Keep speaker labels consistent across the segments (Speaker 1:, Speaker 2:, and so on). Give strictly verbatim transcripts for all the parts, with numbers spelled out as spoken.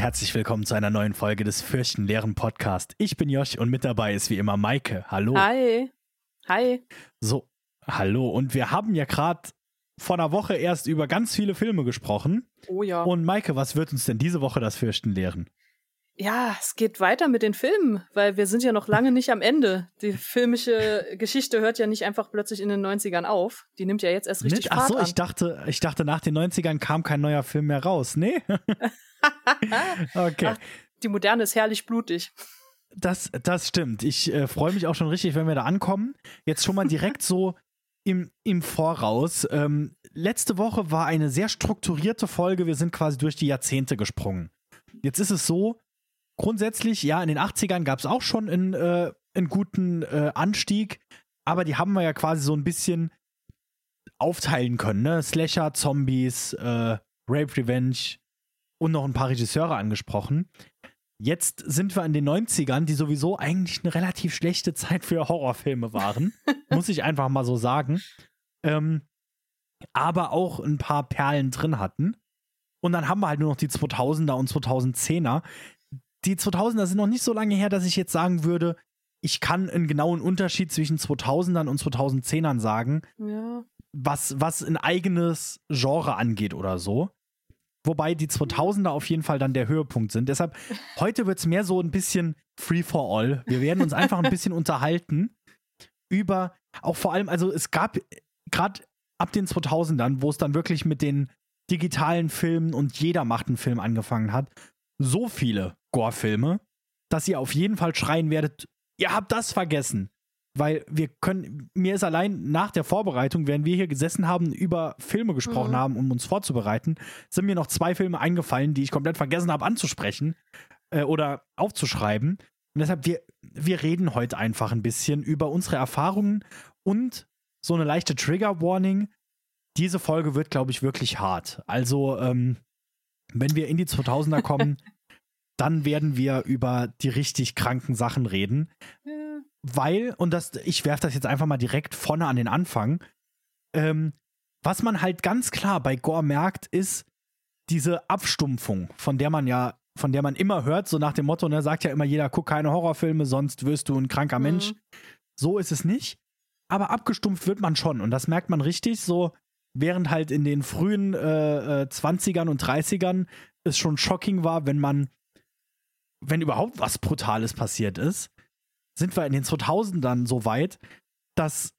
Speaker 1: Herzlich willkommen zu einer neuen Folge des Fürchtenleeren Podcast. Ich bin Josh und mit dabei ist wie immer Maike. Hallo.
Speaker 2: Hi. Hi.
Speaker 1: So, hallo. Und wir haben ja gerade vor einer Woche erst über ganz viele Filme gesprochen.
Speaker 2: Oh ja.
Speaker 1: Und Maike, was wird uns denn diese Woche das Fürchten lehren?
Speaker 2: Ja, es geht weiter mit den Filmen, weil wir sind ja noch lange nicht am Ende. Die filmische Geschichte hört ja nicht einfach plötzlich in den neunzigern auf. Die nimmt ja jetzt erst richtig
Speaker 1: Nicht? Ach
Speaker 2: Fahrt
Speaker 1: so,
Speaker 2: an.
Speaker 1: ich dachte, ich dachte, nach den neunzigern kam kein neuer Film mehr raus. Nee? Okay.
Speaker 2: Ach, die Moderne ist herrlich blutig.
Speaker 1: Das, das stimmt. Ich äh, freue mich auch schon richtig, wenn wir da ankommen. Jetzt schon mal direkt so im, im Voraus. Ähm, letzte Woche war eine sehr strukturierte Folge. Wir sind quasi durch die Jahrzehnte gesprungen. Jetzt ist es so, grundsätzlich, ja, in den achtzigern gab es auch schon einen, äh, einen guten äh, Anstieg, aber die haben wir ja quasi so ein bisschen aufteilen können, ne? Slasher, Zombies, äh, Rape Revenge und noch ein paar Regisseure angesprochen. Jetzt sind wir in den neunzigern, die sowieso eigentlich eine relativ schlechte Zeit für Horrorfilme waren, muss ich einfach mal so sagen, ähm, aber auch ein paar Perlen drin hatten. Und dann haben wir halt nur noch die zweitausender und zweitausendzehner. Die zweitausender sind noch nicht so lange her, dass ich jetzt sagen würde, ich kann einen genauen Unterschied zwischen zweitausendern und zweitausendzehnern sagen,
Speaker 2: Ja.
Speaker 1: was, was ein eigenes Genre angeht oder so. Wobei die zweitausender auf jeden Fall dann der Höhepunkt sind. Deshalb, heute wird es mehr so ein bisschen free for all. Wir werden uns einfach ein bisschen unterhalten über, auch vor allem, also es gab gerade ab den zweitausendern, wo es dann wirklich mit den digitalen Filmen und jeder macht einen Film angefangen hat, so viele Gore-Filme, dass ihr auf jeden Fall schreien werdet, ihr habt das vergessen. Weil wir können, mir ist allein nach der Vorbereitung, während wir hier gesessen haben, über Filme gesprochen
Speaker 2: Mhm.
Speaker 1: haben, um uns vorzubereiten, sind mir noch zwei Filme eingefallen, die ich komplett vergessen habe anzusprechen äh, oder aufzuschreiben. Und deshalb, wir, wir reden heute einfach ein bisschen über unsere Erfahrungen und so eine leichte Trigger-Warning. Diese Folge wird, glaube ich, wirklich hart. Also, ähm, wenn wir in die zweitausender kommen, dann werden wir über die richtig kranken Sachen reden.
Speaker 2: Ja.
Speaker 1: Weil, und das, ich werfe das jetzt einfach mal direkt vorne an den Anfang, ähm, was man halt ganz klar bei Gore merkt, ist diese Abstumpfung, von der man ja, von der man immer hört, so nach dem Motto, ne, sagt ja immer jeder, guck keine Horrorfilme, sonst wirst du ein kranker
Speaker 2: Mhm.
Speaker 1: Mensch. So ist es nicht. Aber abgestumpft wird man schon. Und das merkt man richtig, so während halt in den frühen äh, äh, zwanzigern und dreißigern es schon shocking war, wenn man, wenn überhaupt was Brutales passiert ist, sind wir in den zweitausendern so weit, dass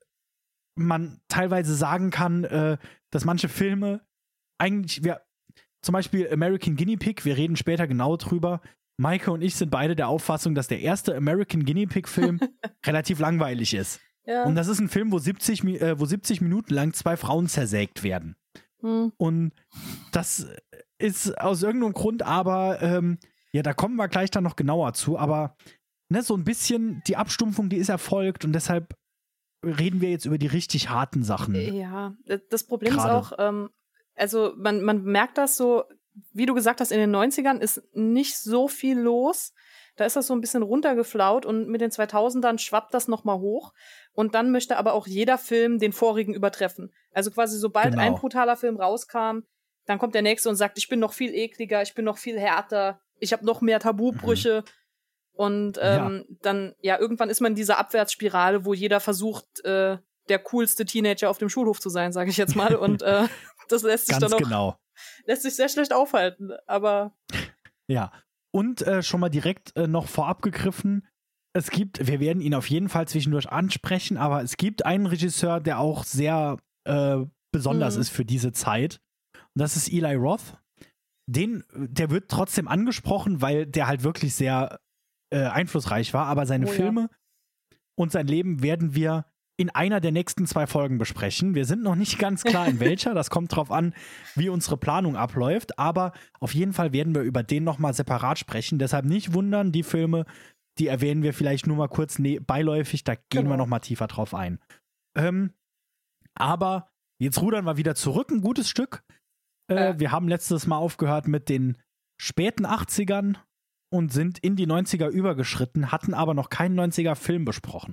Speaker 1: man teilweise sagen kann, äh, dass manche Filme eigentlich, wir, zum Beispiel American Guinea Pig, wir reden später genau drüber, Maike und ich sind beide der Auffassung, dass der erste American Guinea Pig Film relativ langweilig ist.
Speaker 2: Ja.
Speaker 1: Und das ist ein Film, wo siebzig, Mi- äh, wo siebzig Minuten lang zwei Frauen zersägt werden.
Speaker 2: Hm.
Speaker 1: Und das ist aus irgendeinem Grund aber, ähm, ja, da kommen wir gleich dann noch genauer zu, aber ne, so ein bisschen die Abstumpfung, die ist erfolgt und deshalb reden wir jetzt über die richtig harten Sachen.
Speaker 2: Ja, das Problem
Speaker 1: Gerade.
Speaker 2: ist auch, ähm, also man, man merkt das so, wie du gesagt hast, in den neunzigern ist nicht so viel los. Da ist das so ein bisschen runtergeflaut und mit den zweitausendern schwappt das nochmal hoch. Und dann möchte aber auch jeder Film den vorigen übertreffen. Also quasi sobald
Speaker 1: Genau.
Speaker 2: ein brutaler Film rauskam, dann kommt der nächste und sagt, ich bin noch viel ekliger, ich bin noch viel härter, ich habe noch mehr Tabubrüche. Mhm. Und ähm, ja. dann, ja, irgendwann ist man in dieser Abwärtsspirale, wo jeder versucht, äh, der coolste Teenager auf dem Schulhof zu sein, sage ich jetzt mal. Und äh, das lässt sich
Speaker 1: Ganz
Speaker 2: dann auch,
Speaker 1: genau.
Speaker 2: lässt sich sehr schlecht aufhalten. Aber
Speaker 1: ja, und äh, schon mal direkt äh, noch vorab gegriffen, es gibt, wir werden ihn auf jeden Fall zwischendurch ansprechen, aber es gibt einen Regisseur, der auch sehr äh, besonders mhm. ist für diese Zeit. Und das ist Eli Roth. Den, der wird trotzdem angesprochen, weil der halt wirklich sehr äh, einflussreich war, aber seine
Speaker 2: oh,
Speaker 1: Filme
Speaker 2: ja.
Speaker 1: und sein Leben werden wir in einer der nächsten zwei Folgen besprechen. Wir sind noch nicht ganz klar, in welcher. Das kommt drauf an, wie unsere Planung abläuft. Aber auf jeden Fall werden wir über den nochmal separat sprechen. Deshalb nicht wundern, die Filme, die erwähnen wir vielleicht nur mal kurz ne- beiläufig. Da gehen
Speaker 2: genau.
Speaker 1: wir nochmal tiefer drauf ein. Ähm, aber jetzt rudern wir wieder zurück, ein gutes Stück. Äh,
Speaker 2: äh.
Speaker 1: Wir haben letztes Mal aufgehört mit den späten achtzigern und sind in die neunziger übergeschritten, hatten aber noch keinen neunziger-Film besprochen.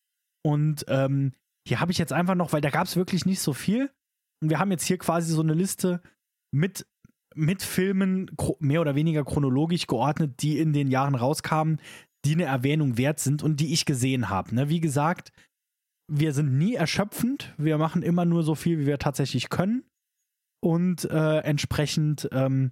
Speaker 1: Und ähm, hier habe ich jetzt einfach noch, weil da gab es wirklich nicht so viel. Und wir haben jetzt hier quasi so eine Liste mit mit Filmen mehr oder weniger chronologisch geordnet, die in den Jahren rauskamen, die eine Erwähnung wert sind und die ich gesehen habe. Ne? Wie gesagt, wir sind nie erschöpfend. Wir machen immer nur so viel, wie wir tatsächlich können. Und äh, entsprechend, ähm,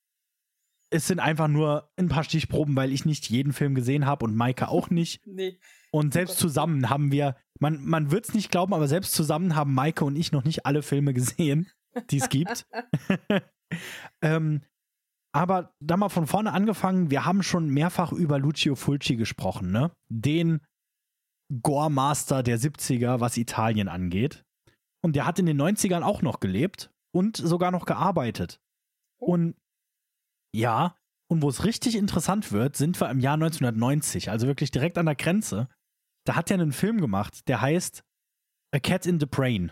Speaker 1: es sind einfach nur ein paar Stichproben, weil ich nicht jeden Film gesehen habe und Maike auch nicht.
Speaker 2: Nee.
Speaker 1: Und selbst zusammen haben wir, man, man wird es nicht glauben, aber selbst zusammen haben Maike und ich noch nicht alle Filme gesehen, die es gibt. ähm, aber da mal von vorne angefangen, wir haben schon mehrfach über Lucio Fulci gesprochen, ne? Den Gore-Master der siebziger, was Italien angeht. Und der hat in den neunzigern auch noch gelebt und sogar noch gearbeitet. Und ja, und wo es richtig interessant wird, sind wir im Jahr neunzehnhundertneunzig, also wirklich direkt an der Grenze. Da hat er einen Film gemacht, der heißt A Cat in the Brain.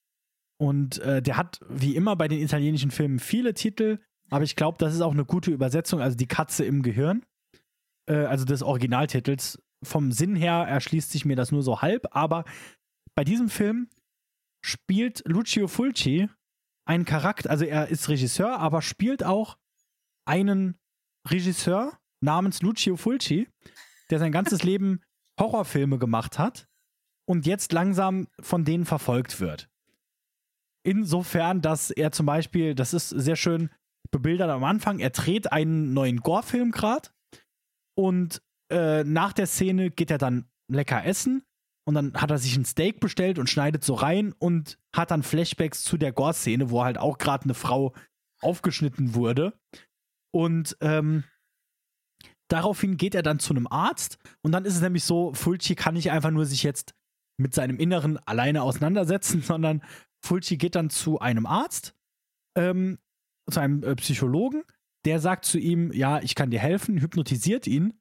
Speaker 1: Und äh, der hat, wie immer bei den italienischen Filmen, viele Titel, aber ich glaube, das ist auch eine gute Übersetzung, also die Katze im Gehirn, äh, also des Originaltitels. Vom Sinn her erschließt sich mir das nur so halb, aber bei diesem Film spielt Lucio Fulci einen Charakter, also er ist Regisseur, aber spielt auch einen Regisseur namens Lucio Fulci, der sein ganzes Leben Horrorfilme gemacht hat und jetzt langsam von denen verfolgt wird. Insofern, dass er zum Beispiel, das ist sehr schön bebildert am Anfang, er dreht einen neuen Gore-Film gerade und äh, nach der Szene geht er dann lecker essen und dann hat er sich ein Steak bestellt und schneidet so rein und hat dann Flashbacks zu der Gore-Szene, wo halt auch gerade eine Frau aufgeschnitten wurde. Und ähm, daraufhin geht er dann zu einem Arzt und dann ist es nämlich so, Fulci kann nicht einfach nur sich jetzt mit seinem Inneren alleine auseinandersetzen, sondern Fulci geht dann zu einem Arzt, ähm, zu einem äh, Psychologen, der sagt zu ihm, ja, ich kann dir helfen, hypnotisiert ihn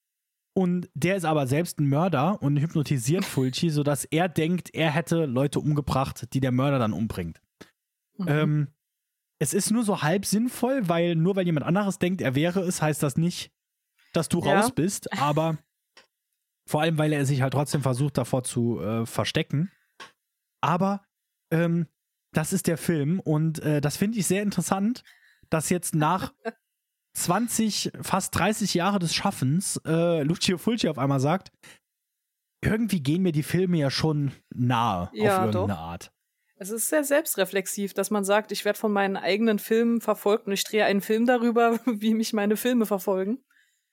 Speaker 1: und der ist aber selbst ein Mörder und hypnotisiert Fulci, sodass er denkt, er hätte Leute umgebracht, die der Mörder dann umbringt. Mhm. Ähm, es ist nur so halb sinnvoll, weil nur weil jemand anderes denkt, er wäre es, heißt das nicht, dass du ja. raus bist, aber vor allem, weil er sich halt trotzdem versucht, davor zu äh, verstecken. Aber ähm, das ist der Film und äh, das finde ich sehr interessant, dass jetzt nach zwanzig, fast dreißig Jahre des Schaffens äh, Lucio Fulci auf einmal sagt, irgendwie gehen mir die Filme ja schon nahe
Speaker 2: ja,
Speaker 1: auf irgendeine
Speaker 2: doch.
Speaker 1: Art.
Speaker 2: Es ist sehr selbstreflexiv, dass man sagt, ich werde von meinen eigenen Filmen verfolgt und ich drehe einen Film darüber, wie mich meine Filme verfolgen.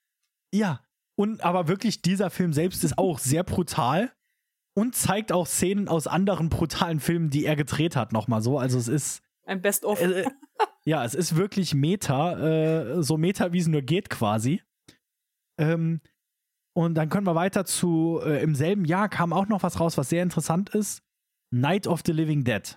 Speaker 1: Ja, und aber wirklich, dieser Film selbst ist auch sehr brutal und zeigt auch Szenen aus anderen brutalen Filmen, die er gedreht hat, nochmal so. Also es ist
Speaker 2: ein Best-of.
Speaker 1: Äh, ja, es ist wirklich Meta, äh, so Meta, wie es nur geht quasi. Ähm, und dann können wir weiter zu, äh, im selben Jahr kam auch noch was raus, was sehr interessant ist. Night of the Living Dead.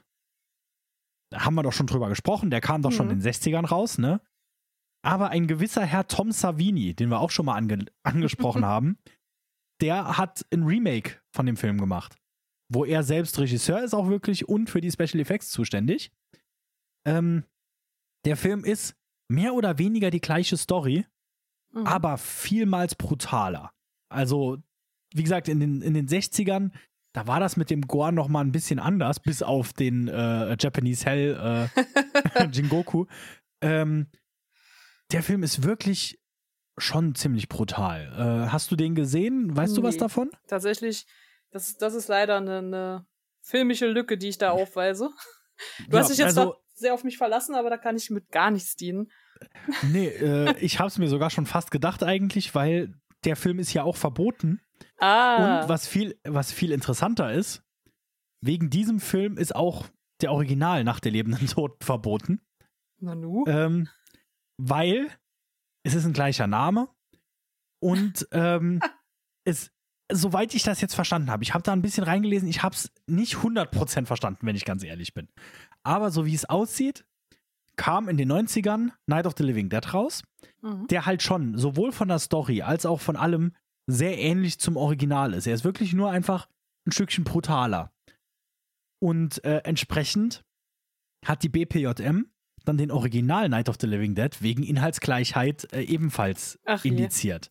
Speaker 1: Da haben wir doch schon drüber gesprochen, der kam doch mhm. schon in den sechzigern raus, ne? Aber ein gewisser Herr Tom Savini, den wir auch schon mal ange- angesprochen haben, der hat ein Remake von dem Film gemacht, wo er selbst Regisseur ist auch wirklich und für die Special Effects zuständig. Ähm, der Film ist mehr oder weniger die gleiche Story, mhm. aber vielmals brutaler. Also, wie gesagt, in den, in den sechzigern, da war das mit dem Gore noch mal ein bisschen anders, bis auf den äh, Japanese Hell äh, Jingoku. Ähm, der Film ist wirklich schon ziemlich brutal. Äh, hast du den gesehen? Weißt nee, du was davon?
Speaker 2: Tatsächlich, das, das ist leider eine, eine filmische Lücke, die ich da aufweise. Du
Speaker 1: ja,
Speaker 2: hast dich jetzt
Speaker 1: also,
Speaker 2: sehr auf mich verlassen, aber da kann ich mit gar nichts dienen.
Speaker 1: Nee, äh, ich habe es mir sogar schon fast gedacht eigentlich, weil der Film ist ja auch verboten.
Speaker 2: Ah.
Speaker 1: Und was viel, was viel interessanter ist, wegen diesem Film ist auch der Original Nach der lebenden Tod verboten.
Speaker 2: Nanu?
Speaker 1: Ähm, weil es ist ein gleicher Name und ähm, es, soweit ich das jetzt verstanden habe, ich habe da ein bisschen reingelesen, ich habe es nicht hundert Prozent verstanden, wenn ich ganz ehrlich bin. Aber so wie es aussieht, kam in den neunzigern Night of the Living Dead raus, mhm. der halt schon sowohl von der Story als auch von allem sehr ähnlich zum Original ist. Er ist wirklich nur einfach ein Stückchen brutaler. Und äh, entsprechend hat die B P J M dann den Original Night of the Living Dead wegen Inhaltsgleichheit äh, ebenfalls Ach indiziert.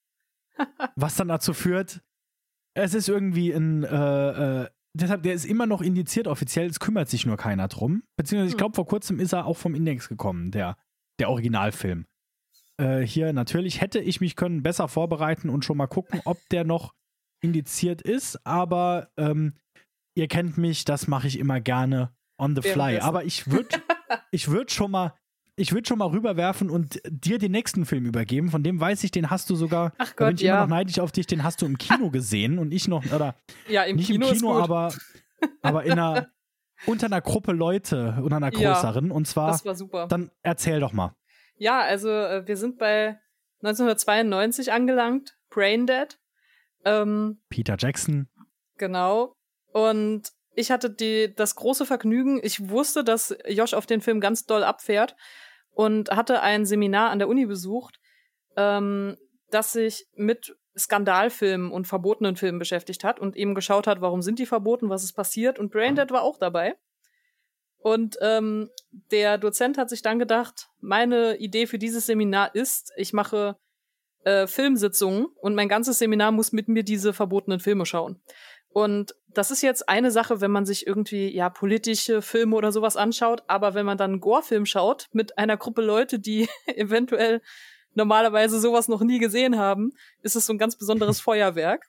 Speaker 1: Was dann dazu führt, es ist irgendwie ein, äh, äh, deshalb, der ist immer noch indiziert offiziell, es kümmert sich nur keiner drum. Beziehungsweise ich glaube, vor kurzem ist er auch vom Index gekommen, der der Originalfilm. Äh, hier natürlich hätte ich mich können besser vorbereiten und schon mal gucken, ob der noch indiziert ist, aber ähm, ihr kennt mich, das mache ich immer gerne on the fly. Aber ich würde ich würd schon mal ich würde schon mal rüberwerfen und dir den nächsten Film übergeben, von dem weiß ich, den hast du sogar,
Speaker 2: Ach Gott,
Speaker 1: da bin ich
Speaker 2: ja.
Speaker 1: immer noch neidisch auf dich, den hast du im Kino gesehen und ich noch, oder
Speaker 2: ja, im
Speaker 1: nicht
Speaker 2: Kino,
Speaker 1: im Kino,
Speaker 2: ist gut.
Speaker 1: aber, aber in einer, unter einer Gruppe Leute, unter einer größeren,
Speaker 2: ja,
Speaker 1: und zwar,
Speaker 2: das war super.
Speaker 1: Dann erzähl doch mal.
Speaker 2: Ja, also äh, wir sind bei neunzehnhundertzweiundneunzig angelangt, Braindead. Ähm,
Speaker 1: Peter Jackson.
Speaker 2: Genau. Und ich hatte die, das große Vergnügen, ich wusste, dass Josh auf den Film ganz doll abfährt und hatte ein Seminar an der Uni besucht, ähm, das sich mit Skandalfilmen und verbotenen Filmen beschäftigt hat und eben geschaut hat, warum sind die verboten, was ist passiert, und Braindead war auch dabei. Und ähm, der Dozent hat sich dann gedacht, meine Idee für dieses Seminar ist, ich mache äh, Filmsitzungen und mein ganzes Seminar muss mit mir diese verbotenen Filme schauen. Und das ist jetzt eine Sache, wenn man sich irgendwie ja politische Filme oder sowas anschaut, aber wenn man dann einen Gore-Film schaut mit einer Gruppe Leute, die eventuell normalerweise sowas noch nie gesehen haben, ist es so ein ganz besonderes Feuerwerk.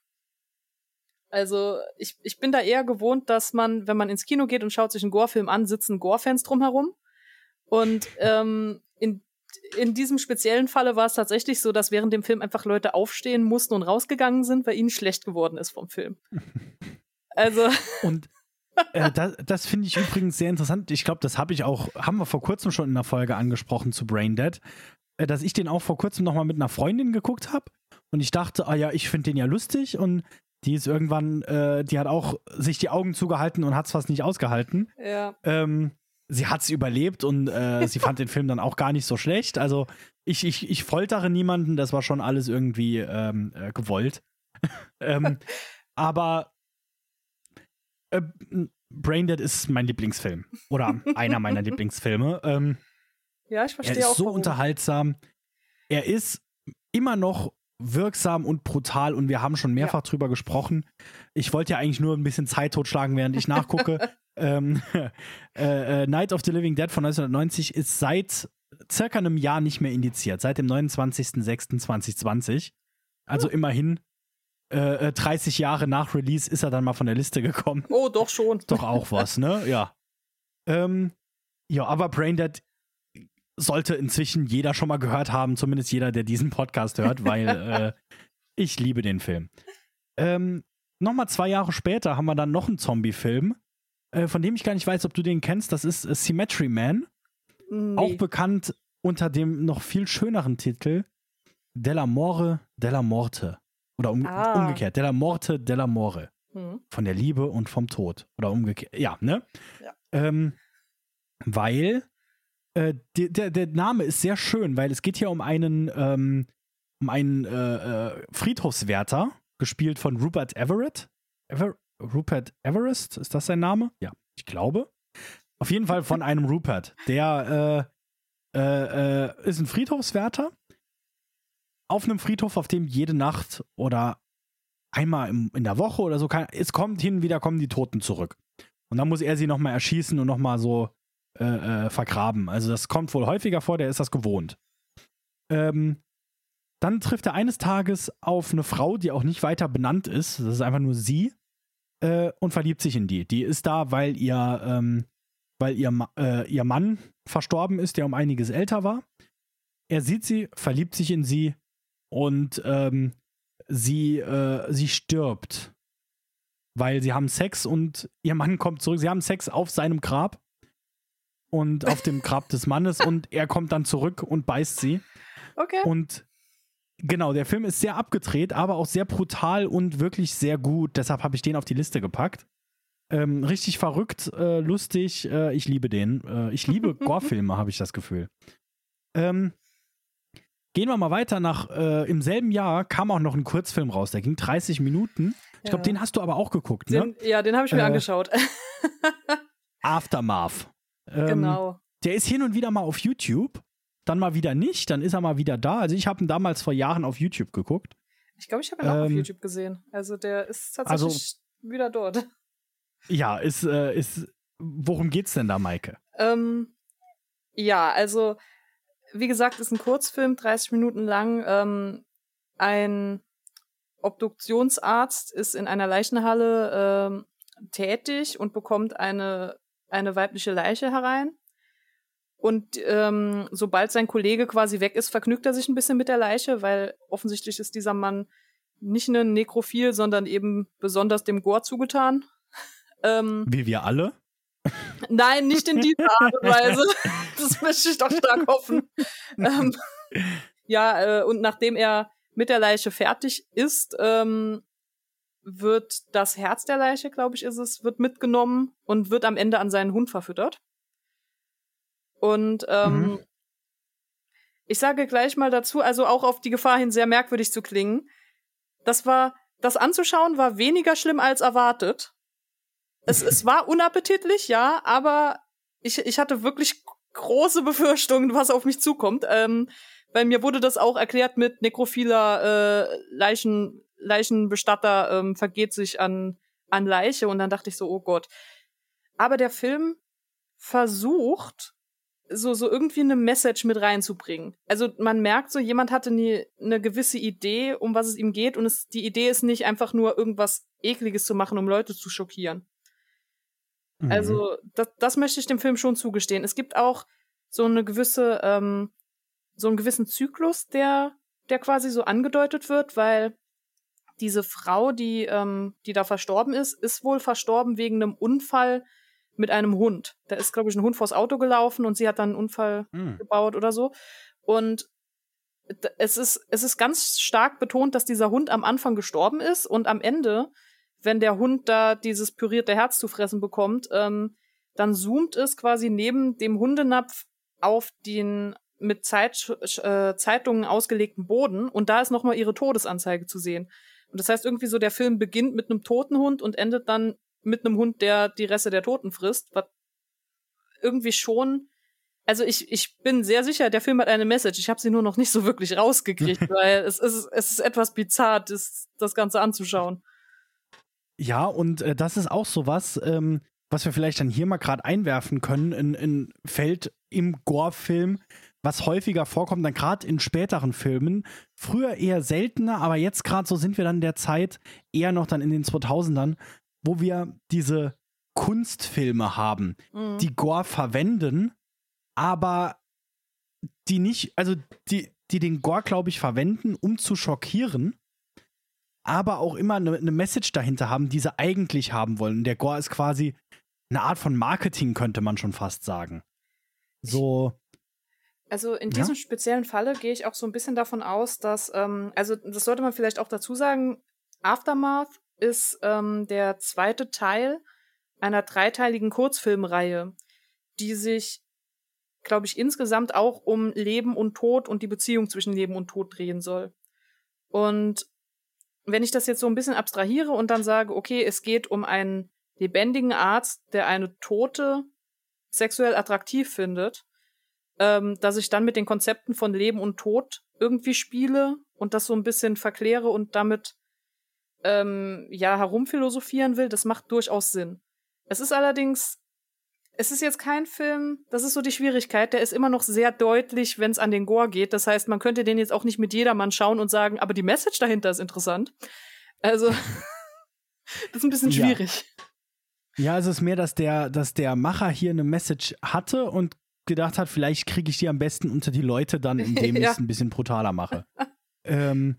Speaker 2: Also ich, ich bin da eher gewohnt, dass man, wenn man ins Kino geht und schaut sich einen Gore-Film an, sitzen Gore-Fans drumherum. Und ähm, in, in diesem speziellen Falle war es tatsächlich so, dass während dem Film einfach Leute aufstehen mussten und rausgegangen sind, weil ihnen schlecht geworden ist vom Film. Also
Speaker 1: und äh, das, das finde ich übrigens sehr interessant. Ich glaube, das habe ich auch, haben wir vor kurzem schon in einer Folge angesprochen zu Braindead, äh, dass ich den auch vor kurzem nochmal mit einer Freundin geguckt habe und ich dachte, ah ja, ich finde den ja lustig, und die ist irgendwann, äh, die hat auch sich die Augen zugehalten und hat es fast nicht ausgehalten.
Speaker 2: Ja.
Speaker 1: Ähm, sie hat es überlebt und äh, sie fand den Film dann auch gar nicht so schlecht. Also ich, ich, ich foltere niemanden, das war schon alles irgendwie ähm, äh, gewollt. ähm, aber äh, Braindead ist mein Lieblingsfilm. Oder einer meiner Lieblingsfilme. Ähm,
Speaker 2: ja, ich verstehe
Speaker 1: er ist
Speaker 2: auch,
Speaker 1: so
Speaker 2: warum.
Speaker 1: unterhaltsam. Er ist immer noch wirksam und brutal, und wir haben schon mehrfach ja. drüber gesprochen. Ich wollte ja eigentlich nur ein bisschen Zeit totschlagen, während ich nachgucke. ähm, äh, äh, Night of the Living Dead von neunzehnhundertneunzig ist seit circa einem Jahr nicht mehr indiziert, seit dem neunundzwanzigsten sechsten zweitausendzwanzig. Also oh. immerhin äh, dreißig Jahre nach Release ist er dann mal von der Liste gekommen.
Speaker 2: Oh, doch schon.
Speaker 1: Doch auch was, ne? Ja. Ähm, ja, aber Braindead sollte inzwischen jeder schon mal gehört haben, zumindest jeder, der diesen Podcast hört, weil äh, ich liebe den Film. Ähm, Nochmal zwei Jahre später haben wir dann noch einen Zombie-Film, äh, von dem ich gar nicht weiß, ob du den kennst. Das ist äh, Symmetry Man. Nee. Auch bekannt unter dem noch viel schöneren Titel Della More, Della Morte. Oder um, ah. umgekehrt, Della Morte, Della More. Hm. Von der Liebe und vom Tod. Oder umgekehrt. Ja, ne?
Speaker 2: Ja.
Speaker 1: Ähm, weil Äh, der, der, der Name ist sehr schön, weil es geht hier um einen, ähm, um einen äh, äh, Friedhofswärter, gespielt von Rupert Everett. Ever- Rupert Everest, ist das sein Name? Ja, ich glaube. Auf jeden Fall von einem Rupert. Der äh, äh, äh, ist ein Friedhofswärter auf einem Friedhof, auf dem jede Nacht oder einmal im, in der Woche oder so, kann, es kommt hin und wieder, kommen die Toten zurück. Und dann muss er sie nochmal erschießen und nochmal so Äh, äh, vergraben. Also das kommt wohl häufiger vor, der ist das gewohnt. Ähm, dann trifft er eines Tages auf eine Frau, die auch nicht weiter benannt ist, das ist einfach nur sie, äh, und verliebt sich in die. Die ist da, weil ihr, ähm, weil ihr, äh, ihr Mann verstorben ist, der um einiges älter war. Er sieht sie, verliebt sich in sie und ähm, sie, äh, sie stirbt. Weil sie haben Sex und ihr Mann kommt zurück. Sie haben Sex auf seinem Grab. Und auf dem Grab des Mannes, und er kommt dann zurück und beißt sie.
Speaker 2: Okay.
Speaker 1: Und genau, der Film ist sehr abgedreht, aber auch sehr brutal und wirklich sehr gut. Deshalb habe ich den auf die Liste gepackt. Ähm, richtig verrückt, äh, lustig. Äh, ich liebe den. Äh, ich liebe Gore-Filme, habe ich das Gefühl. Ähm, gehen wir mal weiter. Nach äh, im selben Jahr kam auch noch ein Kurzfilm raus. Der ging dreißig Minuten. Ich glaube, ja. den hast du aber auch geguckt, ne?
Speaker 2: Den, ja, den habe ich mir äh, angeschaut.
Speaker 1: Aftermath. Ähm,
Speaker 2: genau.
Speaker 1: Der ist hin und wieder mal auf YouTube, dann mal wieder nicht, dann ist er mal wieder da. Also ich habe ihn damals vor Jahren auf YouTube geguckt.
Speaker 2: Ich glaube, ich habe ihn ähm, auch auf YouTube gesehen. Also der ist tatsächlich also, wieder dort.
Speaker 1: Ja, ist, äh, ist, worum geht's denn da, Maike?
Speaker 2: Ähm, ja, also wie gesagt, ist ein Kurzfilm, dreißig Minuten lang. Ähm, ein Obduktionsarzt ist in einer Leichenhalle ähm, tätig und bekommt eine, eine weibliche Leiche herein. Und ähm, sobald sein Kollege quasi weg ist, vergnügt er sich ein bisschen mit der Leiche, weil offensichtlich ist dieser Mann nicht ein Nekrophil, sondern eben besonders dem Gore zugetan. Ähm,
Speaker 1: Wie wir alle?
Speaker 2: Nein, nicht in dieser Art und Weise. Das möchte ich doch stark hoffen. Ähm, ja, äh, und nachdem er mit der Leiche fertig ist, ähm, wird das Herz der Leiche, glaube ich, ist es, wird mitgenommen und wird am Ende an seinen Hund verfüttert. Und ähm, mhm. ich sage gleich mal dazu, also auch auf die Gefahr hin, sehr merkwürdig zu klingen. Das war, das anzuschauen war weniger schlimm als erwartet. Es, es war unappetitlich, ja, aber ich, ich hatte wirklich große Befürchtungen, was auf mich zukommt. Ähm, weil mir wurde das auch erklärt mit nekrophiler äh, Leichen, Leichenbestatter ähm, vergeht sich an, an Leiche. Und dann dachte ich so, oh Gott. Aber der Film versucht, so, so irgendwie eine Message mit reinzubringen. Also man merkt so, jemand hatte nie eine gewisse Idee, um was es ihm geht. Und es, die Idee ist nicht einfach nur irgendwas Ekliges zu machen, um Leute zu schockieren. Mhm. Also das, das möchte ich dem Film schon zugestehen. Es gibt auch so eine gewisse, ähm, so einen gewissen Zyklus, der, der quasi so angedeutet wird, weil diese Frau, die, ähm, die da verstorben ist, ist wohl verstorben wegen einem Unfall mit einem Hund. Da ist, glaube ich, ein Hund vors Auto gelaufen und sie hat dann einen Unfall mhm. gebaut oder so. Und es ist, es ist ganz stark betont, dass dieser Hund am Anfang gestorben ist und am Ende, wenn der Hund da dieses pürierte Herz zu fressen bekommt, ähm, dann zoomt es quasi neben dem Hundenapf auf den mit Zeit, äh, Zeitungen ausgelegten Boden und da ist nochmal ihre Todesanzeige zu sehen. Und das heißt irgendwie so, der Film beginnt mit einem toten Hund und endet dann mit einem Hund, der die Reste der Toten frisst, was irgendwie schon, also ich, ich bin sehr sicher, der Film hat eine Message, ich habe sie nur noch nicht so wirklich rausgekriegt, weil es ist, es ist etwas bizarr, das, das Ganze anzuschauen.
Speaker 1: Ja, und äh, das ist auch sowas, ähm, was wir vielleicht dann hier mal gerade einwerfen können, in ein Feld im Gore-Film, was häufiger vorkommt, dann gerade in späteren Filmen. Früher eher seltener, aber jetzt gerade so sind wir dann in der Zeit, eher noch dann in den zweitausendern, wo wir diese Kunstfilme haben, mhm. die Gore verwenden, aber die nicht, also die, die den Gore, glaube ich, verwenden, um zu schockieren, aber auch immer eine, eine Message dahinter haben, die sie eigentlich haben wollen. Der Gore ist quasi eine Art von Marketing, könnte man schon fast sagen. So.
Speaker 2: Also in diesem ja? speziellen Falle gehe ich auch so ein bisschen davon aus, dass, ähm, also das sollte man vielleicht auch dazu sagen, Aftermath ist ähm, der zweite Teil einer dreiteiligen Kurzfilmreihe, die sich, glaube ich, insgesamt auch um Leben und Tod und die Beziehung zwischen Leben und Tod drehen soll. Und wenn ich das jetzt so ein bisschen abstrahiere und dann sage, okay, es geht um einen lebendigen Arzt, der eine Tote sexuell attraktiv findet, ähm, dass ich dann mit den Konzepten von Leben und Tod irgendwie spiele und das so ein bisschen verkläre und damit ähm, ja herumphilosophieren will, das macht durchaus Sinn. Es ist allerdings, es ist jetzt kein Film, das ist so die Schwierigkeit, der ist immer noch sehr deutlich, wenn es an den Gore geht. Das heißt, man könnte den jetzt auch nicht mit jedermann schauen und sagen, aber die Message dahinter ist interessant. Also, das ist ein bisschen schwierig.
Speaker 1: Ja, ja, es ist mehr, dass der, dass der Macher hier eine Message hatte und gedacht hat, vielleicht kriege ich die am besten unter die Leute dann, indem ich es ja. ein bisschen brutaler mache. ähm,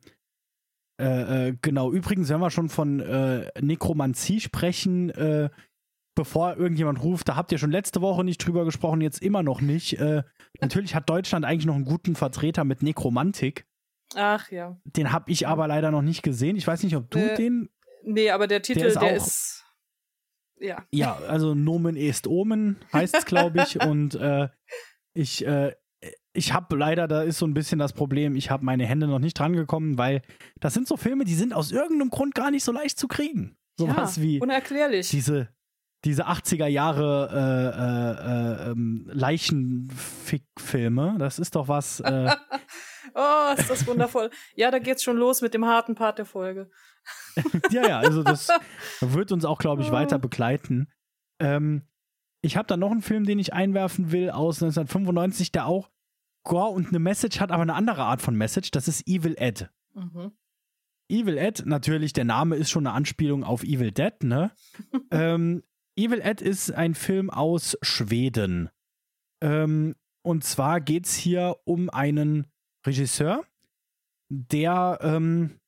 Speaker 1: äh, äh, genau, übrigens, wenn wir schon von äh, Nekromantie sprechen, äh, bevor irgendjemand ruft, da habt ihr schon letzte Woche nicht drüber gesprochen, jetzt immer noch nicht. Äh, natürlich hat Deutschland eigentlich noch einen guten Vertreter mit Nekromantik.
Speaker 2: Ach ja.
Speaker 1: Den habe ich aber leider noch nicht gesehen. Ich weiß nicht, ob du äh, den...
Speaker 2: Nee, aber der Titel, der ist... Der auch, ist ja.
Speaker 1: Ja, also Nomen est Omen heißt es, glaube ich. Und äh, ich, äh, ich habe leider, da ist so ein bisschen das Problem, ich habe meine Hände noch nicht dran gekommen, weil das sind so Filme, die sind aus irgendeinem Grund gar nicht so leicht zu kriegen. Sowas
Speaker 2: ja,
Speaker 1: wie
Speaker 2: unerklärlich.
Speaker 1: Diese... Diese achtziger Jahre äh, äh, äh, Leichenfick-Filme, das ist doch was. Äh
Speaker 2: oh, ist das wundervoll. Ja, da geht's schon los mit dem harten Part der Folge.
Speaker 1: ja, ja, also das wird uns auch, glaube ich, weiter begleiten. Ähm, ich habe da noch einen Film, den ich einwerfen will, aus neunzehnhundertfünfundneunzig, der auch Gore und eine Message hat, aber eine andere Art von Message. Das ist Evil Ed.
Speaker 2: Mhm.
Speaker 1: Evil Ed, natürlich, der Name ist schon eine Anspielung auf Evil Dead, ne? ähm, Evil Ed ist ein Film aus Schweden. Ähm, und zwar geht es hier um einen Regisseur, der, ähm,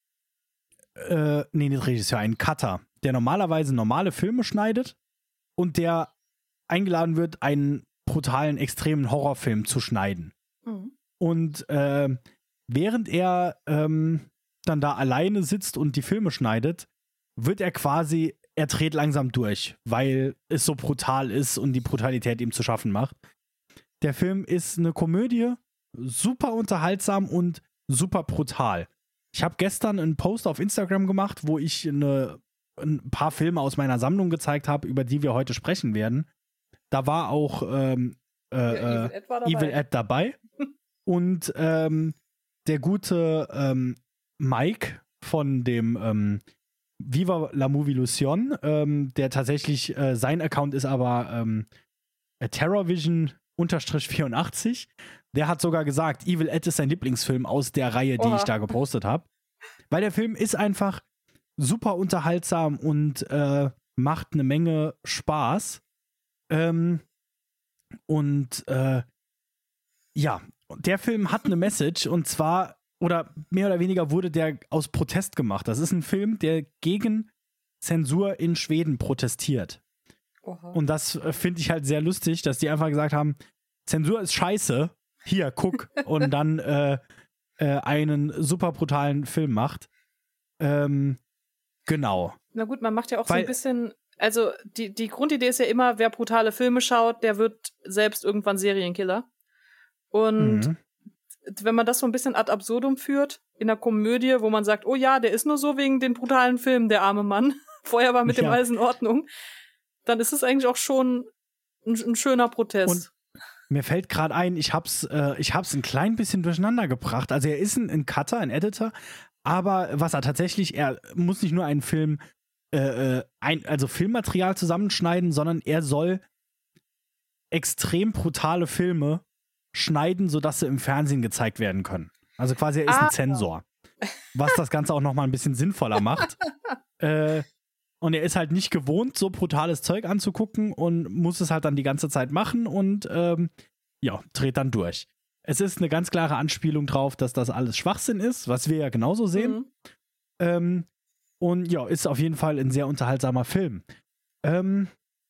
Speaker 1: äh, nee, nicht Regisseur, einen Cutter, der normalerweise normale Filme schneidet und der eingeladen wird, einen brutalen, extremen Horrorfilm zu schneiden.
Speaker 2: Mhm.
Speaker 1: Und äh, während er ähm, dann da alleine sitzt und die Filme schneidet, wird er quasi, er dreht langsam durch, weil es so brutal ist und die Brutalität ihm zu schaffen macht. Der Film ist eine Komödie, super unterhaltsam und super brutal. Ich habe gestern einen Post auf Instagram gemacht, wo ich eine, ein paar Filme aus meiner Sammlung gezeigt habe, über die wir heute sprechen werden. Da war auch ähm, äh,
Speaker 2: Ja, Evil Ed war dabei.
Speaker 1: Evil Ed dabei. Und ähm, der gute ähm, Mike von dem ähm, Viva la Movilusion, ähm, der tatsächlich, äh, sein Account ist aber ähm, Terrorvision vierundachtzig, der hat sogar gesagt, Evil Ed ist sein Lieblingsfilm aus der Reihe, die
Speaker 2: Oha.
Speaker 1: ich da gepostet habe. Weil der Film ist einfach super unterhaltsam und äh, macht eine Menge Spaß. Ähm, und äh, ja, der Film hat eine Message und zwar, oder mehr oder weniger wurde der aus Protest gemacht. Das ist ein Film, der gegen Zensur in Schweden protestiert.
Speaker 2: Oha.
Speaker 1: Und das äh, finde ich halt sehr lustig, dass die einfach gesagt haben, Zensur ist scheiße, hier, guck, und dann äh, äh, einen super brutalen Film macht. Ähm, genau.
Speaker 2: Na gut, man macht ja auch
Speaker 1: Weil-
Speaker 2: so ein bisschen, also die, die Grundidee ist ja immer, wer brutale Filme schaut, der wird selbst irgendwann Serienkiller. Und
Speaker 1: Mhm.
Speaker 2: wenn man das so ein bisschen ad absurdum führt, in einer Komödie, wo man sagt, oh ja, der ist nur so wegen den brutalen Filmen, der arme Mann, vorher war mit dem
Speaker 1: Ja.
Speaker 2: alles in Ordnung, dann ist es eigentlich auch schon ein, ein schöner Protest.
Speaker 1: Und mir fällt gerade ein, ich hab's, äh, ich hab's ein klein bisschen durcheinander gebracht. Also er ist ein, ein Cutter, ein Editor, aber was er tatsächlich, er muss nicht nur einen Film, äh, äh, ein, also Filmmaterial zusammenschneiden, sondern er soll extrem brutale Filme schneiden, sodass sie im Fernsehen gezeigt werden können. Also quasi er ist
Speaker 2: Ah.
Speaker 1: ein Zensor. Was das Ganze auch nochmal ein bisschen sinnvoller macht. äh, und er ist halt nicht gewohnt, so brutales Zeug anzugucken und muss es halt dann die ganze Zeit machen und ähm, ja, dreht dann durch. Es ist eine ganz klare Anspielung drauf, dass das alles Schwachsinn ist, was wir ja genauso sehen.
Speaker 2: Mhm.
Speaker 1: Ähm, und ja, ist auf jeden Fall ein sehr unterhaltsamer Film. Ähm,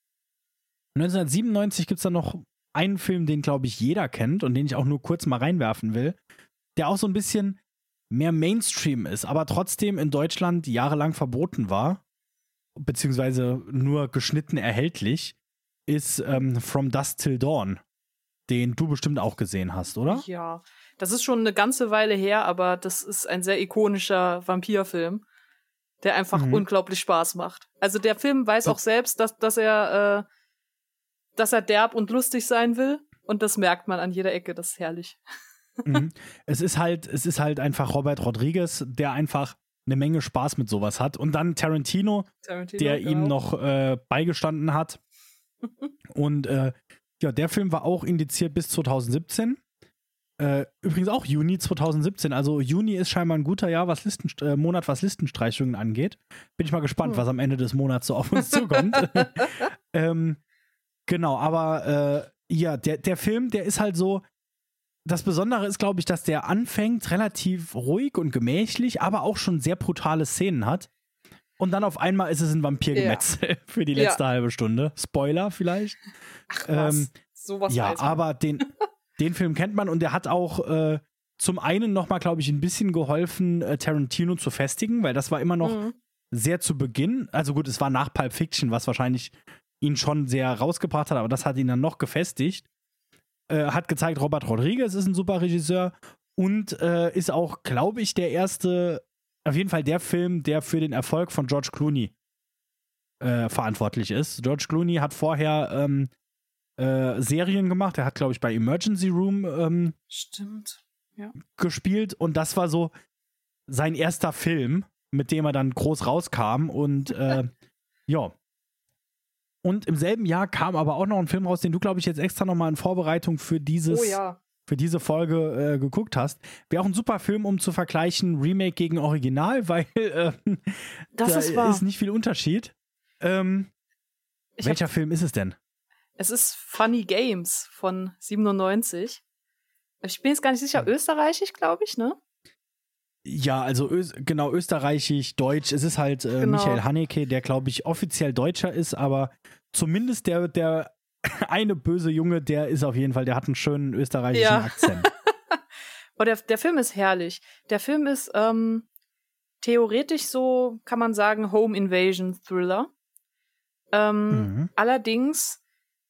Speaker 1: neunzehnhundertsiebenundneunzig gibt es dann noch einen Film, den, glaube ich, jeder kennt und den ich auch nur kurz mal reinwerfen will, der auch so ein bisschen mehr Mainstream ist, aber trotzdem in Deutschland jahrelang verboten war, beziehungsweise nur geschnitten erhältlich, ist ähm, From Dusk Till Dawn, den du bestimmt auch gesehen hast, oder?
Speaker 2: Ja, das ist schon eine ganze Weile her, aber das ist ein sehr ikonischer Vampirfilm, der einfach
Speaker 1: Mhm.
Speaker 2: unglaublich Spaß macht. Also der Film weiß auch selbst, dass, dass er, äh, dass er derb und lustig sein will, und das merkt man an jeder Ecke, das ist herrlich.
Speaker 1: Mhm. Es ist halt, es ist halt einfach Robert Rodriguez, der einfach eine Menge Spaß mit sowas hat. Und dann Tarantino,
Speaker 2: Tarantino,
Speaker 1: der
Speaker 2: genau.
Speaker 1: ihm noch äh, beigestanden hat. Und äh, ja, der Film war auch indiziert bis zweitausendsiebzehn. Äh, übrigens auch Juni zweitausendsiebzehn. Also Juni ist scheinbar ein guter Jahr, was Listen, äh, Monat, was Listenstreichungen angeht. Bin ich mal gespannt,
Speaker 2: Hm.
Speaker 1: was am Ende des Monats so auf uns zukommt. ähm, genau, aber äh, ja, der, der Film, der ist halt so. Das Besondere ist, glaube ich, dass der anfängt relativ ruhig und gemächlich, aber auch schon sehr brutale Szenen hat. Und dann auf einmal ist es ein Vampirgemetzel für die letzte
Speaker 2: Ja.
Speaker 1: halbe Stunde. Spoiler vielleicht.
Speaker 2: Ach was,
Speaker 1: ähm,
Speaker 2: sowas
Speaker 1: ja,
Speaker 2: weiß man.
Speaker 1: aber den, den Film kennt man und der hat auch äh, zum einen nochmal, glaube ich, ein bisschen geholfen, äh, Tarantino zu festigen, weil das war immer noch
Speaker 2: Mhm.
Speaker 1: sehr zu Beginn. Also gut, es war nach Pulp Fiction, was wahrscheinlich ihn schon sehr rausgebracht hat, aber das hat ihn dann noch gefestigt. Äh, hat gezeigt, Robert Rodriguez ist ein super Regisseur und äh, ist auch, glaube ich, der erste, auf jeden Fall der Film, der für den Erfolg von George Clooney äh, verantwortlich ist. George Clooney hat vorher ähm, äh, Serien gemacht. Er hat, glaube ich, bei Emergency Room ähm,
Speaker 2: Stimmt.
Speaker 1: gespielt und das war so sein erster Film, mit dem er dann groß rauskam und äh, ja. Und im selben Jahr kam aber auch noch ein Film raus, den du, glaube ich, jetzt extra nochmal in Vorbereitung für dieses
Speaker 2: Oh ja.
Speaker 1: für diese Folge äh, geguckt hast. Wäre auch ein super Film, um zu vergleichen Remake gegen Original, weil äh,
Speaker 2: das
Speaker 1: da
Speaker 2: ist, wahr.
Speaker 1: ist nicht viel Unterschied. Ähm, welcher hab, Film ist es denn?
Speaker 2: Es ist Funny Games von siebenundneunzig. Ich bin jetzt gar nicht sicher, österreichisch, glaube ich, ne?
Speaker 1: Ja, also Ö- genau, österreichisch, deutsch. Es ist halt äh,
Speaker 2: Genau.
Speaker 1: Michael Haneke, der, glaube ich, offiziell Deutscher ist, aber zumindest der, der eine böse Junge, der ist auf jeden Fall, der hat einen schönen österreichischen
Speaker 2: Ja.
Speaker 1: Akzent.
Speaker 2: Aber der, der Film ist herrlich. Der Film ist ähm, theoretisch so, kann man sagen, Home Invasion Thriller. Ähm,
Speaker 1: Mhm.
Speaker 2: Allerdings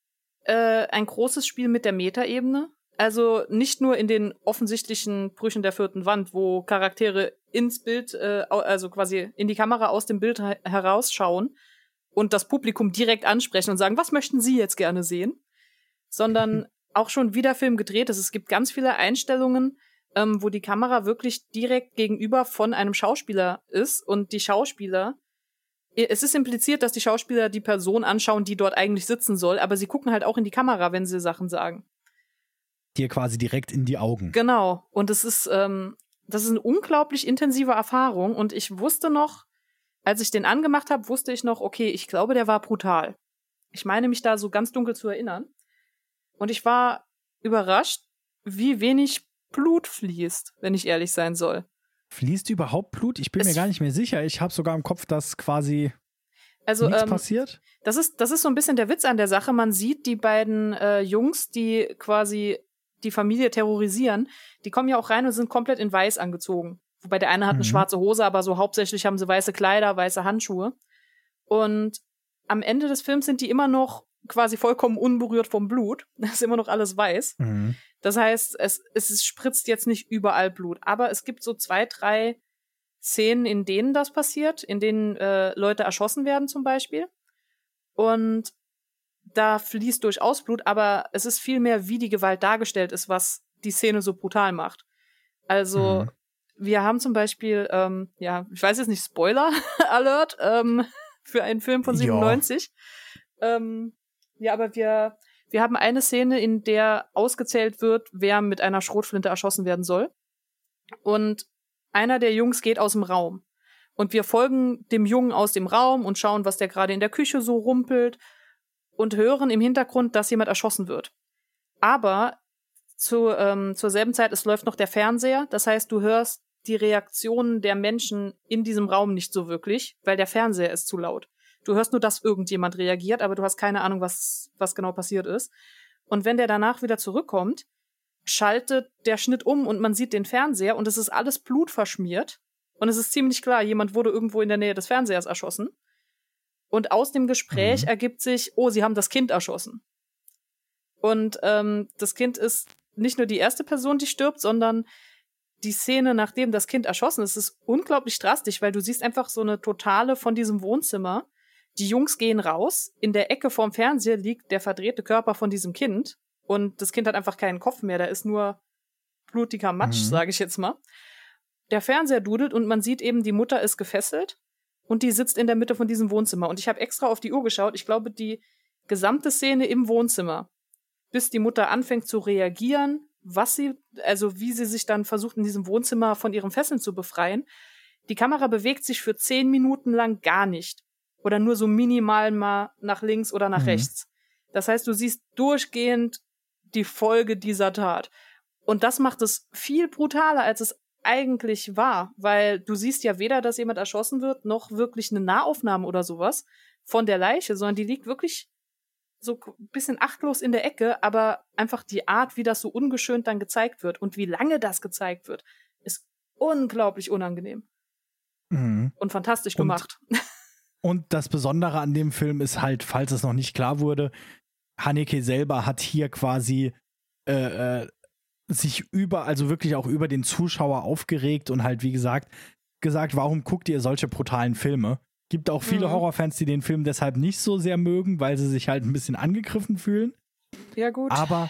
Speaker 2: äh, ein großes Spiel mit der Metaebene. Also nicht nur in den offensichtlichen Brüchen der vierten Wand, wo Charaktere ins Bild, äh, also quasi in die Kamera aus dem Bild he- herausschauen und das Publikum direkt ansprechen und sagen, was möchten Sie jetzt gerne sehen? Sondern auch schon wie der Film gedreht ist. Es gibt ganz viele Einstellungen, ähm, wo die Kamera wirklich direkt gegenüber von einem Schauspieler ist und die Schauspieler, es ist impliziert, dass die Schauspieler die Person anschauen, die dort eigentlich sitzen soll, aber sie gucken halt auch in die Kamera, wenn sie Sachen sagen.
Speaker 1: Dir quasi direkt in die Augen.
Speaker 2: Genau. Und es ist, ähm, das ist eine unglaublich intensive Erfahrung. Und ich wusste noch, als ich den angemacht habe, wusste ich noch, okay, ich glaube, der war brutal. Ich meine, mich da so ganz dunkel zu erinnern. Und ich war überrascht, wie wenig Blut fließt, wenn ich ehrlich sein soll.
Speaker 1: Fließt überhaupt Blut? Ich bin
Speaker 2: Es
Speaker 1: mir gar nicht mehr sicher. Ich habe sogar im Kopf, dass quasi
Speaker 2: Also,
Speaker 1: nichts
Speaker 2: ähm,
Speaker 1: passiert.
Speaker 2: Das ist, das ist so ein bisschen der Witz an der Sache. Man sieht die beiden äh, Jungs, die quasi die Familie terrorisieren, die kommen ja auch rein und sind komplett in weiß angezogen. Wobei der eine hat eine
Speaker 1: Mhm.
Speaker 2: schwarze Hose, aber so hauptsächlich haben sie weiße Kleider, weiße Handschuhe. Und am Ende des Films sind die immer noch quasi vollkommen unberührt vom Blut. Das ist immer noch alles weiß.
Speaker 1: Mhm.
Speaker 2: Das heißt, es, es spritzt jetzt nicht überall Blut. Aber es gibt so zwei, drei Szenen, in denen das passiert, in denen äh, Leute erschossen werden zum Beispiel. Und da fließt durchaus Blut, aber es ist viel mehr, wie die Gewalt dargestellt ist, was die Szene so brutal macht. Also,
Speaker 1: Mhm.
Speaker 2: wir haben zum Beispiel, ähm, ja, ich weiß jetzt nicht, Spoiler-Alert ähm, für einen Film von siebenundneunzig. Ja, ähm, ja aber wir, wir haben eine Szene, in der ausgezählt wird, wer mit einer Schrotflinte erschossen werden soll. Und einer der Jungs geht aus dem Raum. Und wir folgen dem Jungen aus dem Raum und schauen, was der gerade in der Küche so rumpelt. Und hören im Hintergrund, dass jemand erschossen wird. Aber zu, ähm, zur selben Zeit, es läuft noch der Fernseher. Das heißt, du hörst die Reaktionen der Menschen in diesem Raum nicht so wirklich, weil der Fernseher ist zu laut. Du hörst nur, dass irgendjemand reagiert, aber du hast keine Ahnung, was, was genau passiert ist. Und wenn der danach wieder zurückkommt, schaltet der Schnitt um und man sieht den Fernseher und es ist alles blutverschmiert. Und es ist ziemlich klar, jemand wurde irgendwo in der Nähe des Fernsehers erschossen. Und aus dem Gespräch mhm. ergibt sich, oh, sie haben das Kind erschossen. Und ähm, das Kind ist nicht nur die erste Person, die stirbt, sondern die Szene, nachdem das Kind erschossen ist, ist unglaublich drastisch, weil du siehst einfach so eine Totale von diesem Wohnzimmer. Die Jungs gehen raus, in der Ecke vorm Fernseher liegt der verdrehte Körper von diesem Kind und das Kind hat einfach keinen Kopf mehr, da ist nur blutiger Matsch, mhm. sage ich jetzt mal. Der Fernseher dudelt und man sieht eben, die Mutter ist gefesselt. Und die sitzt in der Mitte von diesem Wohnzimmer. Und ich habe extra auf die Uhr geschaut. Ich glaube, die gesamte Szene im Wohnzimmer, bis die Mutter anfängt zu reagieren, was sie, also wie sie sich dann versucht, in diesem Wohnzimmer von ihren Fesseln zu befreien. Die Kamera bewegt sich für zehn Minuten lang gar nicht. Oder nur so minimal mal nach links oder nach mhm. rechts. Das heißt, du siehst durchgehend die Folge dieser Tat. Und das macht es viel brutaler, als es eigentlich war, weil du siehst ja weder, dass jemand erschossen wird, noch wirklich eine Nahaufnahme oder sowas von der Leiche, sondern die liegt wirklich so ein bisschen achtlos in der Ecke, aber einfach die Art, wie das so ungeschönt dann gezeigt wird und wie lange das gezeigt wird, ist unglaublich unangenehm. Mhm. Und fantastisch gemacht.
Speaker 1: Und, und das Besondere an dem Film ist halt, falls es noch nicht klar wurde, Haneke selber hat hier quasi äh, äh, sich über, also wirklich auch über den Zuschauer aufgeregt und halt, wie gesagt, gesagt, warum guckt ihr solche brutalen Filme? Gibt auch viele mhm. Horrorfans, die den Film deshalb nicht so sehr mögen, weil sie sich halt ein bisschen angegriffen fühlen.
Speaker 2: Ja, gut.
Speaker 1: Aber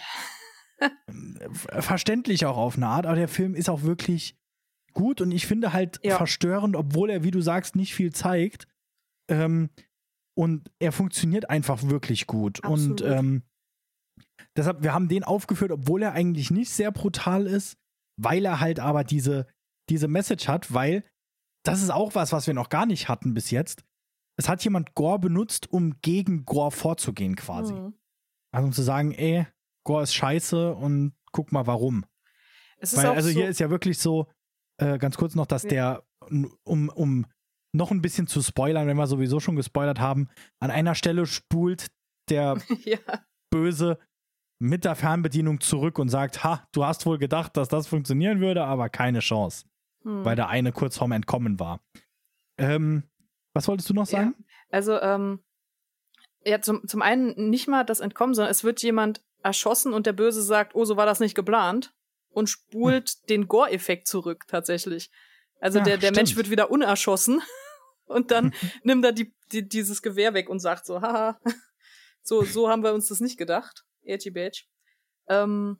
Speaker 1: verständlich auch auf eine Art, aber der Film ist auch wirklich gut und ich finde halt ja. verstörend, obwohl er, wie du sagst, nicht viel zeigt. Ähm, und er funktioniert einfach wirklich gut.
Speaker 2: Absolut.
Speaker 1: Und ähm, deshalb, wir haben den aufgeführt, obwohl er eigentlich nicht sehr brutal ist, weil er halt aber diese, diese Message hat, weil das ist auch was, was wir noch gar nicht hatten bis jetzt. Es hat jemand Gore benutzt, um gegen Gore vorzugehen quasi. Mhm. Also um zu sagen, ey, Gore ist scheiße und guck mal warum.
Speaker 2: Es ist
Speaker 1: weil,
Speaker 2: auch
Speaker 1: also
Speaker 2: so
Speaker 1: hier ist ja wirklich so, äh, ganz kurz noch, dass ja. der, um, um noch ein bisschen zu spoilern, wenn wir sowieso schon gespoilert haben, an einer Stelle spult der
Speaker 2: ja.
Speaker 1: Böse mit der Fernbedienung zurück und sagt, ha, du hast wohl gedacht, dass das funktionieren würde, aber keine Chance. Hm. Weil der eine kurz vorm Entkommen war. Ähm, was wolltest du noch sagen?
Speaker 2: Ja, also, ähm, ja, zum, zum einen nicht mal das Entkommen, sondern es wird jemand erschossen und der Böse sagt, oh, so war das nicht geplant und spult hm. den Gore-Effekt zurück tatsächlich. Also ja, der, der Mensch wird wieder unerschossen und dann nimmt er die, die, dieses Gewehr weg und sagt so, haha, so, so haben wir uns das nicht gedacht. Edgy Badge. Ähm,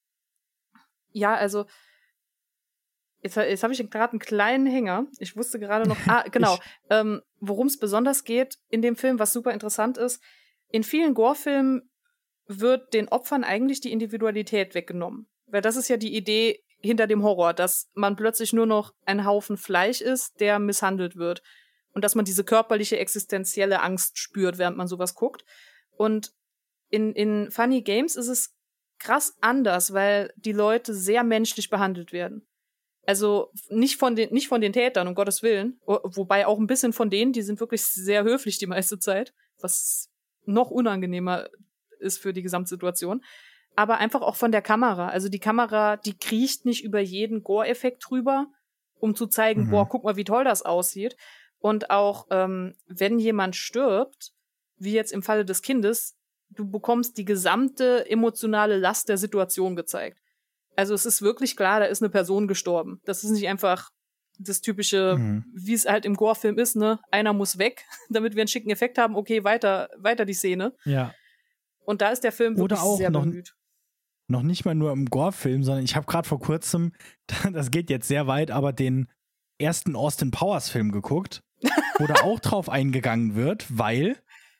Speaker 2: ja, also Jetzt, jetzt habe ich gerade einen kleinen Hänger. Ich wusste gerade noch, ah, genau, ähm, worum es besonders geht in dem Film, was super interessant ist. In vielen Gore-Filmen wird den Opfern eigentlich die Individualität weggenommen. Weil das ist ja die Idee hinter dem Horror, dass man plötzlich nur noch ein Haufen Fleisch ist, der misshandelt wird. Und dass man diese körperliche, existenzielle Angst spürt, während man sowas guckt. Und in, in Funny Games ist es krass anders, weil die Leute sehr menschlich behandelt werden. Also nicht von den nicht von den Tätern, um Gottes Willen, wobei auch ein bisschen von denen, die sind wirklich sehr höflich die meiste Zeit, was noch unangenehmer ist für die Gesamtsituation. Aber einfach auch von der Kamera. Also die Kamera, die kriecht nicht über jeden Gore-Effekt drüber, um zu zeigen, mhm. boah, guck mal, wie toll das aussieht. Und auch, ähm, wenn jemand stirbt, wie jetzt im Falle des Kindes, du bekommst die gesamte emotionale Last der Situation gezeigt. Also es ist wirklich klar, da ist eine Person gestorben. Das ist nicht einfach das typische, mhm. wie es halt im Gore-Film ist, ne? Einer muss weg, damit wir einen schicken Effekt haben. Okay, weiter, weiter die Szene.
Speaker 1: Ja.
Speaker 2: Und da ist der Film wirklich
Speaker 1: Oder auch
Speaker 2: sehr
Speaker 1: noch,
Speaker 2: bemüht.
Speaker 1: Noch nicht mal nur im Gore-Film, sondern ich habe gerade vor kurzem, das geht jetzt sehr weit, aber den ersten Austin Powers-Film geguckt, wo da auch drauf eingegangen wird, weil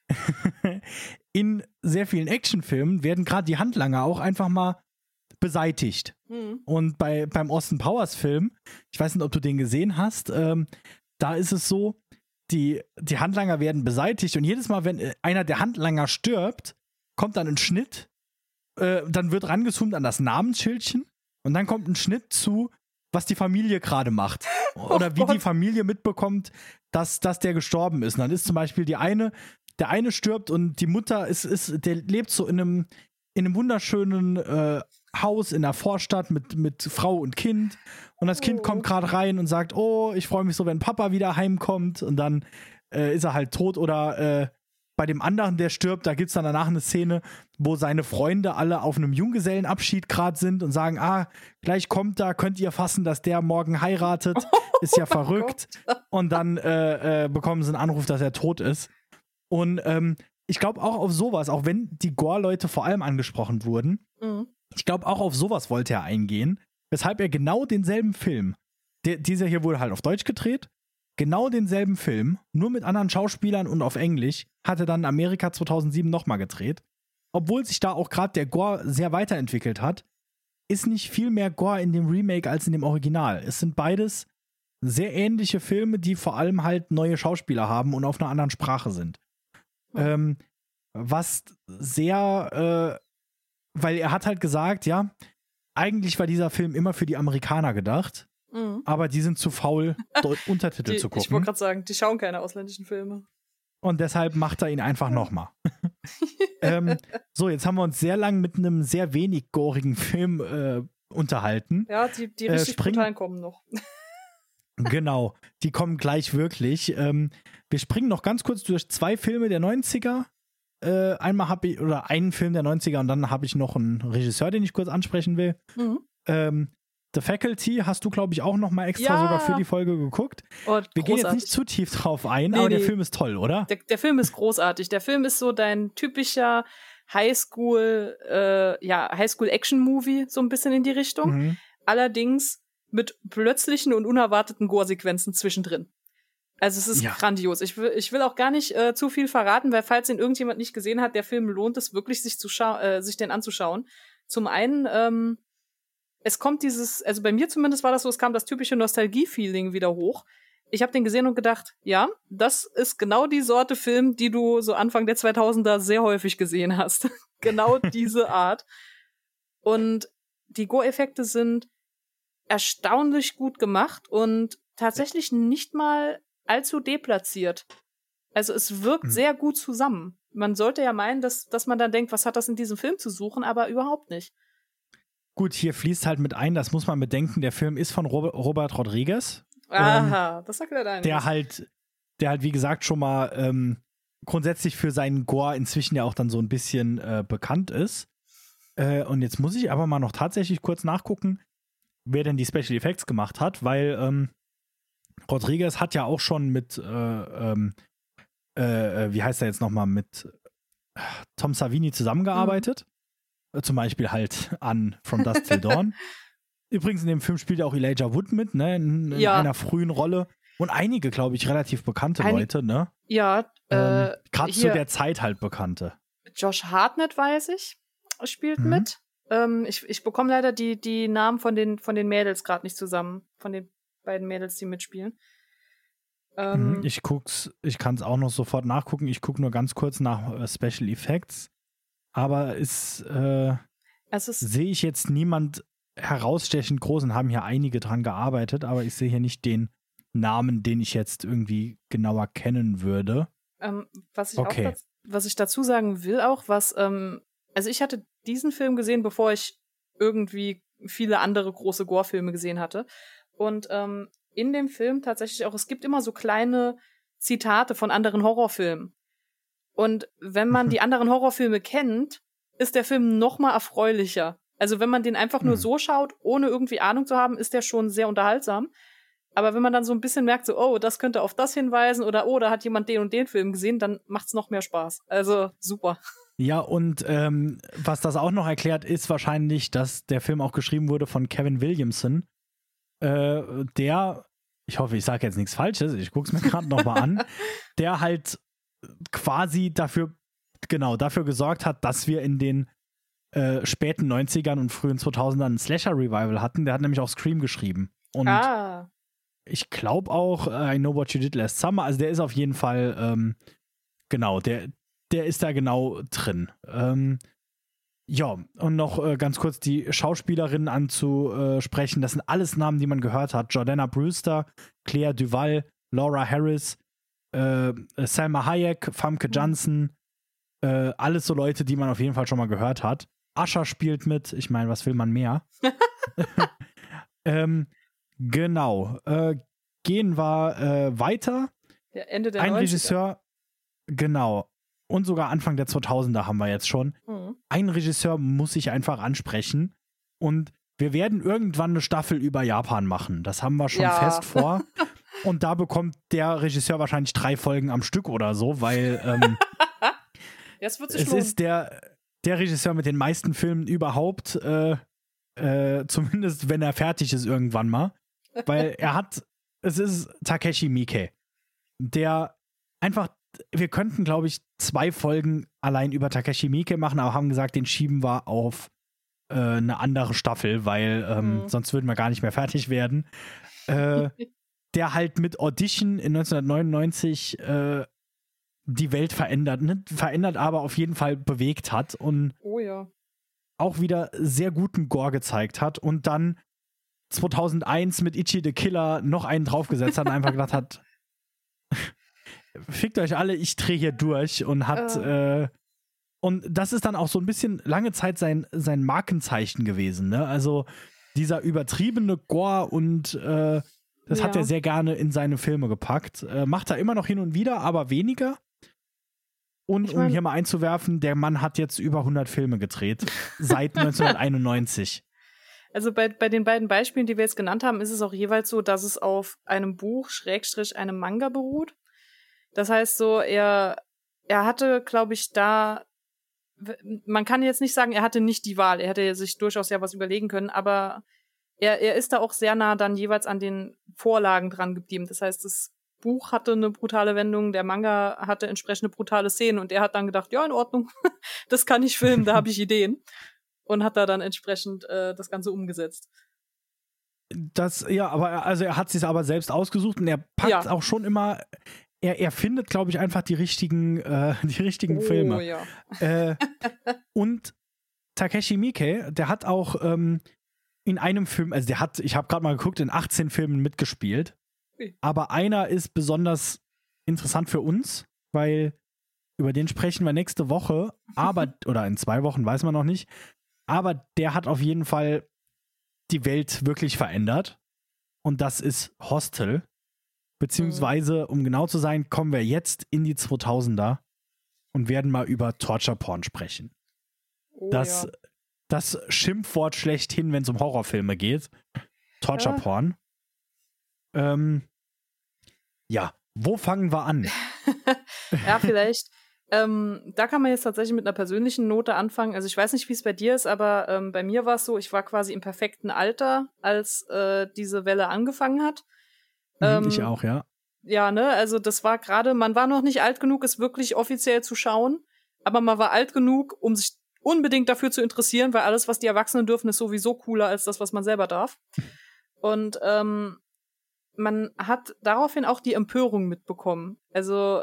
Speaker 1: in sehr vielen Actionfilmen werden gerade die Handlanger auch einfach mal beseitigt. Mhm. Und bei, beim Austin Powers Film, ich weiß nicht, ob du den gesehen hast, ähm, da ist es so, die, die Handlanger werden beseitigt und jedes Mal, wenn einer der Handlanger stirbt, kommt dann ein Schnitt, äh, dann wird rangezoomt an das Namensschildchen und dann kommt ein Schnitt zu, was die Familie gerade macht. Oder oh wie Gott. Die Familie mitbekommt, dass, dass der gestorben ist. Und dann ist zum Beispiel die eine, der eine stirbt und die Mutter ist, ist, der lebt so in einem, in einem wunderschönen äh, Haus in der Vorstadt mit, mit Frau und Kind und das Kind oh. kommt gerade rein und sagt, oh, ich freue mich so, wenn Papa wieder heimkommt und dann äh, ist er halt tot oder äh, bei dem anderen, der stirbt, da gibt es dann danach eine Szene, wo seine Freunde alle auf einem Junggesellenabschied gerade sind und sagen, ah, gleich kommt da, könnt ihr fassen, dass der morgen heiratet, ist ja verrückt und dann äh, äh, bekommen sie einen Anruf, dass er tot ist und ähm, ich glaube auch auf sowas, auch wenn die Gore-Leute vor allem angesprochen wurden, mhm. ich glaube auch auf sowas wollte er eingehen, weshalb er genau denselben Film, der, dieser hier wurde halt auf Deutsch gedreht, genau denselben Film, nur mit anderen Schauspielern und auf Englisch, hat er dann in Amerika zweitausendsieben nochmal gedreht. Obwohl sich da auch gerade der Gore sehr weiterentwickelt hat, ist nicht viel mehr Gore in dem Remake als in dem Original. Es sind beides sehr ähnliche Filme, die vor allem halt neue Schauspieler haben und auf einer anderen Sprache sind. Ähm, was sehr, äh, weil er hat halt gesagt, ja, eigentlich war dieser Film immer für die Amerikaner gedacht, mhm. aber die sind zu faul, Untertitel
Speaker 2: die,
Speaker 1: zu gucken.
Speaker 2: Ich wollte gerade sagen, die schauen keine ausländischen Filme.
Speaker 1: Und deshalb macht er ihn einfach nochmal. ähm, so, jetzt haben wir uns sehr lang mit einem sehr wenig gorigen Film äh, unterhalten.
Speaker 2: Ja, die, die richtig äh, springen, brutalen kommen noch.
Speaker 1: Genau, die kommen gleich wirklich. Ähm, wir springen noch ganz kurz durch zwei Filme der neunziger. Äh, einmal habe ich, oder einen Film der neunziger und dann habe ich noch einen Regisseur, den ich kurz ansprechen will. Mhm. Ähm, The Faculty hast du, glaube ich, auch noch mal extra ja. sogar für die Folge geguckt. Oh, wir gehen jetzt nicht zu tief drauf ein, nee, aber nee. der Film ist toll, oder?
Speaker 2: Der, der Film ist großartig. Der Film ist so dein typischer Highschool, äh, ja, Highschool-Action-Movie, so ein bisschen in die Richtung. Mhm. Allerdings mit plötzlichen und unerwarteten Gore-Sequenzen zwischendrin. Also es ist
Speaker 1: Ja.
Speaker 2: grandios. Ich will, ich will auch gar nicht äh, zu viel verraten, weil falls ihn irgendjemand nicht gesehen hat, der Film lohnt es wirklich, sich zu schau- äh, sich den anzuschauen. Zum einen, ähm, es kommt dieses, also bei mir zumindest war das so, es kam das typische Nostalgie-Feeling wieder hoch. Ich habe den gesehen und gedacht, ja, das ist genau die Sorte Film, die du so Anfang der zweitausender sehr häufig gesehen hast. Genau diese Art. Und die Gore-Effekte sind erstaunlich gut gemacht und tatsächlich nicht mal allzu deplatziert. Also es wirkt
Speaker 1: Mhm.
Speaker 2: sehr gut zusammen. Man sollte ja meinen, dass, dass man dann denkt, was hat das in diesem Film zu suchen, aber überhaupt nicht.
Speaker 1: Gut, hier fließt halt mit ein, das muss man bedenken, der Film ist von Robert, Robert Rodriguez.
Speaker 2: Aha, ähm, das erklärt einiges.
Speaker 1: Der halt, der halt, wie gesagt, schon mal ähm, grundsätzlich für seinen Gore inzwischen ja auch dann so ein bisschen äh, bekannt ist. Äh, und jetzt muss ich aber mal noch tatsächlich kurz nachgucken, wer denn die Special Effects gemacht hat, weil ähm, Rodriguez hat ja auch schon mit, äh, ähm, äh, wie heißt er jetzt nochmal, mit Tom Savini zusammengearbeitet. Mhm. Äh, zum Beispiel halt an From Dusk Till Dawn. Übrigens, in dem Film spielt ja auch Elijah Wood mit, ne, in, in ja. einer frühen Rolle. Und einige, glaube ich, relativ bekannte Einig- Leute, ne?
Speaker 2: Ja,
Speaker 1: ähm,
Speaker 2: äh,
Speaker 1: gerade zu der Zeit halt bekannte.
Speaker 2: Josh Hartnett, weiß ich, spielt
Speaker 1: mhm.
Speaker 2: mit. Ähm, ich ich bekomme leider die, die Namen von den, von den Mädels gerade nicht zusammen. Von den beiden Mädels, die mitspielen. Ähm,
Speaker 1: mhm. Ich guck's, ich kann es auch noch sofort nachgucken. Ich gucke nur ganz kurz nach äh, Special Effects. Aber ist, äh,
Speaker 2: es ist
Speaker 1: sehe ich jetzt niemand herausstechend groß und haben hier einige dran gearbeitet, aber ich sehe hier nicht den Namen, den ich jetzt irgendwie genauer kennen würde.
Speaker 2: Ähm, was ich
Speaker 1: okay.
Speaker 2: auch daz- was ich dazu sagen will auch, was, ähm, also ich hatte diesen Film gesehen, bevor ich irgendwie viele andere große Gore-Filme gesehen hatte. Und ähm, in dem Film tatsächlich auch, es gibt immer so kleine Zitate von anderen Horrorfilmen. Und wenn man die anderen Horrorfilme kennt, ist der Film noch mal erfreulicher. Also wenn man den einfach nur
Speaker 1: hm.
Speaker 2: so schaut, ohne irgendwie Ahnung zu haben, ist der schon sehr unterhaltsam. Aber wenn man dann so ein bisschen merkt, so, oh, das könnte auf das hinweisen oder oh, da hat jemand den und den Film gesehen, dann macht's noch mehr Spaß. Also super.
Speaker 1: Ja, und ähm, was das auch noch erklärt, ist wahrscheinlich, dass der Film auch geschrieben wurde von Kevin Williamson, äh, der, ich hoffe, ich sage jetzt nichts Falsches, ich gucke es mir gerade nochmal an, der halt quasi dafür, genau, dafür gesorgt hat, dass wir in den äh, späten neunzigern und frühen zweitausendern ein Slasher-Revival hatten. Der hat nämlich auch Scream geschrieben. Und
Speaker 2: ah.
Speaker 1: ich glaube auch uh, I Know What You Did Last Summer, also der ist auf jeden Fall, ähm, genau, der, der ist da genau drin. Ähm, ja, und noch äh, ganz kurz die Schauspielerinnen anzusprechen. Das sind alles Namen, die man gehört hat. Jordana Brewster, Claire Duval, Laura Harris, äh, Salma Hayek, Famke Janssen, äh, alles so Leute, die man auf jeden Fall schon mal gehört hat. Usher spielt mit, ich meine, was will man mehr? ähm, genau. Äh, gehen wir äh, weiter.
Speaker 2: Ja, Ende der
Speaker 1: Ein
Speaker 2: neunziger.
Speaker 1: Regisseur, genau. Und sogar Anfang der zweitausender haben wir jetzt schon.
Speaker 2: Mhm.
Speaker 1: Ein Regisseur muss ich einfach ansprechen. Und wir werden irgendwann eine Staffel über Japan machen. Das haben wir schon
Speaker 2: Ja.
Speaker 1: fest vor. Und da bekommt der Regisseur wahrscheinlich drei Folgen am Stück oder so, weil ähm,
Speaker 2: Das wird sich
Speaker 1: es
Speaker 2: lohnen.
Speaker 1: ist der, der Regisseur mit den meisten Filmen überhaupt, äh, äh, zumindest wenn er fertig ist irgendwann mal. Weil er hat, es ist Takeshi Miike, der einfach, wir könnten, glaube ich, zwei Folgen allein über Takeshi Miike machen, aber haben gesagt, den schieben wir auf äh, eine andere Staffel, weil ähm,
Speaker 2: Mhm.
Speaker 1: sonst würden wir gar nicht mehr fertig werden. Äh, der halt mit Audition in neunzehnhundertneunundneunzig äh, die Welt verändert, ne? verändert, aber auf jeden Fall bewegt hat und
Speaker 2: Oh ja.
Speaker 1: auch wieder sehr guten Gore gezeigt hat und dann zweitausendeins mit Ichi the Killer noch einen draufgesetzt hat und einfach gedacht hat, fickt euch alle, ich drehe hier durch und hat
Speaker 2: äh.
Speaker 1: äh, und das ist dann auch so ein bisschen lange Zeit sein, sein Markenzeichen gewesen, ne? Also dieser übertriebene Gore und äh, das
Speaker 2: Ja.
Speaker 1: hat er sehr gerne in seine Filme gepackt. Äh, macht er immer noch hin und wieder, aber weniger. Und
Speaker 2: Ich mein-
Speaker 1: um hier mal einzuwerfen, der Mann hat jetzt über hundert Filme gedreht, seit neunzehnhunderteinundneunzig.
Speaker 2: Also bei, bei den beiden Beispielen, die wir jetzt genannt haben, ist es auch jeweils so, dass es auf einem Buch, Schrägstrich, einem Manga beruht. Das heißt so, er, er hatte, glaube ich, da, man kann jetzt nicht sagen, er hatte nicht die Wahl, er hätte sich durchaus ja was überlegen können, aber er, er ist da auch sehr nah dann jeweils an den Vorlagen dran geblieben. Das heißt, das Buch hatte eine brutale Wendung, der Manga hatte entsprechende brutale Szenen und er hat dann gedacht, ja, in Ordnung, das kann ich filmen, da habe ich Ideen. Und hat da dann entsprechend äh, das Ganze umgesetzt.
Speaker 1: Das, ja, aber er- also er hat sich aber selbst ausgesucht und er packt
Speaker 2: Ja.
Speaker 1: auch schon immer, er, er findet, glaube ich, einfach die richtigen, äh, die richtigen
Speaker 2: Oh,
Speaker 1: Filme.
Speaker 2: ja.
Speaker 1: Äh, und Takeshi Miike, der hat auch ähm, in einem Film, also der hat, ich habe gerade mal geguckt, in achtzehn Filmen mitgespielt.
Speaker 2: Ui.
Speaker 1: Aber einer ist besonders interessant für uns, weil über den sprechen wir nächste Woche, aber, oder in zwei Wochen, weiß man noch nicht. Aber der hat auf jeden Fall die Welt wirklich verändert. Und das ist Hostel. Beziehungsweise, um genau zu sein, kommen wir jetzt in die zweitausender und werden mal über Torture Porn sprechen.
Speaker 2: Oh,
Speaker 1: Das,
Speaker 2: ja.
Speaker 1: das Schimpfwort schlechthin, wenn es um Horrorfilme geht. Torture
Speaker 2: Ja.
Speaker 1: Porn. Ähm, ja, wo fangen wir an?
Speaker 2: Ja, vielleicht. ähm, da kann man jetzt tatsächlich mit einer persönlichen Note anfangen. Also ich weiß nicht, wie es bei dir ist, aber ähm, bei mir war es so, ich war quasi im perfekten Alter, als äh, diese Welle angefangen hat.
Speaker 1: Mhm, ich
Speaker 2: Ähm,
Speaker 1: auch, ja.
Speaker 2: Ja, ne, also das war gerade, man war noch nicht alt genug, es wirklich offiziell zu schauen, aber man war alt genug, um sich unbedingt dafür zu interessieren, weil alles, was die Erwachsenen dürfen, ist sowieso cooler als das, was man selber darf. Und ähm, man hat daraufhin auch die Empörung mitbekommen. Also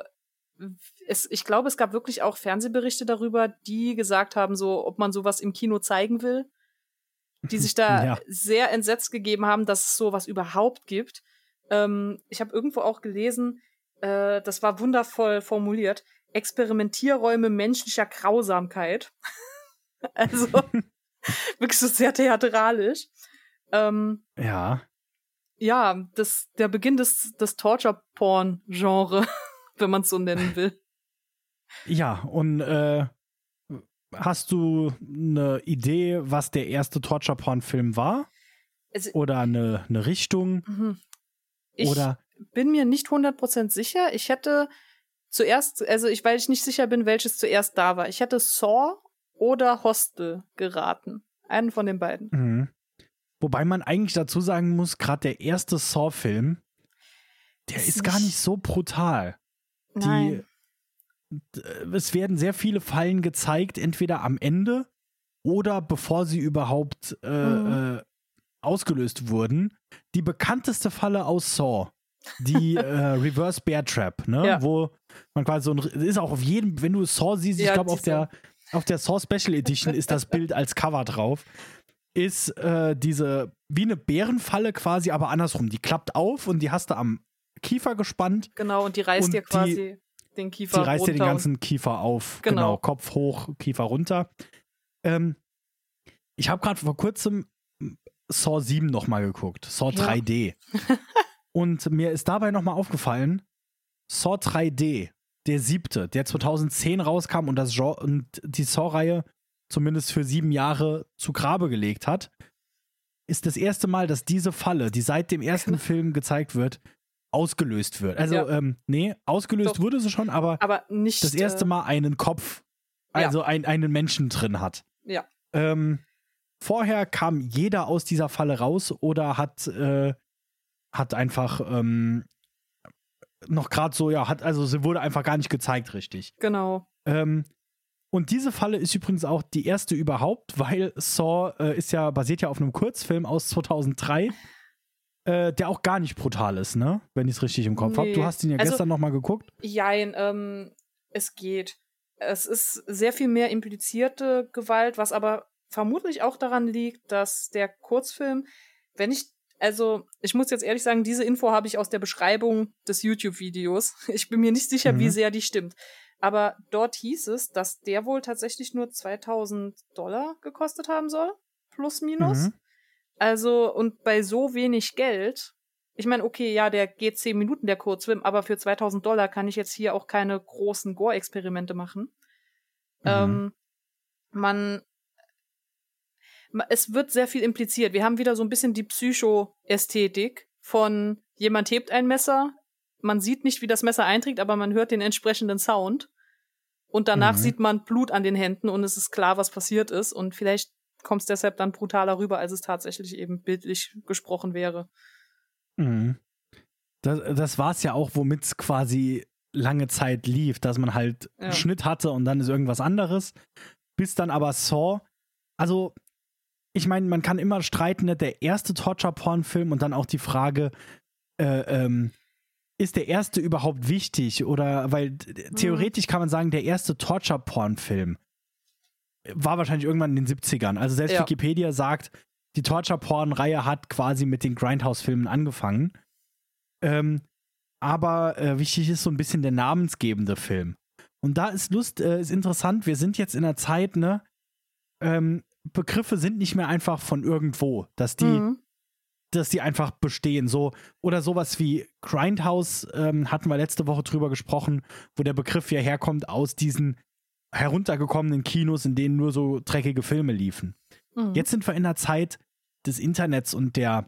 Speaker 2: es, ich glaube, es gab wirklich auch Fernsehberichte darüber, die gesagt haben, so, ob man sowas im Kino zeigen will, die sich da
Speaker 1: Ja.
Speaker 2: sehr entsetzt gegeben haben, dass es sowas überhaupt gibt. Ähm, ich habe irgendwo auch gelesen, äh, das war wundervoll formuliert, Experimentierräume menschlicher Grausamkeit. Also wirklich so sehr theatralisch. Ähm,
Speaker 1: Ja.
Speaker 2: ja, das, der Beginn des, des Torture-Porn-Genre, wenn man es so nennen will.
Speaker 1: Ja, und äh, hast du eine Idee, was der erste Torture-Porn-Film war?
Speaker 2: Also,
Speaker 1: Oder eine, eine Richtung?
Speaker 2: mhm. Ich
Speaker 1: Oder
Speaker 2: bin mir nicht hundert Prozent sicher. Ich hätte zuerst, also ich, weil ich nicht sicher bin, welches zuerst da war. Ich hätte Saw oder Hostel geraten. Einen von den beiden.
Speaker 1: Mhm. Wobei man eigentlich dazu sagen muss, gerade der erste Saw-Film, der ist,
Speaker 2: Ist
Speaker 1: gar
Speaker 2: nicht-
Speaker 1: nicht so brutal.
Speaker 2: Nein.
Speaker 1: Die, es werden sehr viele Fallen gezeigt, entweder am Ende oder bevor sie überhaupt äh,
Speaker 2: Mhm.
Speaker 1: äh, ausgelöst wurden. Die bekannteste Falle aus Saw, die äh, Reverse Bear Trap, ne?
Speaker 2: Ja.
Speaker 1: Wo man quasi so ein, ist auch auf jedem, wenn du Saw siehst, ich
Speaker 2: Ja,
Speaker 1: glaube auf
Speaker 2: diese-
Speaker 1: der auf der Saw Special Edition ist das Bild als Cover drauf, ist äh, diese, wie eine Bärenfalle quasi, aber andersrum. Die klappt auf und die hast du am Kiefer gespannt.
Speaker 2: Genau, und die reißt
Speaker 1: Und
Speaker 2: dir
Speaker 1: die-
Speaker 2: quasi den Kiefer
Speaker 1: Die reißt
Speaker 2: runter.
Speaker 1: dir den ganzen Kiefer auf.
Speaker 2: Genau.
Speaker 1: Genau, Kopf hoch, Kiefer runter. Ähm, ich habe gerade vor kurzem Saw sieben nochmal geguckt. Saw
Speaker 2: Ja.
Speaker 1: drei D. Und mir ist dabei nochmal aufgefallen, Saw drei D, der siebte, der zweitausendzehn rauskam und, das Genre, und die Saw-Reihe zumindest für sieben Jahre zu Grabe gelegt hat, ist das erste Mal, dass diese Falle, die seit dem ersten Film gezeigt wird, ausgelöst wird. Also,
Speaker 2: Ja.
Speaker 1: ähm, nee, ausgelöst
Speaker 2: Doch.
Speaker 1: wurde sie schon, aber
Speaker 2: Aber nicht.
Speaker 1: das erste
Speaker 2: äh,
Speaker 1: Mal einen Kopf,
Speaker 2: Ja.
Speaker 1: also ein, einen Menschen drin hat.
Speaker 2: Ja.
Speaker 1: Ähm, vorher kam jeder aus dieser Falle raus oder hat, äh, hat einfach ähm, noch gerade so, ja, hat, also sie wurde einfach gar nicht gezeigt, richtig.
Speaker 2: Genau.
Speaker 1: Ähm, und diese Falle ist übrigens auch die erste überhaupt, weil Saw äh, ist ja, basiert ja auf einem Kurzfilm aus zweitausenddrei, äh, der auch gar nicht brutal ist, ne? Wenn ich es richtig im Kopf habe.
Speaker 2: Nee.
Speaker 1: Du hast ihn ja
Speaker 2: Also-
Speaker 1: gestern nochmal geguckt.
Speaker 2: Jein, ähm, es geht. Es ist sehr viel mehr implizierte Gewalt, was aber vermutlich auch daran liegt, dass der Kurzfilm, wenn ich, also ich muss jetzt ehrlich sagen, diese Info habe ich aus der Beschreibung des YouTube-Videos. Ich bin mir nicht sicher,
Speaker 1: Mhm.
Speaker 2: wie sehr die stimmt. Aber dort hieß es, dass der wohl tatsächlich nur zweitausend Dollar gekostet haben soll, plus minus.
Speaker 1: Mhm.
Speaker 2: Also, und bei so wenig Geld, ich meine, okay, ja, der geht zehn Minuten, der Kurzfilm, aber für zweitausend Dollar kann ich jetzt hier auch keine großen Gore-Experimente machen.
Speaker 1: Mhm.
Speaker 2: Ähm, man, ma- es wird sehr viel impliziert. Wir haben wieder so ein bisschen die Psycho-Ästhetik von jemand hebt ein Messer, man sieht nicht, wie das Messer einträgt, aber man hört den entsprechenden Sound. Und danach
Speaker 1: Mhm.
Speaker 2: sieht man Blut an den Händen und es ist klar, was passiert ist. Und vielleicht kommt es deshalb dann brutaler rüber, als es tatsächlich eben bildlich gesprochen wäre.
Speaker 1: Mhm. Das, das war es ja auch, womit es quasi lange Zeit lief, dass man halt
Speaker 2: Ja.
Speaker 1: einen Schnitt hatte und dann ist irgendwas anderes. Bis dann aber Saw, also ich meine, man kann immer streiten, ne, der erste Torture-Porn-Film und dann auch die Frage, äh, ähm, ist der erste überhaupt wichtig? Oder, weil mhm. theoretisch kann man sagen, der erste Torture-Porn-Film war wahrscheinlich irgendwann in den siebzigern. Also selbst
Speaker 2: Ja.
Speaker 1: Wikipedia sagt, die Torture-Porn-Reihe hat quasi mit den Grindhouse-Filmen angefangen. Ähm, aber äh, wichtig ist so ein bisschen der namensgebende Film. Und da ist Lust, äh, ist interessant, wir sind jetzt in einer Zeit, ne, ähm, Begriffe sind nicht mehr einfach von irgendwo, dass die,
Speaker 2: Mhm.
Speaker 1: dass die einfach bestehen. So, oder sowas wie Grindhouse, ähm, hatten wir letzte Woche drüber gesprochen, wo der Begriff ja herkommt aus diesen heruntergekommenen Kinos, in denen nur so dreckige Filme liefen.
Speaker 2: Mhm.
Speaker 1: Jetzt sind wir in der Zeit des Internets und der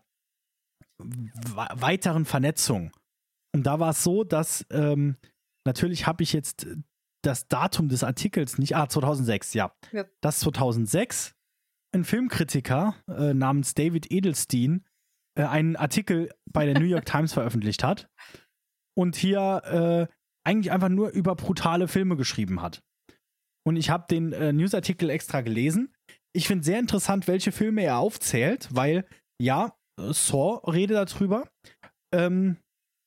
Speaker 1: we- weiteren Vernetzung. Und da war es so, dass ähm, natürlich habe ich jetzt das Datum des Artikels nicht, ah, zweitausendsechs, ja.
Speaker 2: Ja.
Speaker 1: Dass zweitausendsechs ein Filmkritiker äh, namens David Edelstein äh, einen Artikel bei der New York Times veröffentlicht hat und hier äh, eigentlich einfach nur über brutale Filme geschrieben hat. Und ich habe den äh, Newsartikel extra gelesen. Ich finde sehr interessant, welche Filme er aufzählt, weil, ja, äh, Saw rede darüber. Ähm,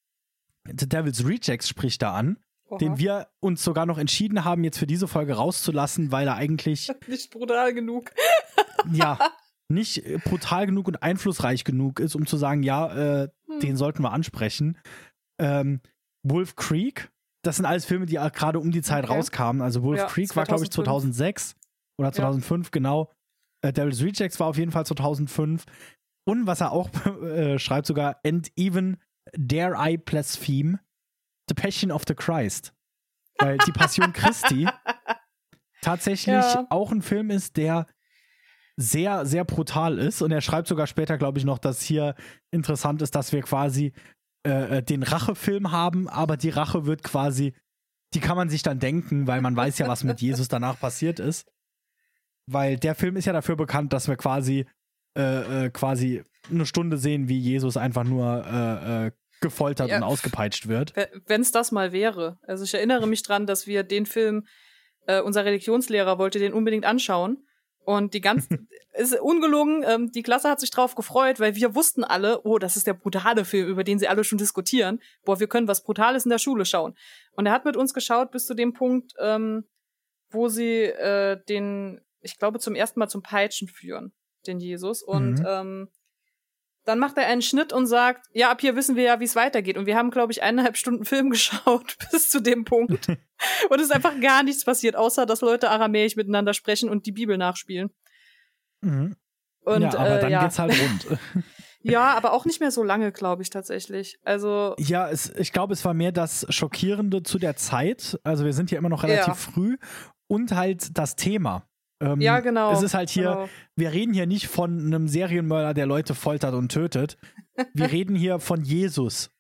Speaker 1: The Devil's Rejects spricht da an,
Speaker 2: Oha.
Speaker 1: den wir uns sogar noch entschieden haben, jetzt für diese Folge rauszulassen, weil er eigentlich
Speaker 2: Nicht brutal genug.
Speaker 1: ja nicht äh, brutal genug und einflussreich genug ist, um zu sagen, ja, äh,
Speaker 2: Hm.
Speaker 1: den sollten wir ansprechen. Ähm, Wolf Creek, das sind alles Filme, die auch gerade um die Zeit
Speaker 2: Okay.
Speaker 1: rauskamen. Also Wolf
Speaker 2: Ja,
Speaker 1: Creek war, glaube ich, zweitausendsechs oder zweitausendfünf, genau. Äh, Devil's Rejects war auf jeden Fall zweitausendfünf. Und was er auch äh, schreibt sogar, and even dare I blaspheme, The Passion of the Christ. Weil die Passion Christi tatsächlich
Speaker 2: Ja.
Speaker 1: auch ein Film ist, der sehr, sehr brutal ist. Und er schreibt sogar später, glaube ich, noch, dass hier interessant ist, dass wir quasi äh, den Rachefilm haben, aber die Rache wird quasi, die kann man sich dann denken, weil man weiß ja, was mit Jesus danach passiert ist. Weil der Film ist ja dafür bekannt, dass wir quasi äh, äh, quasi eine Stunde sehen, wie Jesus einfach nur äh, äh, gefoltert
Speaker 2: Ja.
Speaker 1: und ausgepeitscht wird.
Speaker 2: Wenn es das mal wäre. Also ich erinnere mich dran, dass wir den Film, äh, unser Religionslehrer wollte den unbedingt anschauen. Und die ganze, ist ungelogen, ähm, die Klasse hat sich drauf gefreut, weil wir wussten alle, oh, das ist der brutale Film, über den sie alle schon diskutieren. Boah, wir können was Brutales in der Schule schauen. Und er hat mit uns geschaut bis zu dem Punkt, ähm, wo sie äh, den, ich glaube, zum ersten Mal zum Peitschen führen, den Jesus. Und
Speaker 1: Mhm.
Speaker 2: ähm, dann macht er einen Schnitt und sagt, ja, ab hier wissen wir ja, wie es weitergeht. Und wir haben, glaube ich, eineinhalb Stunden Film geschaut bis zu dem Punkt. Und es ist einfach gar nichts passiert, außer dass Leute Aramäisch miteinander sprechen und die Bibel nachspielen.
Speaker 1: Mhm.
Speaker 2: Und,
Speaker 1: ja, aber
Speaker 2: äh,
Speaker 1: dann
Speaker 2: ja.
Speaker 1: geht's halt rund.
Speaker 2: Ja, aber auch nicht mehr so lange, glaube ich, tatsächlich. Also,
Speaker 1: Ja, es, ich glaube, es war mehr das Schockierende zu der Zeit. Also wir sind ja immer noch relativ
Speaker 2: Ja.
Speaker 1: früh. Und halt das Thema. Ähm,
Speaker 2: ja, genau.
Speaker 1: Es ist halt hier,
Speaker 2: Genau.
Speaker 1: wir reden hier nicht von einem Serienmörder, der Leute foltert und tötet. Wir reden hier von Jesus.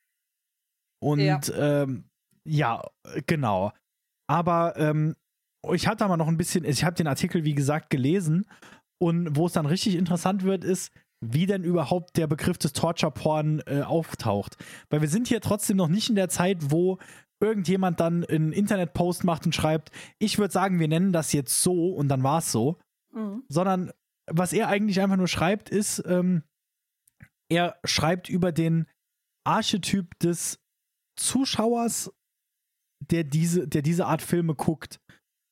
Speaker 1: Und
Speaker 2: Ja.
Speaker 1: ähm, ja, genau. Aber ähm, ich hatte da mal noch ein bisschen, ich habe den Artikel, wie gesagt, gelesen. Und wo es dann richtig interessant wird, ist, wie denn überhaupt der Begriff des Torture-Porn äh, auftaucht. Weil wir sind hier trotzdem noch nicht in der Zeit, wo irgendjemand dann einen Internetpost macht und schreibt, ich würde sagen, wir nennen das jetzt so und dann war es so.
Speaker 2: Mhm.
Speaker 1: Sondern was er eigentlich einfach nur schreibt, ist, ähm, er schreibt über den Archetyp des Zuschauers, der diese, der diese Art Filme guckt.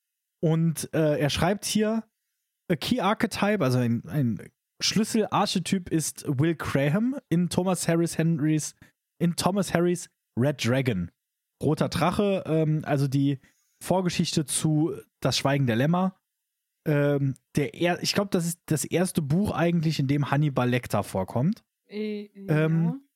Speaker 1: Und äh, er schreibt hier, a key archetype, also ein, ein Schlüsselarchetyp ist Will Graham in Thomas Harris Henrys, in Thomas Harrys Red Dragon. Roter Drache, ähm, also die Vorgeschichte zu Das Schweigen der Lämmer. Ähm, der er, ich glaube, das ist das erste Buch eigentlich, in dem Hannibal Lecter vorkommt.
Speaker 2: Äh,
Speaker 1: Ähm,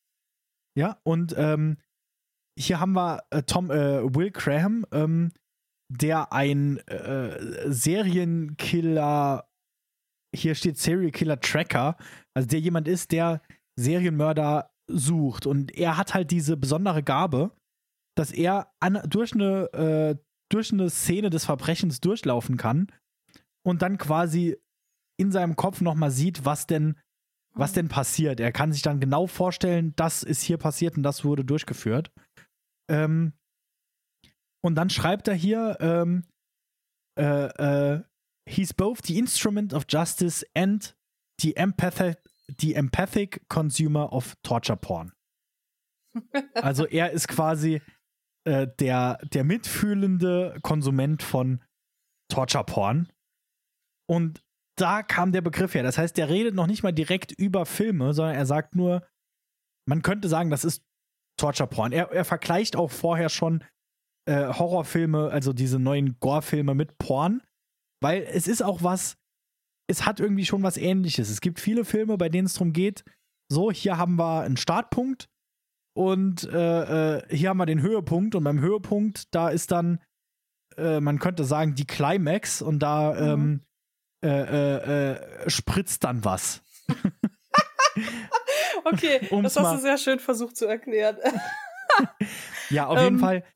Speaker 1: Ja, und ähm, hier haben wir äh, Tom, äh, Will Graham, ähm, der ein äh, Serienkiller, hier steht Serial Killer Tracker, also der jemand ist, der Serienmörder sucht. Und er hat halt diese besondere Gabe, dass er an, durch, eine, äh, durch eine Szene des Verbrechens durchlaufen kann und dann quasi in seinem Kopf nochmal sieht, was denn was denn passiert. Er kann sich dann genau vorstellen, das ist hier passiert und das wurde durchgeführt. Ähm, und dann schreibt er hier, ähm, äh, äh, he's both the instrument of justice and the empathic, the empathic consumer of torture porn. Also er ist quasi äh, der, der mitfühlende Konsument von Torture Porn. Und da kam der Begriff her. Das heißt, der redet noch nicht mal direkt über Filme, sondern er sagt nur, man könnte sagen, das ist Torture Porn. Er, er vergleicht auch vorher schon äh, Horrorfilme, also diese neuen Gore-Filme mit Porn, weil es ist auch was, es hat irgendwie schon was Ähnliches. Es gibt viele Filme, bei denen es darum geht, so, hier haben wir einen Startpunkt und äh, äh, hier haben wir den Höhepunkt und beim Höhepunkt, da ist dann, äh, man könnte sagen, die Climax und da mhm. ähm, äh, äh, äh, spritzt dann was.
Speaker 2: Okay, Um's das hast du sehr schön versucht zu erklären.
Speaker 1: Ja, auf jeden
Speaker 2: ähm,
Speaker 1: Fall.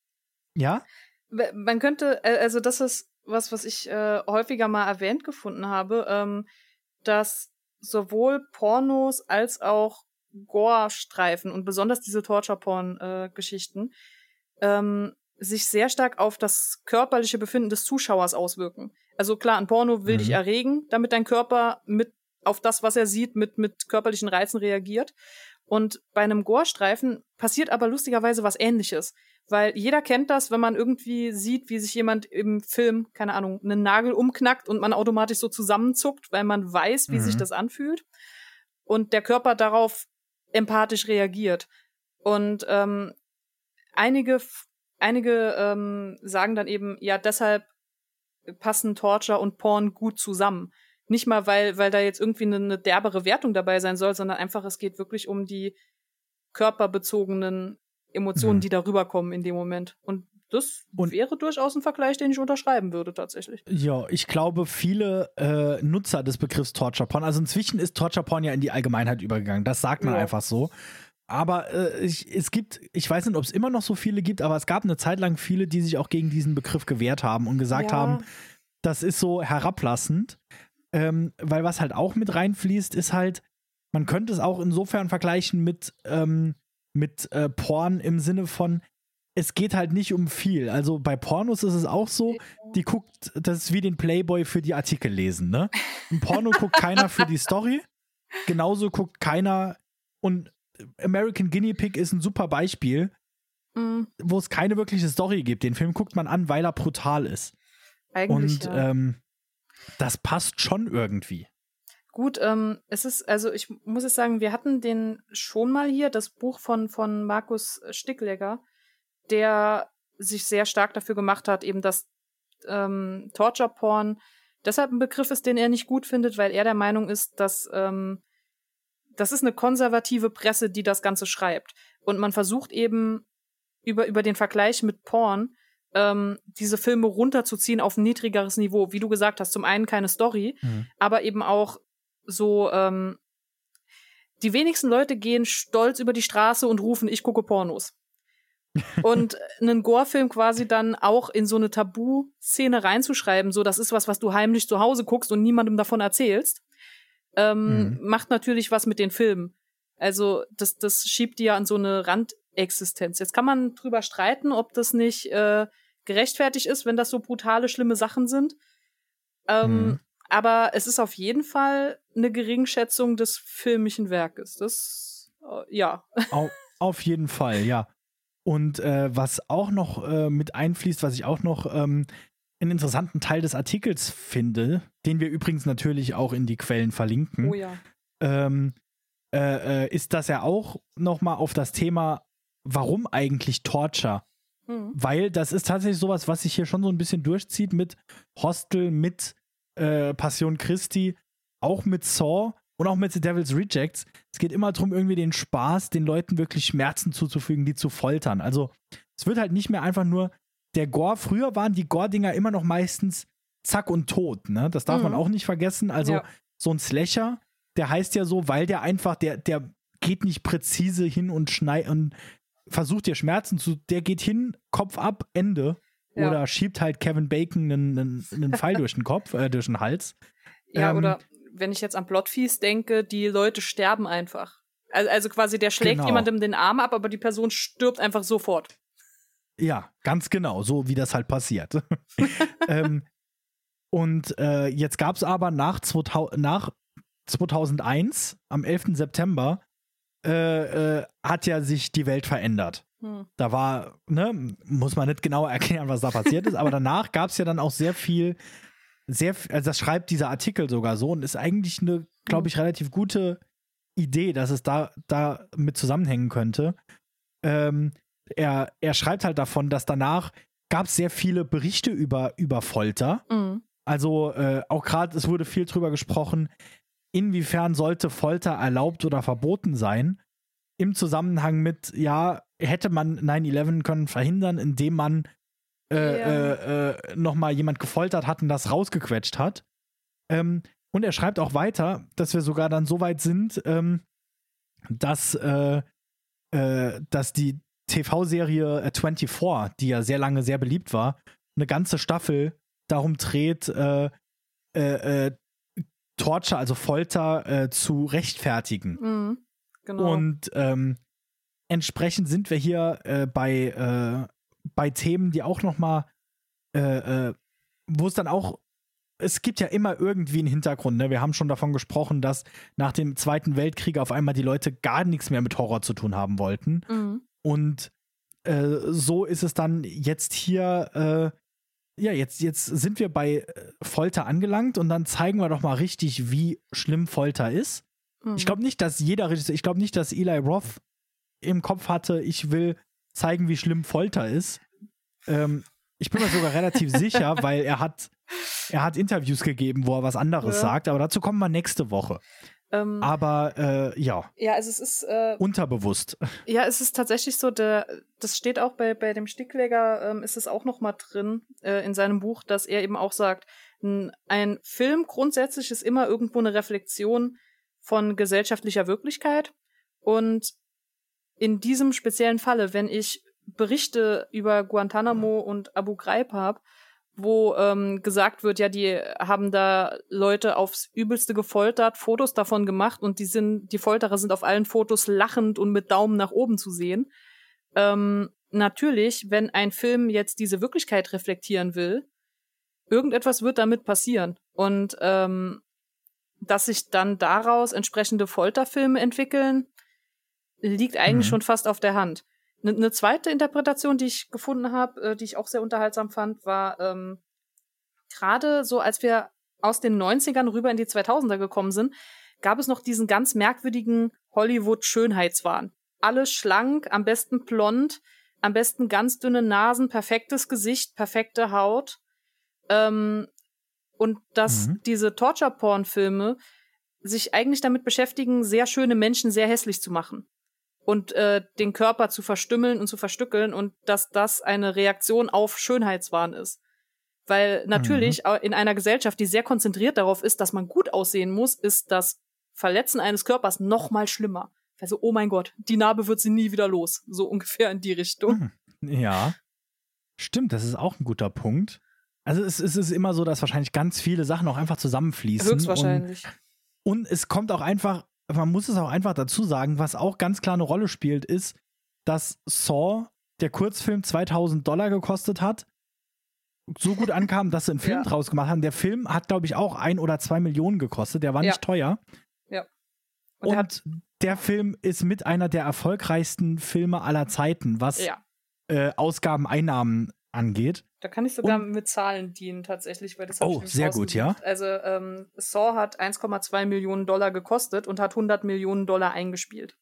Speaker 1: Ja?
Speaker 2: Man könnte, also das ist was, was ich äh, häufiger mal erwähnt gefunden habe, ähm, dass sowohl Pornos als auch Gore-Streifen und besonders diese Torture-Porn-Geschichten äh, ähm, sich sehr stark auf das körperliche Befinden des Zuschauers auswirken. Also klar, ein Porno will mhm. dich erregen, damit dein Körper mit auf das, was er sieht, mit, mit körperlichen Reizen reagiert. Und bei einem Gore-Streifen passiert aber lustigerweise was Ähnliches. Weil jeder kennt das, wenn man irgendwie sieht, wie sich jemand im Film, keine Ahnung, einen Nagel umknackt und man automatisch so zusammenzuckt, weil man weiß, wie mhm. sich das anfühlt. Und der Körper darauf empathisch reagiert. Und ähm, einige, einige ähm, sagen dann eben, ja, deshalb passen Torture und Porn gut zusammen. Nicht mal, weil, weil da jetzt irgendwie eine, eine derbere Wertung dabei sein soll, sondern einfach, es geht wirklich um die körperbezogenen Emotionen, mhm. die darüber kommen in dem Moment. Und das und wäre durchaus ein Vergleich, den ich unterschreiben würde, tatsächlich.
Speaker 1: Ja, ich glaube, viele äh, Nutzer des Begriffs Torture Porn, also inzwischen ist Torture Porn ja in die Allgemeinheit übergegangen, das sagt man ja. einfach so. Aber äh, ich, es gibt, ich weiß nicht, ob es immer noch so viele gibt, aber es gab eine Zeit lang viele, die sich auch gegen diesen Begriff gewehrt haben und gesagt ja. haben, das ist so herablassend. Ähm, weil was halt auch mit reinfließt, ist halt, man könnte es auch insofern vergleichen mit, ähm, mit äh, Porn im Sinne von, es geht halt nicht um viel. Also bei Pornos ist es auch so, die guckt, das ist wie den Playboy für die Artikel lesen, ne? Im Porno guckt keiner für die Story, genauso guckt keiner, und American Guinea Pig ist ein super Beispiel, mhm. wo es keine wirkliche Story gibt. Den Film guckt man an, weil er brutal ist.
Speaker 2: Eigentlich,
Speaker 1: und
Speaker 2: ja.
Speaker 1: ähm, das passt schon irgendwie.
Speaker 2: Gut, ähm, es ist, also ich muss jetzt sagen, wir hatten den schon mal hier, das Buch von, von Markus Sticklegger, der sich sehr stark dafür gemacht hat, eben dass ähm, Torture-Porn deshalb ein Begriff ist, den er nicht gut findet, weil er der Meinung ist, dass ähm, das ist eine konservative Presse, die das Ganze schreibt. Und man versucht eben über, über den Vergleich mit Porn Ähm, diese Filme runterzuziehen auf ein niedrigeres Niveau. Wie du gesagt hast, zum einen keine Story, mhm. aber eben auch so, ähm, die wenigsten Leute gehen stolz über die Straße und rufen, ich gucke Pornos. Und einen Gore-Film quasi dann auch in so eine Tabu-Szene reinzuschreiben, so, das ist was, was du heimlich zu Hause guckst und niemandem davon erzählst, ähm, mhm. macht natürlich was mit den Filmen. Also das, das schiebt die ja an so eine Randexistenz. Jetzt kann man drüber streiten, ob das nicht äh, gerechtfertigt ist, wenn das so brutale, schlimme Sachen sind. Ähm, mhm. Aber es ist auf jeden Fall eine Geringschätzung des filmischen Werkes. Das, äh, ja.
Speaker 1: Auf, auf jeden Fall, ja. Und äh, was auch noch äh, mit einfließt, was ich auch noch ähm, einen interessanten Teil des Artikels finde, den wir übrigens natürlich auch in die Quellen verlinken,
Speaker 2: oh ja.
Speaker 1: ähm, äh, äh, ist, dass er auch nochmal auf das Thema, warum eigentlich Torture? Mhm. Weil das ist tatsächlich sowas, was sich hier schon so ein bisschen durchzieht mit Hostel, mit äh, Passion Christi, auch mit Saw und auch mit The Devil's Rejects. Es geht immer darum, irgendwie den Spaß, den Leuten wirklich Schmerzen zuzufügen, die zu foltern. Also es wird halt nicht mehr einfach nur der Gore. Früher waren die Gore-Dinger immer noch meistens zack und tot, ne? Das darf mhm. man auch nicht vergessen. Also ja. so ein Slasher, der heißt ja so, weil der einfach, der, der geht nicht präzise hin und schneidet und versucht dir Schmerzen zu, der geht hin, Kopf ab, Ende. Ja. Oder schiebt halt Kevin Bacon einen, einen, einen Pfeil durch den Kopf, äh, durch den Hals.
Speaker 2: Ja,
Speaker 1: ähm,
Speaker 2: oder wenn ich jetzt an Bloodfeast denke, die Leute sterben einfach. Also, also quasi der schlägt
Speaker 1: genau.
Speaker 2: jemandem den Arm ab, aber die Person stirbt einfach sofort.
Speaker 1: Ja, ganz genau, so wie das halt passiert. ähm, und äh, jetzt gab es aber nach, zweitausend, nach zweitausendeins, am elften September, äh, äh, hat ja sich die Welt verändert. Hm. Da war, ne, muss man nicht genau erklären, was da passiert ist, aber danach gab es ja dann auch sehr viel, sehr, also das schreibt dieser Artikel sogar so und ist eigentlich eine, glaube ich, relativ gute Idee, dass es da, da mit zusammenhängen könnte. Ähm, er, er schreibt halt davon, dass danach gab es sehr viele Berichte über, über Folter. Mhm. Also äh, auch gerade, es wurde viel drüber gesprochen, inwiefern sollte Folter erlaubt oder verboten sein, im Zusammenhang mit, ja, hätte man neun elf können verhindern, indem man äh, yeah. äh, äh, nochmal jemand gefoltert hat und das rausgequetscht hat. Ähm, und er schreibt auch weiter, dass wir sogar dann so weit sind, ähm, dass, äh, äh, dass die T V-Serie äh, vierundzwanzig, die ja sehr lange sehr beliebt war, eine ganze Staffel darum dreht, äh, äh, äh, Torture, also Folter, äh, zu rechtfertigen.
Speaker 2: Mhm, genau.
Speaker 1: Und ähm, entsprechend sind wir hier äh, bei, äh, bei Themen, die auch nochmal, äh, äh, wo es dann auch, es gibt ja immer irgendwie einen Hintergrund. Ne? Wir haben schon davon gesprochen, dass nach dem Zweiten Weltkrieg auf einmal die Leute gar nichts mehr mit Horror zu tun haben wollten.
Speaker 2: Mhm.
Speaker 1: Und äh, so ist es dann jetzt hier, äh, ja, jetzt, jetzt sind wir bei Folter angelangt und dann zeigen wir doch mal richtig, wie schlimm Folter ist. Mhm. Ich glaube nicht, dass jeder Regisseur, ich glaube nicht, dass Eli Roth im Kopf hatte, ich will zeigen, wie schlimm Folter ist. Ähm, ich bin mir sogar relativ sicher, weil er hat, er hat Interviews gegeben, wo er was anderes ja. sagt, aber dazu kommen wir nächste Woche. Ähm, aber äh, ja.
Speaker 2: Ja, also es ist äh,
Speaker 1: unterbewusst.
Speaker 2: Ja, es ist tatsächlich so, der, das steht auch bei, bei dem Stickleger, ähm, ist es auch noch mal drin äh, in seinem Buch, dass er eben auch sagt, n, ein Film grundsätzlich ist immer irgendwo eine Reflexion von gesellschaftlicher Wirklichkeit und in diesem speziellen Falle, wenn ich Berichte über Guantanamo und Abu Ghraib habe, wo ähm, gesagt wird, ja, die haben da Leute aufs Übelste gefoltert, Fotos davon gemacht und die sind, die Folterer sind auf allen Fotos lachend und mit Daumen nach oben zu sehen. Ähm, natürlich, wenn ein Film jetzt diese Wirklichkeit reflektieren will, irgendetwas wird damit passieren. Und ähm, dass sich dann daraus entsprechende Folterfilme entwickeln, liegt eigentlich mhm. schon fast auf der Hand. Eine ne zweite Interpretation, die ich gefunden habe, äh, die ich auch sehr unterhaltsam fand, war ähm, gerade so, als wir aus den neunzigern rüber in die zweitausender gekommen sind, gab es noch diesen ganz merkwürdigen Hollywood-Schönheitswahn. Alles schlank, am besten blond, am besten ganz dünne Nasen, perfektes Gesicht, perfekte Haut. Ähm, und dass mhm. diese Torture-Porn-Filme sich eigentlich damit beschäftigen, sehr schöne Menschen sehr hässlich zu machen. Und äh, den Körper zu verstümmeln und zu verstückeln und dass das eine Reaktion auf Schönheitswahn ist. Weil natürlich mhm. in einer Gesellschaft, die sehr konzentriert darauf ist, dass man gut aussehen muss, ist das Verletzen eines Körpers noch mal schlimmer. Also, oh mein Gott, die Narbe wird sie nie wieder los. So ungefähr in die Richtung.
Speaker 1: Ja, stimmt, das ist auch ein guter Punkt. Also es, es ist immer so, dass wahrscheinlich ganz viele Sachen auch einfach zusammenfließen.
Speaker 2: Höchstwahrscheinlich.
Speaker 1: Und, und es kommt auch einfach, man muss es auch einfach dazu sagen, was auch ganz klar eine Rolle spielt, ist, dass Saw, der Kurzfilm, zweitausend Dollar gekostet hat, so gut ankam, dass sie einen Film ja. draus gemacht haben. Der Film hat, glaube ich, auch ein oder zwei Millionen gekostet. Der war
Speaker 2: ja.
Speaker 1: nicht teuer.
Speaker 2: Ja.
Speaker 1: Und, Und der, hat der Film ist mit einer der erfolgreichsten Filme aller Zeiten, was
Speaker 2: ja.
Speaker 1: äh, Ausgaben, Einnahmen angeht.
Speaker 2: Da kann ich sogar
Speaker 1: Und,
Speaker 2: mit Zahlen dienen, tatsächlich. Weil das
Speaker 1: oh, sehr gut, ja.
Speaker 2: Also ähm, Saw hat eins Komma zwei Millionen Dollar gekostet und hat hundert Millionen Dollar eingespielt.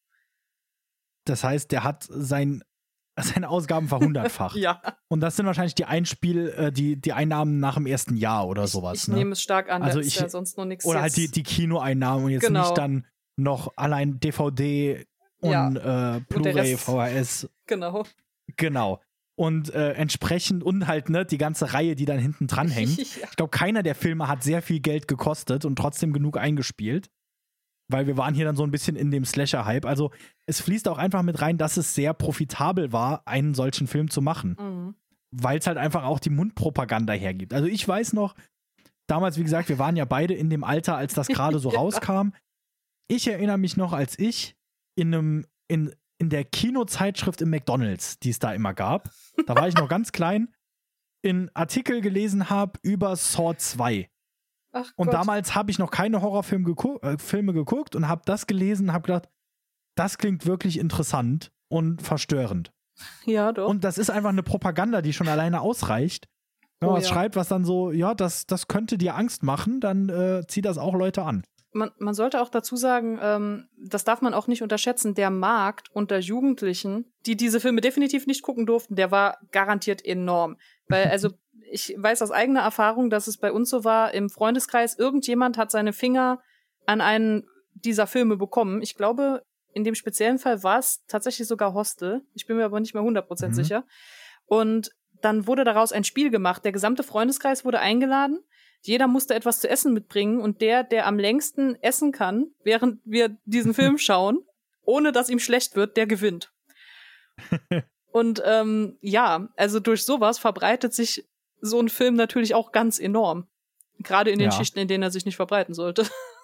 Speaker 1: Das heißt, der hat sein seine Ausgaben verhundertfacht.
Speaker 2: Ja.
Speaker 1: Und das sind wahrscheinlich die Einspiel, äh, die, die Einnahmen nach dem ersten Jahr oder sowas.
Speaker 2: Ich, ich
Speaker 1: ne?
Speaker 2: nehme es stark an,
Speaker 1: also
Speaker 2: da ist
Speaker 1: ich,
Speaker 2: ja sonst noch nichts.
Speaker 1: Oder
Speaker 2: jetzt.
Speaker 1: halt die, die Kinoeinnahmen und jetzt
Speaker 2: genau.
Speaker 1: nicht dann noch allein D V D und
Speaker 2: ja.
Speaker 1: äh, Blu-ray, V H S.
Speaker 2: Genau.
Speaker 1: Genau. Und äh, entsprechend und halt ne, die ganze Reihe, die dann hinten dran hängt.
Speaker 2: ja.
Speaker 1: Ich glaube, keiner der Filme hat sehr viel Geld gekostet und trotzdem genug eingespielt. Weil wir waren hier dann so ein bisschen in dem Slasher-Hype. Also es fließt auch einfach mit rein, dass es sehr profitabel war, einen solchen Film zu machen.
Speaker 2: Mhm.
Speaker 1: Weil es halt einfach auch die Mundpropaganda hergibt. Also ich weiß noch, damals, wie gesagt, wir waren ja beide in dem Alter, als das gerade so
Speaker 2: Ja.
Speaker 1: rauskam. Ich erinnere mich noch, als ich in einem, in, in der Kinozeitschrift im McDonalds, die es da immer gab, da war ich noch ganz klein, einen Artikel gelesen habe über Saw zwei.
Speaker 2: Ach
Speaker 1: Und
Speaker 2: Gott.
Speaker 1: damals habe ich noch keine Horrorfilme geguckt, äh, Filme geguckt und habe das gelesen und habe gedacht, das klingt wirklich interessant und verstörend.
Speaker 2: Ja, doch.
Speaker 1: Und das ist einfach eine Propaganda, die schon alleine ausreicht. Wenn
Speaker 2: Oh,
Speaker 1: man was
Speaker 2: ja.
Speaker 1: schreibt, was dann so, ja, das, das könnte dir Angst machen, dann äh, zieht das auch Leute an.
Speaker 2: Man, man sollte auch dazu sagen, ähm, das darf man auch nicht unterschätzen, der Markt unter Jugendlichen, die diese Filme definitiv nicht gucken durften, der war garantiert enorm. Weil, also, ich weiß aus eigener Erfahrung, dass es bei uns so war, im Freundeskreis, irgendjemand hat seine Finger an einen dieser Filme bekommen. Ich glaube, in dem speziellen Fall war es tatsächlich sogar Hostel. Ich bin mir aber nicht mehr hundert Prozent
Speaker 1: Mhm.
Speaker 2: sicher. Und dann wurde daraus ein Spiel gemacht. Der gesamte Freundeskreis wurde eingeladen. Jeder musste etwas zu essen mitbringen und der, der am längsten essen kann, während wir diesen Film schauen, ohne dass ihm schlecht wird, der gewinnt. Und ähm, ja, also durch sowas verbreitet sich so ein Film natürlich auch ganz enorm. Gerade in den
Speaker 1: Ja.
Speaker 2: Schichten, in denen er sich nicht verbreiten sollte.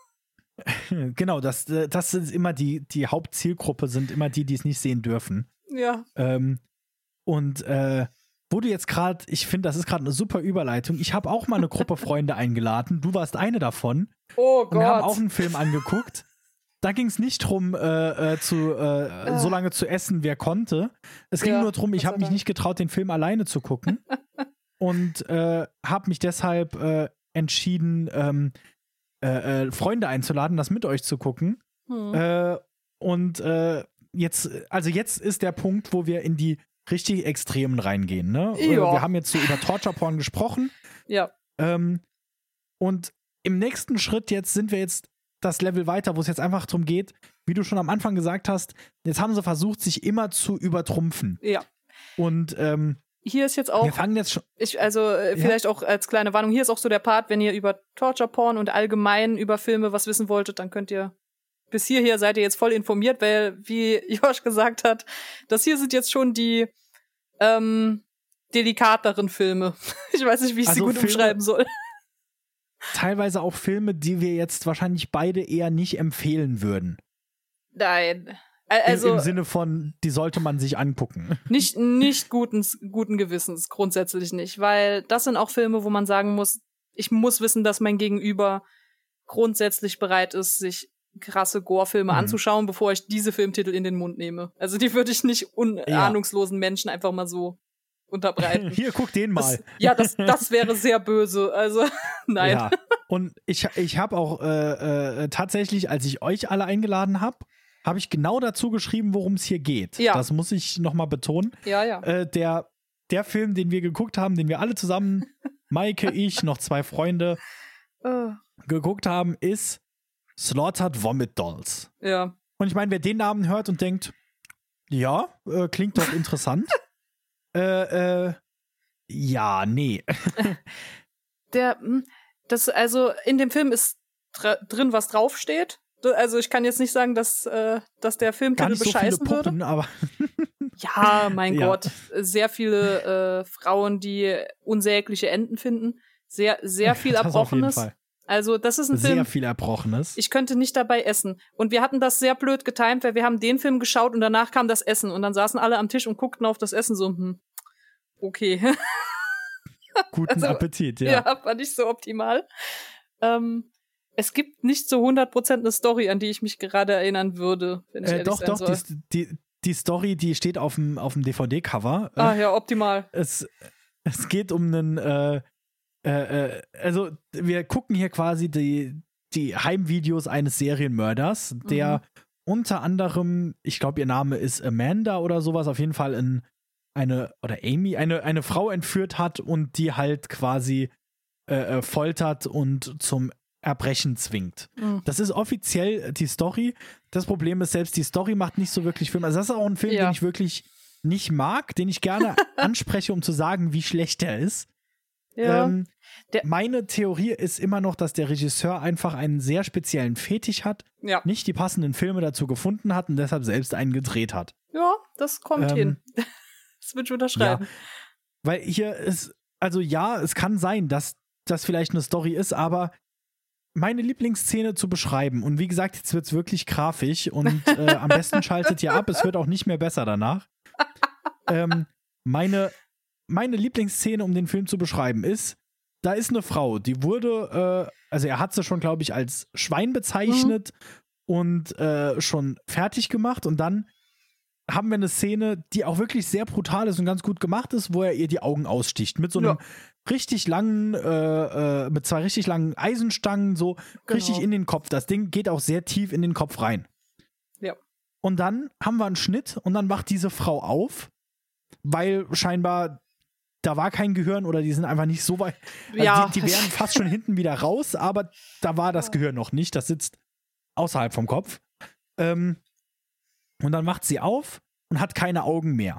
Speaker 1: Genau, das, äh, das ist immer die, die Hauptzielgruppe, sind immer die, die es nicht sehen dürfen.
Speaker 2: Ja.
Speaker 1: Ähm, und äh, wo du jetzt gerade, ich finde, das ist gerade eine super Überleitung. Ich habe auch mal eine Gruppe Freunde eingeladen. Du warst eine davon.
Speaker 2: Oh
Speaker 1: Und wir haben auch
Speaker 2: Gott.
Speaker 1: einen Film angeguckt. Da ging es nicht drum, äh, äh, zu, äh, so lange zu essen, wer konnte. Es ging
Speaker 2: Ja,
Speaker 1: nur darum, ich
Speaker 2: Gott
Speaker 1: habe
Speaker 2: sei
Speaker 1: mich
Speaker 2: Dank.
Speaker 1: nicht getraut, den Film alleine zu gucken. Und äh, habe mich deshalb äh, entschieden, ähm, äh, äh, Freunde einzuladen, das mit euch zu gucken.
Speaker 2: Hm.
Speaker 1: Äh, und äh, jetzt, also jetzt ist der Punkt, wo wir in die richtig Extremen reingehen. Ne? Äh,
Speaker 2: Ja.
Speaker 1: Wir haben jetzt so über Torture Porn gesprochen.
Speaker 2: Ja.
Speaker 1: Ähm, und im nächsten Schritt jetzt sind wir jetzt das Level weiter, wo es jetzt einfach darum geht, wie du schon am Anfang gesagt hast, jetzt haben sie versucht, sich immer zu übertrumpfen.
Speaker 2: Ja.
Speaker 1: Und ähm,
Speaker 2: Hier ist jetzt
Speaker 1: wir
Speaker 2: auch,
Speaker 1: fangen jetzt schon.
Speaker 2: ich, also äh,
Speaker 1: Ja.
Speaker 2: vielleicht auch als kleine Warnung, hier ist auch so der Part, wenn ihr über Torture Porn und allgemein über Filme was wissen wolltet, dann könnt ihr bis hierher seid ihr jetzt voll informiert, weil, wie Josh gesagt hat, das hier sind jetzt schon die ähm, delikateren Filme. Ich weiß nicht, wie ich
Speaker 1: Also
Speaker 2: sie gut
Speaker 1: Filme-
Speaker 2: umschreiben soll.
Speaker 1: Teilweise auch Filme, die wir jetzt wahrscheinlich beide eher nicht empfehlen würden.
Speaker 2: Nein. Ä-
Speaker 1: Im-
Speaker 2: Also
Speaker 1: Im Sinne von, die sollte man sich angucken.
Speaker 2: nicht, nicht guten, guten Gewissens, grundsätzlich nicht. Weil das sind auch Filme, wo man sagen muss, ich muss wissen, dass mein Gegenüber grundsätzlich bereit ist, sich krasse Gore-Filme
Speaker 1: Mhm.
Speaker 2: anzuschauen, bevor ich diese Filmtitel in den Mund nehme. Also die würde ich nicht unahnungslosen Menschen einfach mal so unterbreiten.
Speaker 1: Hier, guck den mal.
Speaker 2: Das, ja, das, das wäre sehr böse. Also, nein.
Speaker 1: Ja. Und ich, ich habe auch äh, äh, tatsächlich, als ich euch alle eingeladen habe, habe ich genau dazu geschrieben, worum es hier geht.
Speaker 2: Ja.
Speaker 1: Das muss ich nochmal betonen.
Speaker 2: Ja, ja.
Speaker 1: Äh, der, der Film, den wir geguckt haben, den wir alle zusammen, Maike, ich, noch zwei Freunde,
Speaker 2: Äh,
Speaker 1: geguckt haben, ist Slaughtered Vomit Dolls.
Speaker 2: ja.
Speaker 1: Und ich meine, wer den Namen hört und denkt, ja, äh, klingt doch interessant. äh, äh, ja, nee.
Speaker 2: Der, hm, das, also in dem Film ist dr drin, was draufsteht. Also ich kann jetzt nicht sagen, dass, äh, dass der
Speaker 1: Gar
Speaker 2: Filmtitel
Speaker 1: nicht so viele
Speaker 2: bescheißen würde.
Speaker 1: Puppen, aber
Speaker 2: Ja, mein
Speaker 1: Ja.
Speaker 2: Gott. Sehr viele äh, Frauen, die unsägliche Enden finden. Sehr, sehr viel
Speaker 1: das auf jeden
Speaker 2: Erbrochenes.
Speaker 1: Fall.
Speaker 2: Also das ist ein
Speaker 1: Sehr
Speaker 2: Film,
Speaker 1: viel Erbrochenes.
Speaker 2: ich könnte nicht dabei essen. Und wir hatten das sehr blöd getimt, weil wir haben den Film geschaut und danach kam das Essen. Und dann saßen alle am Tisch und guckten auf das Essen so, hm, okay.
Speaker 1: Guten
Speaker 2: also,
Speaker 1: Appetit, ja.
Speaker 2: Ja, war nicht so optimal. Ähm, es gibt nicht zu hundert Prozent eine Story, an die ich mich gerade erinnern würde, wenn ich
Speaker 1: Äh,
Speaker 2: ehrlich
Speaker 1: doch,
Speaker 2: sein
Speaker 1: doch,
Speaker 2: soll.
Speaker 1: die, die, die Story, die steht auf dem, auf dem D V D-Cover.
Speaker 2: Ah
Speaker 1: Äh,
Speaker 2: ja, optimal.
Speaker 1: es, es geht um einen, äh, äh, äh, also wir gucken hier quasi die, die Heimvideos eines Serienmörders, der
Speaker 2: Mhm.
Speaker 1: unter anderem, ich glaube, ihr Name ist Amanda oder sowas, auf jeden Fall in eine, oder Amy, eine, eine Frau entführt hat und die halt quasi äh, äh, foltert und zum Erbrechen zwingt.
Speaker 2: Mhm.
Speaker 1: Das ist offiziell die Story. Das Problem ist, selbst die Story macht nicht so wirklich Film. Also das ist auch ein Film,
Speaker 2: Ja.
Speaker 1: den ich wirklich nicht mag, den ich gerne anspreche, um zu sagen, wie schlecht er ist.
Speaker 2: Ja.
Speaker 1: Ähm,
Speaker 2: Der-
Speaker 1: meine Theorie ist immer noch, dass der Regisseur einfach einen sehr speziellen Fetisch hat,
Speaker 2: ja.
Speaker 1: nicht die passenden Filme dazu gefunden hat und deshalb selbst einen gedreht hat.
Speaker 2: Ja, das kommt
Speaker 1: Ähm,
Speaker 2: hin. Das würde ich unterschreiben.
Speaker 1: Weil hier ist, also ja, es kann sein, dass das vielleicht eine Story ist, aber meine Lieblingsszene zu beschreiben, und wie gesagt, jetzt wird es wirklich grafisch und äh, am besten schaltet ihr ab, es wird auch nicht mehr besser danach. Ähm, meine, meine Lieblingsszene, um den Film zu beschreiben, ist, da ist eine Frau, die wurde, äh, also er hat sie schon, glaube ich, als Schwein bezeichnet mhm. und äh, schon fertig gemacht, und dann haben wir eine Szene, die auch wirklich sehr brutal ist und ganz gut gemacht ist, wo er ihr die Augen aussticht. Mit so einem ja. richtig langen, äh, äh, mit zwei richtig langen Eisenstangen, so genau. richtig in den Kopf. Das Ding geht auch sehr tief in den Kopf rein.
Speaker 2: Ja.
Speaker 1: Und dann haben wir einen Schnitt und dann wacht diese Frau auf, weil scheinbar da war kein Gehirn oder die sind einfach nicht so weit. Also
Speaker 2: ja.
Speaker 1: die, die wären fast schon hinten wieder raus, aber da war das Gehirn noch nicht. Das sitzt außerhalb vom Kopf. Ähm, Und dann wacht sie auf und hat keine Augen mehr.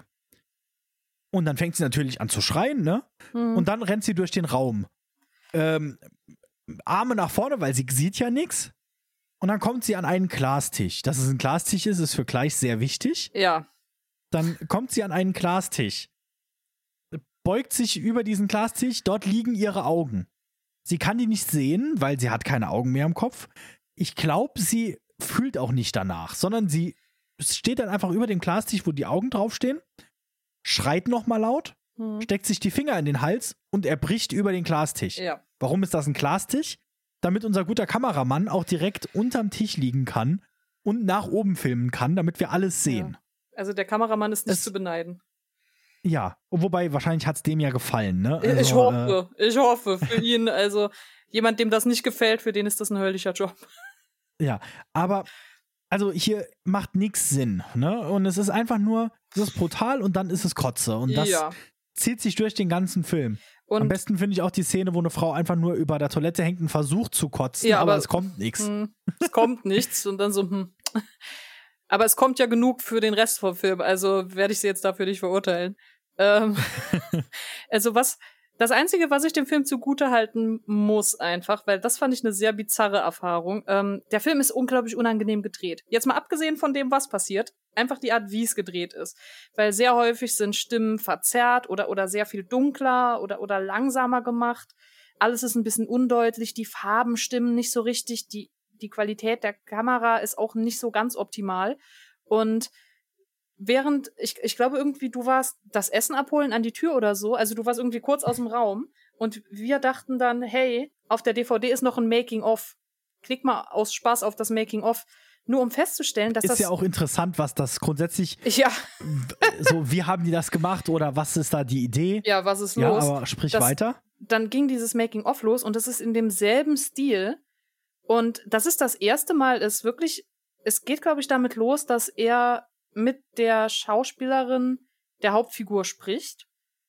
Speaker 1: Und dann fängt sie natürlich an zu schreien, ne? Mhm. Und dann rennt sie durch den Raum. Ähm, Arme nach vorne, weil sie sieht ja nichts. Und dann kommt sie an einen Glastisch. Dass es ein Glastisch ist, ist für gleich sehr wichtig.
Speaker 2: Ja.
Speaker 1: Dann kommt sie an einen Glastisch. Beugt sich über diesen Glastisch, dort liegen ihre Augen. Sie kann die nicht sehen, weil sie hat keine Augen mehr im Kopf. Ich glaube, sie fühlt auch nicht danach, sondern sie steht dann einfach über dem Glastisch, wo die Augen draufstehen, schreit nochmal laut, hm. steckt sich die Finger in den Hals und er bricht über den Glastisch.
Speaker 2: Ja.
Speaker 1: Warum ist das ein Glastisch? Damit unser guter Kameramann auch direkt unterm Tisch liegen kann und nach oben filmen kann, damit wir alles sehen.
Speaker 2: Ja. Also der Kameramann ist nicht
Speaker 1: es,
Speaker 2: zu beneiden.
Speaker 1: Ja, wobei wahrscheinlich hat es dem ja gefallen, ne?
Speaker 2: Also, ich hoffe,
Speaker 1: äh,
Speaker 2: ich hoffe für ihn. Also jemand, dem das nicht gefällt, für den ist das ein höllischer Job.
Speaker 1: Ja, aber also hier macht nichts Sinn, ne? Und es ist einfach nur, es ist brutal und dann ist es Kotze. Und das
Speaker 2: ja.
Speaker 1: zieht sich durch den ganzen Film.
Speaker 2: Und
Speaker 1: am besten finde ich auch die Szene, wo eine Frau einfach nur über der Toilette hängt und versucht zu kotzen,
Speaker 2: ja,
Speaker 1: aber,
Speaker 2: aber
Speaker 1: es kommt nichts.
Speaker 2: Es kommt nichts und dann so, hm. Aber es kommt ja genug für den Rest vom Film, also werde ich sie jetzt dafür nicht verurteilen. Ähm, also was, das Einzige, was ich dem Film zugute halten muss einfach, weil das fand ich eine sehr bizarre Erfahrung, ähm, der Film ist unglaublich unangenehm gedreht. Jetzt mal abgesehen von dem, was passiert, einfach die Art, wie es gedreht ist. Weil sehr häufig sind Stimmen verzerrt oder, oder sehr viel dunkler oder, oder langsamer gemacht. Alles ist ein bisschen undeutlich, die Farben stimmen nicht so richtig, die, die Qualität der Kamera ist auch nicht so ganz optimal. Und während, ich, ich glaube irgendwie, du warst das Essen abholen an die Tür oder so, also du warst irgendwie kurz aus dem Raum und wir dachten dann, hey, auf der D V D ist noch ein Making-of. Klick mal aus Spaß auf das Making-of, nur um festzustellen, dass
Speaker 1: ist
Speaker 2: das...
Speaker 1: Ist ja auch interessant, was das grundsätzlich...
Speaker 2: Ja.
Speaker 1: So, wie haben die das gemacht oder was ist da die Idee?
Speaker 2: Ja, was ist
Speaker 1: ja,
Speaker 2: los?
Speaker 1: Ja, aber sprich
Speaker 2: das,
Speaker 1: weiter.
Speaker 2: Dann ging dieses Making-of los und das ist in demselben Stil und das ist das erste Mal, ist wirklich, es geht, glaube ich, damit los, dass er mit der Schauspielerin der Hauptfigur spricht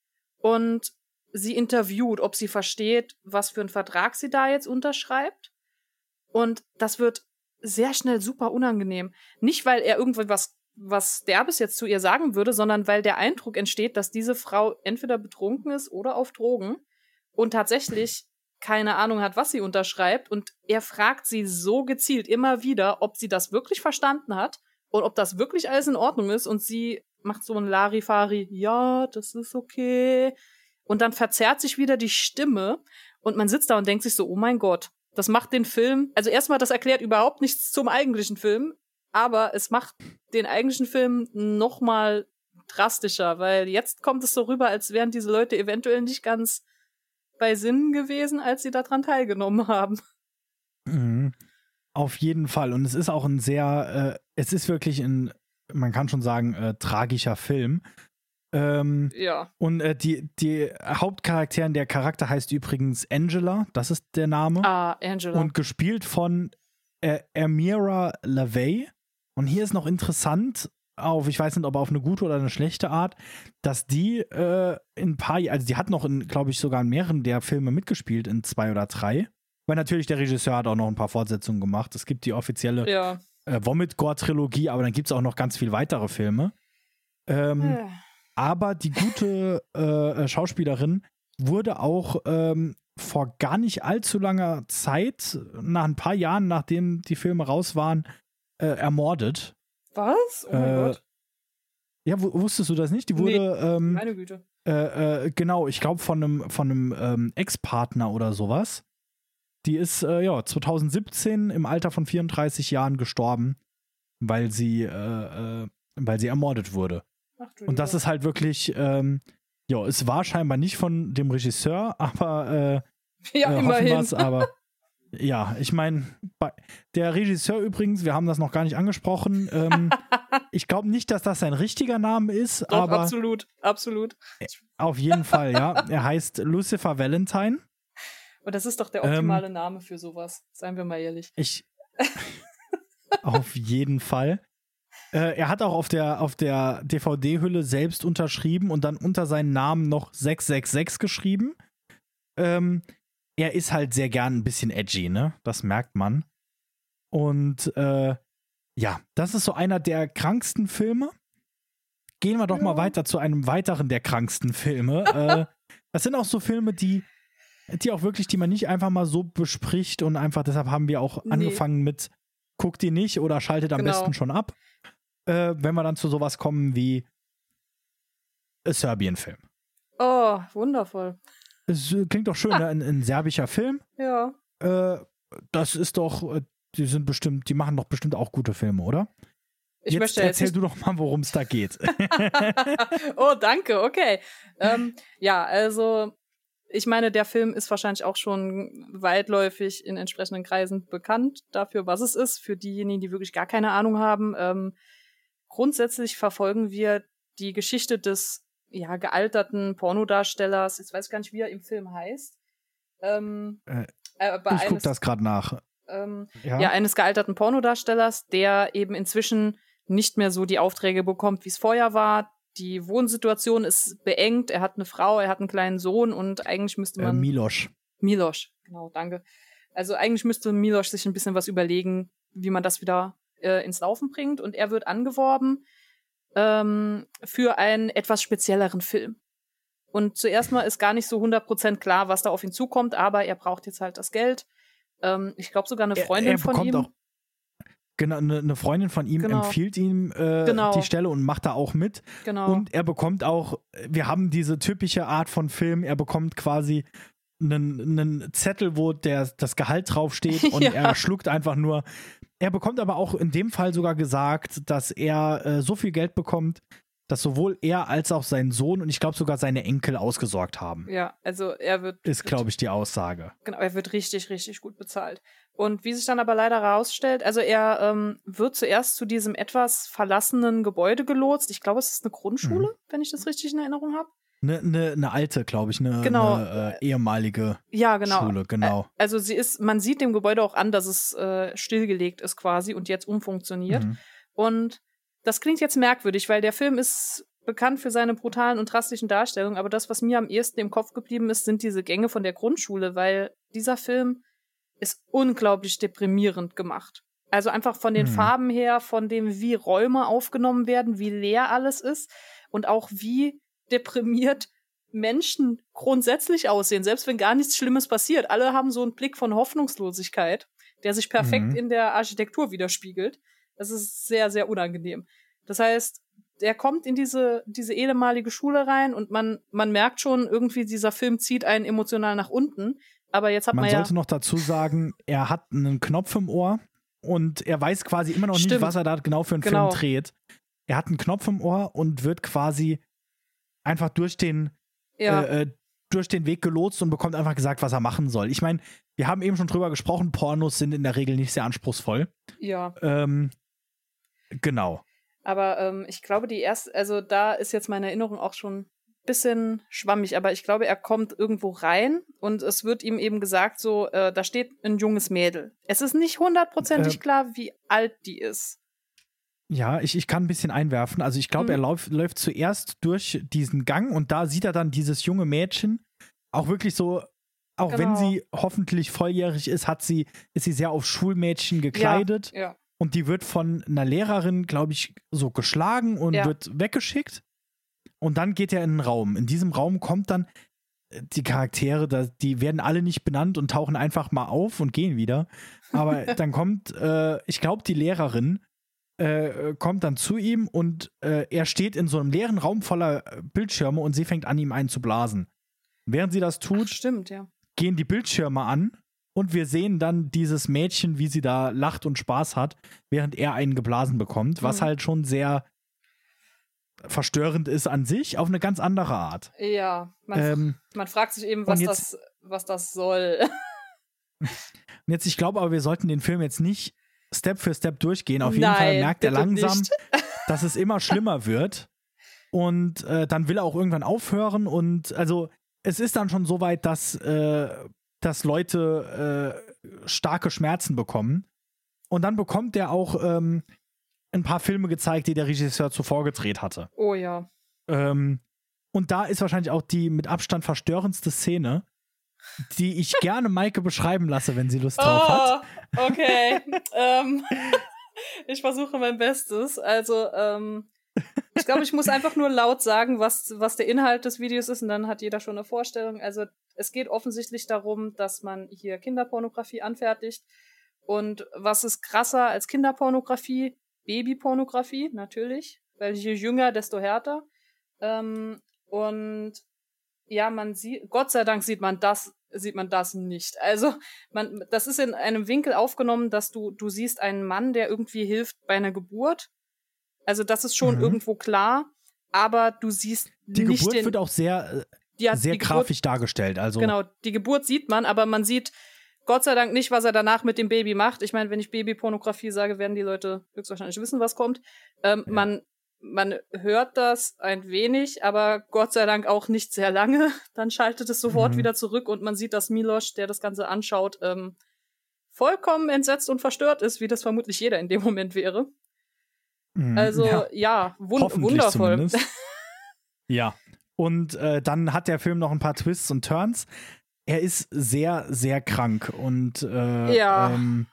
Speaker 2: und sie interviewt, ob sie versteht, was für einen Vertrag sie da jetzt unterschreibt. Und das wird sehr schnell super unangenehm. Nicht, weil er irgendwas, was Derbes jetzt zu ihr sagen würde, sondern weil der Eindruck entsteht, dass diese Frau entweder betrunken ist oder auf Drogen und tatsächlich keine Ahnung hat, was sie unterschreibt. Und er fragt sie so gezielt immer wieder, ob sie das wirklich verstanden hat und ob das wirklich alles in Ordnung ist. Und sie macht so ein Larifari, ja, das ist okay. Und dann verzerrt sich wieder die Stimme und man sitzt da und denkt sich so, oh mein Gott, das macht den Film, also erstmal, das erklärt überhaupt nichts zum eigentlichen Film, aber es macht den eigentlichen Film noch mal drastischer, weil jetzt kommt es so rüber, als wären diese Leute eventuell nicht ganz bei Sinnen gewesen, als sie daran teilgenommen haben.
Speaker 1: Mhm. Auf jeden Fall. Und es ist auch ein sehr, äh, es ist wirklich ein, man kann schon sagen, äh, tragischer Film. Ähm,
Speaker 2: ja.
Speaker 1: Und äh, die, die Hauptcharakterin, der Charakter heißt übrigens Angela, das ist der Name.
Speaker 2: Ah, Angela.
Speaker 1: Und gespielt von äh, Amira LaVey. Und hier ist noch interessant, auf, ich weiß nicht, ob auf eine gute oder eine schlechte Art, dass die äh, in ein paar, also die hat noch in, glaube ich, sogar in mehreren der Filme mitgespielt, in zwei oder drei. Weil natürlich der Regisseur hat auch noch ein paar Fortsetzungen gemacht. Es gibt die offizielle
Speaker 2: ja.
Speaker 1: äh, Vomit-Gore-Trilogie, aber dann gibt es auch noch ganz viel weitere Filme. Ähm, ja. Aber die gute äh, Schauspielerin wurde auch ähm, vor gar nicht allzu langer Zeit, nach ein paar Jahren, nachdem die Filme raus waren, äh, ermordet.
Speaker 2: Was? Oh mein
Speaker 1: äh,
Speaker 2: Gott.
Speaker 1: Ja, w- wusstest du das nicht? Die wurde,
Speaker 2: nee,
Speaker 1: ähm,
Speaker 2: meine Güte.
Speaker 1: Äh, äh, genau, ich glaube von einem, von einem ähm, Ex-Partner oder sowas. Die ist äh, ja zwanzig siebzehn im Alter von vierunddreißig Jahren gestorben, weil sie, äh, äh, weil sie ermordet wurde.
Speaker 2: Ach, du
Speaker 1: Und das
Speaker 2: Lieber.
Speaker 1: ist halt wirklich, ähm, ja, es war scheinbar nicht von dem Regisseur, aber äh,
Speaker 2: Ja,
Speaker 1: äh, hoffen
Speaker 2: immerhin.
Speaker 1: wir's, aber ja, ich meine, der Regisseur übrigens, wir haben das noch gar nicht angesprochen, ähm, ich glaube nicht, dass das sein richtiger Name ist,
Speaker 2: Doch,
Speaker 1: aber
Speaker 2: absolut, absolut.
Speaker 1: auf jeden Fall, ja. Er heißt Lucifer Valentine.
Speaker 2: Und das ist doch der optimale ähm, Name für sowas, seien wir mal ehrlich.
Speaker 1: Ich auf jeden Fall. Äh, er hat auch auf der, auf der D V D-Hülle selbst unterschrieben und dann unter seinen Namen noch sechs sechs sechs geschrieben. Ähm, er ist halt sehr gern ein bisschen edgy, ne? Das merkt man. Und äh, ja, das ist so einer der kranksten Filme. Gehen wir doch ja. mal weiter zu einem weiteren der kranksten Filme. äh, das sind auch so Filme, die, die auch wirklich, die man nicht einfach mal so bespricht und einfach, deshalb haben wir auch nee. angefangen mit guckt die nicht oder schaltet am genau. besten schon ab. Äh, wenn wir dann zu sowas kommen wie ein Serbien-Film.
Speaker 2: Oh, wundervoll.
Speaker 1: Es klingt doch schön, ah. ne? ein, ein serbischer Film.
Speaker 2: Ja.
Speaker 1: Äh, das ist doch, die sind bestimmt, die machen doch bestimmt auch gute Filme, oder?
Speaker 2: Ich
Speaker 1: jetzt
Speaker 2: möchte
Speaker 1: erzähl
Speaker 2: jetzt
Speaker 1: du doch mal, worum es da geht.
Speaker 2: Oh, danke, okay. ähm, ja, also ich meine, der Film ist wahrscheinlich auch schon weitläufig in entsprechenden Kreisen bekannt dafür, was es ist, für diejenigen, die wirklich gar keine Ahnung haben. Ähm, grundsätzlich verfolgen wir die Geschichte des ja gealterten Pornodarstellers, jetzt weiß ich gar nicht, wie er im Film heißt. Ähm,
Speaker 1: äh,
Speaker 2: äh,
Speaker 1: ich gucke das gerade nach.
Speaker 2: Ähm, ja. ja, eines gealterten Pornodarstellers, der eben inzwischen nicht mehr so die Aufträge bekommt, wie es vorher war. Die Wohnsituation ist beengt, er hat eine Frau, er hat einen kleinen Sohn und eigentlich müsste man...
Speaker 1: Äh, Miloš.
Speaker 2: Miloš, genau, danke. Also eigentlich müsste Miloš sich ein bisschen was überlegen, wie man das wieder äh, ins Laufen bringt. Und er wird angeworben ähm, für einen etwas spezielleren Film. Und zuerst mal ist gar nicht so hundert Prozent klar, was da auf ihn zukommt, aber er braucht jetzt halt das Geld. Ähm, ich glaube sogar eine Freundin
Speaker 1: er, er
Speaker 2: von ihm.
Speaker 1: Auch, genau, eine, eine Freundin von ihm
Speaker 2: genau.
Speaker 1: empfiehlt ihm äh,
Speaker 2: genau.
Speaker 1: die Stelle und macht da auch mit.
Speaker 2: Genau.
Speaker 1: Und er bekommt auch, wir haben diese typische Art von Film, er bekommt quasi einen, einen Zettel, wo der, das Gehalt draufsteht und ja. er schluckt einfach nur. Er bekommt aber auch in dem Fall sogar gesagt, dass er äh, so viel Geld bekommt, dass sowohl er als auch sein Sohn und ich glaube sogar seine Enkel ausgesorgt haben.
Speaker 2: Ja, also er wird...
Speaker 1: Ist, glaube ich, die Aussage.
Speaker 2: Genau, er wird richtig, richtig gut bezahlt. Und wie sich dann aber leider herausstellt, also er ähm, wird zuerst zu diesem etwas verlassenen Gebäude gelotst. Ich glaube, es ist eine Grundschule, mhm. wenn ich das richtig in Erinnerung habe.
Speaker 1: Eine ne, ne alte, glaube ich, eine
Speaker 2: genau.
Speaker 1: ne, äh, ehemalige
Speaker 2: ja, genau.
Speaker 1: Schule, genau.
Speaker 2: Also sie ist, man sieht dem Gebäude auch an, dass es äh, stillgelegt ist quasi und jetzt umfunktioniert. Mhm. Und das klingt jetzt merkwürdig, weil der Film ist bekannt für seine brutalen und drastischen Darstellungen, aber das, was mir am ehesten im Kopf geblieben ist, sind diese Gänge von der Grundschule, weil dieser Film ist unglaublich deprimierend gemacht. Also einfach von den hm. Farben her, von dem, wie Räume aufgenommen werden, wie leer alles ist und auch wie deprimiert Menschen grundsätzlich aussehen, selbst wenn gar nichts Schlimmes passiert. Alle haben so einen Blick von Hoffnungslosigkeit, der sich perfekt hm. in der Architektur widerspiegelt. Das ist sehr, sehr unangenehm. Das heißt, er kommt in diese, diese ehemalige Schule rein und man, man merkt schon, irgendwie dieser Film zieht einen emotional nach unten. Aber jetzt hat man,
Speaker 1: man
Speaker 2: ja...
Speaker 1: sollte noch dazu sagen, er hat einen Knopf im Ohr und er weiß quasi immer noch
Speaker 2: Stimmt.
Speaker 1: nicht, was er da genau für einen
Speaker 2: genau.
Speaker 1: Film dreht. Er hat einen Knopf im Ohr und wird quasi einfach durch den,
Speaker 2: ja.
Speaker 1: äh, durch den Weg gelotst und bekommt einfach gesagt, was er machen soll. Ich meine, wir haben eben schon drüber gesprochen, Pornos sind in der Regel nicht sehr anspruchsvoll.
Speaker 2: Ja.
Speaker 1: Ähm, genau.
Speaker 2: Aber ähm, ich glaube, die erste, also da ist jetzt meine Erinnerung auch schon ein bisschen schwammig, aber ich glaube, er kommt irgendwo rein und es wird ihm eben gesagt, so, äh, da steht ein junges Mädel. Es ist nicht hundertprozentig äh, klar, wie alt die ist.
Speaker 1: Ja, ich, ich kann ein bisschen einwerfen. Also ich glaube, mhm. er lauf, läuft zuerst durch diesen Gang und da sieht er dann dieses junge Mädchen, auch wirklich so, auch genau. wenn sie hoffentlich volljährig ist, hat sie, ist sie sehr auf Schulmädchen gekleidet.
Speaker 2: Ja, ja.
Speaker 1: Und die wird von einer Lehrerin, glaube ich, so geschlagen und
Speaker 2: ja.
Speaker 1: wird weggeschickt. Und dann geht er in einen Raum. In diesem Raum kommt dann die Charaktere, die werden alle nicht benannt und tauchen einfach mal auf und gehen wieder. Aber dann kommt, äh, ich glaube, die Lehrerin äh, kommt dann zu ihm und äh, er steht in so einem leeren Raum voller Bildschirme und sie fängt an, ihm einen zu blasen. Während sie das tut,
Speaker 2: Ach, stimmt, ja.
Speaker 1: gehen die Bildschirme an und wir sehen dann dieses Mädchen, wie sie da lacht und Spaß hat, während er einen geblasen bekommt, was
Speaker 2: Mhm.
Speaker 1: halt schon sehr verstörend ist an sich, auf eine ganz andere Art.
Speaker 2: Ja, man,
Speaker 1: Ähm,
Speaker 2: man fragt sich eben, was,
Speaker 1: und
Speaker 2: das,
Speaker 1: jetzt-
Speaker 2: was das soll.
Speaker 1: Und jetzt, ich glaube aber, wir sollten den Film jetzt nicht Step für Step durchgehen. Auf jeden Fall
Speaker 2: Nein,
Speaker 1: merkt er
Speaker 2: bitte
Speaker 1: langsam,
Speaker 2: nicht.
Speaker 1: dass es immer schlimmer wird. Und äh, dann will er auch irgendwann aufhören. Und also es ist dann schon so weit, dass, äh, dass Leute äh, starke Schmerzen bekommen. Und dann bekommt er auch ähm, ein paar Filme gezeigt, die der Regisseur zuvor gedreht hatte.
Speaker 2: Oh ja.
Speaker 1: Ähm, und da ist wahrscheinlich auch die mit Abstand verstörendste Szene, die ich gerne Maike beschreiben lasse, wenn sie Lust drauf hat.
Speaker 2: Oh, okay. ähm, ich versuche mein Bestes. Also, ähm, ich glaube, ich muss einfach nur laut sagen, was, was der Inhalt des Videos ist, und dann hat jeder schon eine Vorstellung. Also, es geht offensichtlich darum, dass man hier Kinderpornografie anfertigt. Und was ist krasser als Kinderpornografie? Babypornografie, natürlich. Weil je jünger, desto härter. Ähm, und ja, man sieht, Gott sei Dank sieht man das, sieht man das nicht. Also, man, das ist in einem Winkel aufgenommen, dass du, du siehst einen Mann, der irgendwie hilft bei einer Geburt. Also, das ist schon
Speaker 1: Mhm.
Speaker 2: irgendwo klar, aber du siehst
Speaker 1: Die
Speaker 2: nicht
Speaker 1: Geburt
Speaker 2: den,
Speaker 1: wird auch sehr,
Speaker 2: ja,
Speaker 1: äh, sehr
Speaker 2: die Geburt,
Speaker 1: grafisch dargestellt. Also,
Speaker 2: genau, die Geburt sieht man, aber man sieht Gott sei Dank nicht, was er danach mit dem Baby macht. Ich meine, wenn ich Babypornografie sage, werden die Leute höchstwahrscheinlich wissen, was kommt. Ähm,
Speaker 1: Ja.
Speaker 2: man, man hört das ein wenig, aber Gott sei Dank auch nicht sehr lange. Dann schaltet es sofort
Speaker 1: Mhm.
Speaker 2: wieder zurück und man sieht, dass Milos, der das Ganze anschaut, ähm, vollkommen entsetzt und verstört ist, wie das vermutlich jeder in dem Moment wäre.
Speaker 1: mh,
Speaker 2: Also
Speaker 1: ja,
Speaker 2: ja, wun
Speaker 1: hoffentlich
Speaker 2: wundervoll.
Speaker 1: zumindest. Ja. Und äh, dann hat der Film noch ein paar Twists und Turns. Er ist sehr, sehr krank und äh,
Speaker 2: Ja.
Speaker 1: ähm,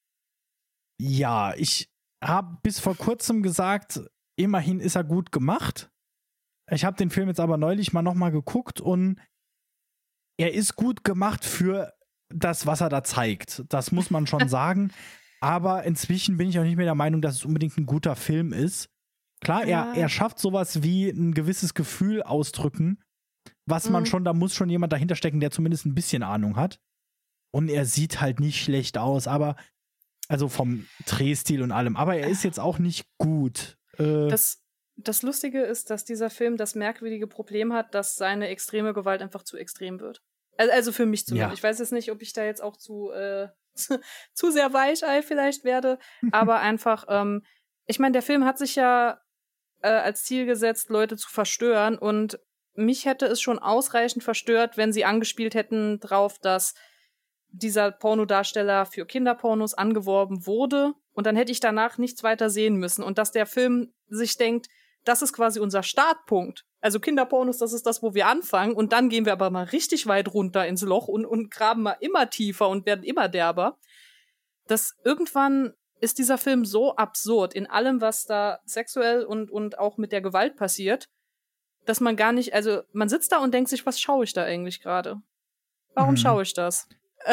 Speaker 1: ja, ich habe bis vor kurzem gesagt, immerhin ist er gut gemacht. Ich habe den Film jetzt aber neulich mal nochmal geguckt und er ist gut gemacht für das, was er da zeigt. Das muss man schon sagen. Aber inzwischen bin ich auch nicht mehr der Meinung, dass es unbedingt ein guter Film ist. Klar,
Speaker 2: Ja.
Speaker 1: er, er schafft sowas wie ein gewisses Gefühl ausdrücken, was man
Speaker 2: Mhm.
Speaker 1: schon, da muss schon jemand dahinter stecken, der zumindest ein bisschen Ahnung hat. Und er sieht halt nicht schlecht aus, aber also vom Drehstil und allem. Aber er ist jetzt auch nicht gut. Äh,
Speaker 2: Das, das Lustige ist, dass dieser Film das merkwürdige Problem hat, dass seine extreme Gewalt einfach zu extrem wird. Also, also für mich zumindest.
Speaker 1: Ja.
Speaker 2: Ich weiß jetzt nicht, ob ich da jetzt auch zu, äh, zu, zu sehr Weichei vielleicht werde, aber einfach, ähm, ich meine, der Film hat sich ja äh, als Ziel gesetzt, Leute zu verstören, und mich hätte es schon ausreichend verstört, wenn sie angespielt hätten drauf, dass dieser Pornodarsteller für Kinderpornos angeworben wurde, und dann hätte ich danach nichts weiter sehen müssen, und dass der Film sich denkt, das ist quasi unser Startpunkt. Also Kinderpornos, das ist das, wo wir anfangen, und dann gehen wir aber mal richtig weit runter ins Loch und, und graben mal immer tiefer und werden immer derber. Das irgendwann ist dieser Film so absurd in allem, was da sexuell und, und auch mit der Gewalt passiert, dass man gar nicht, also man sitzt da und denkt sich, was schaue ich da eigentlich gerade? Warum
Speaker 1: Mhm.
Speaker 2: schaue ich das?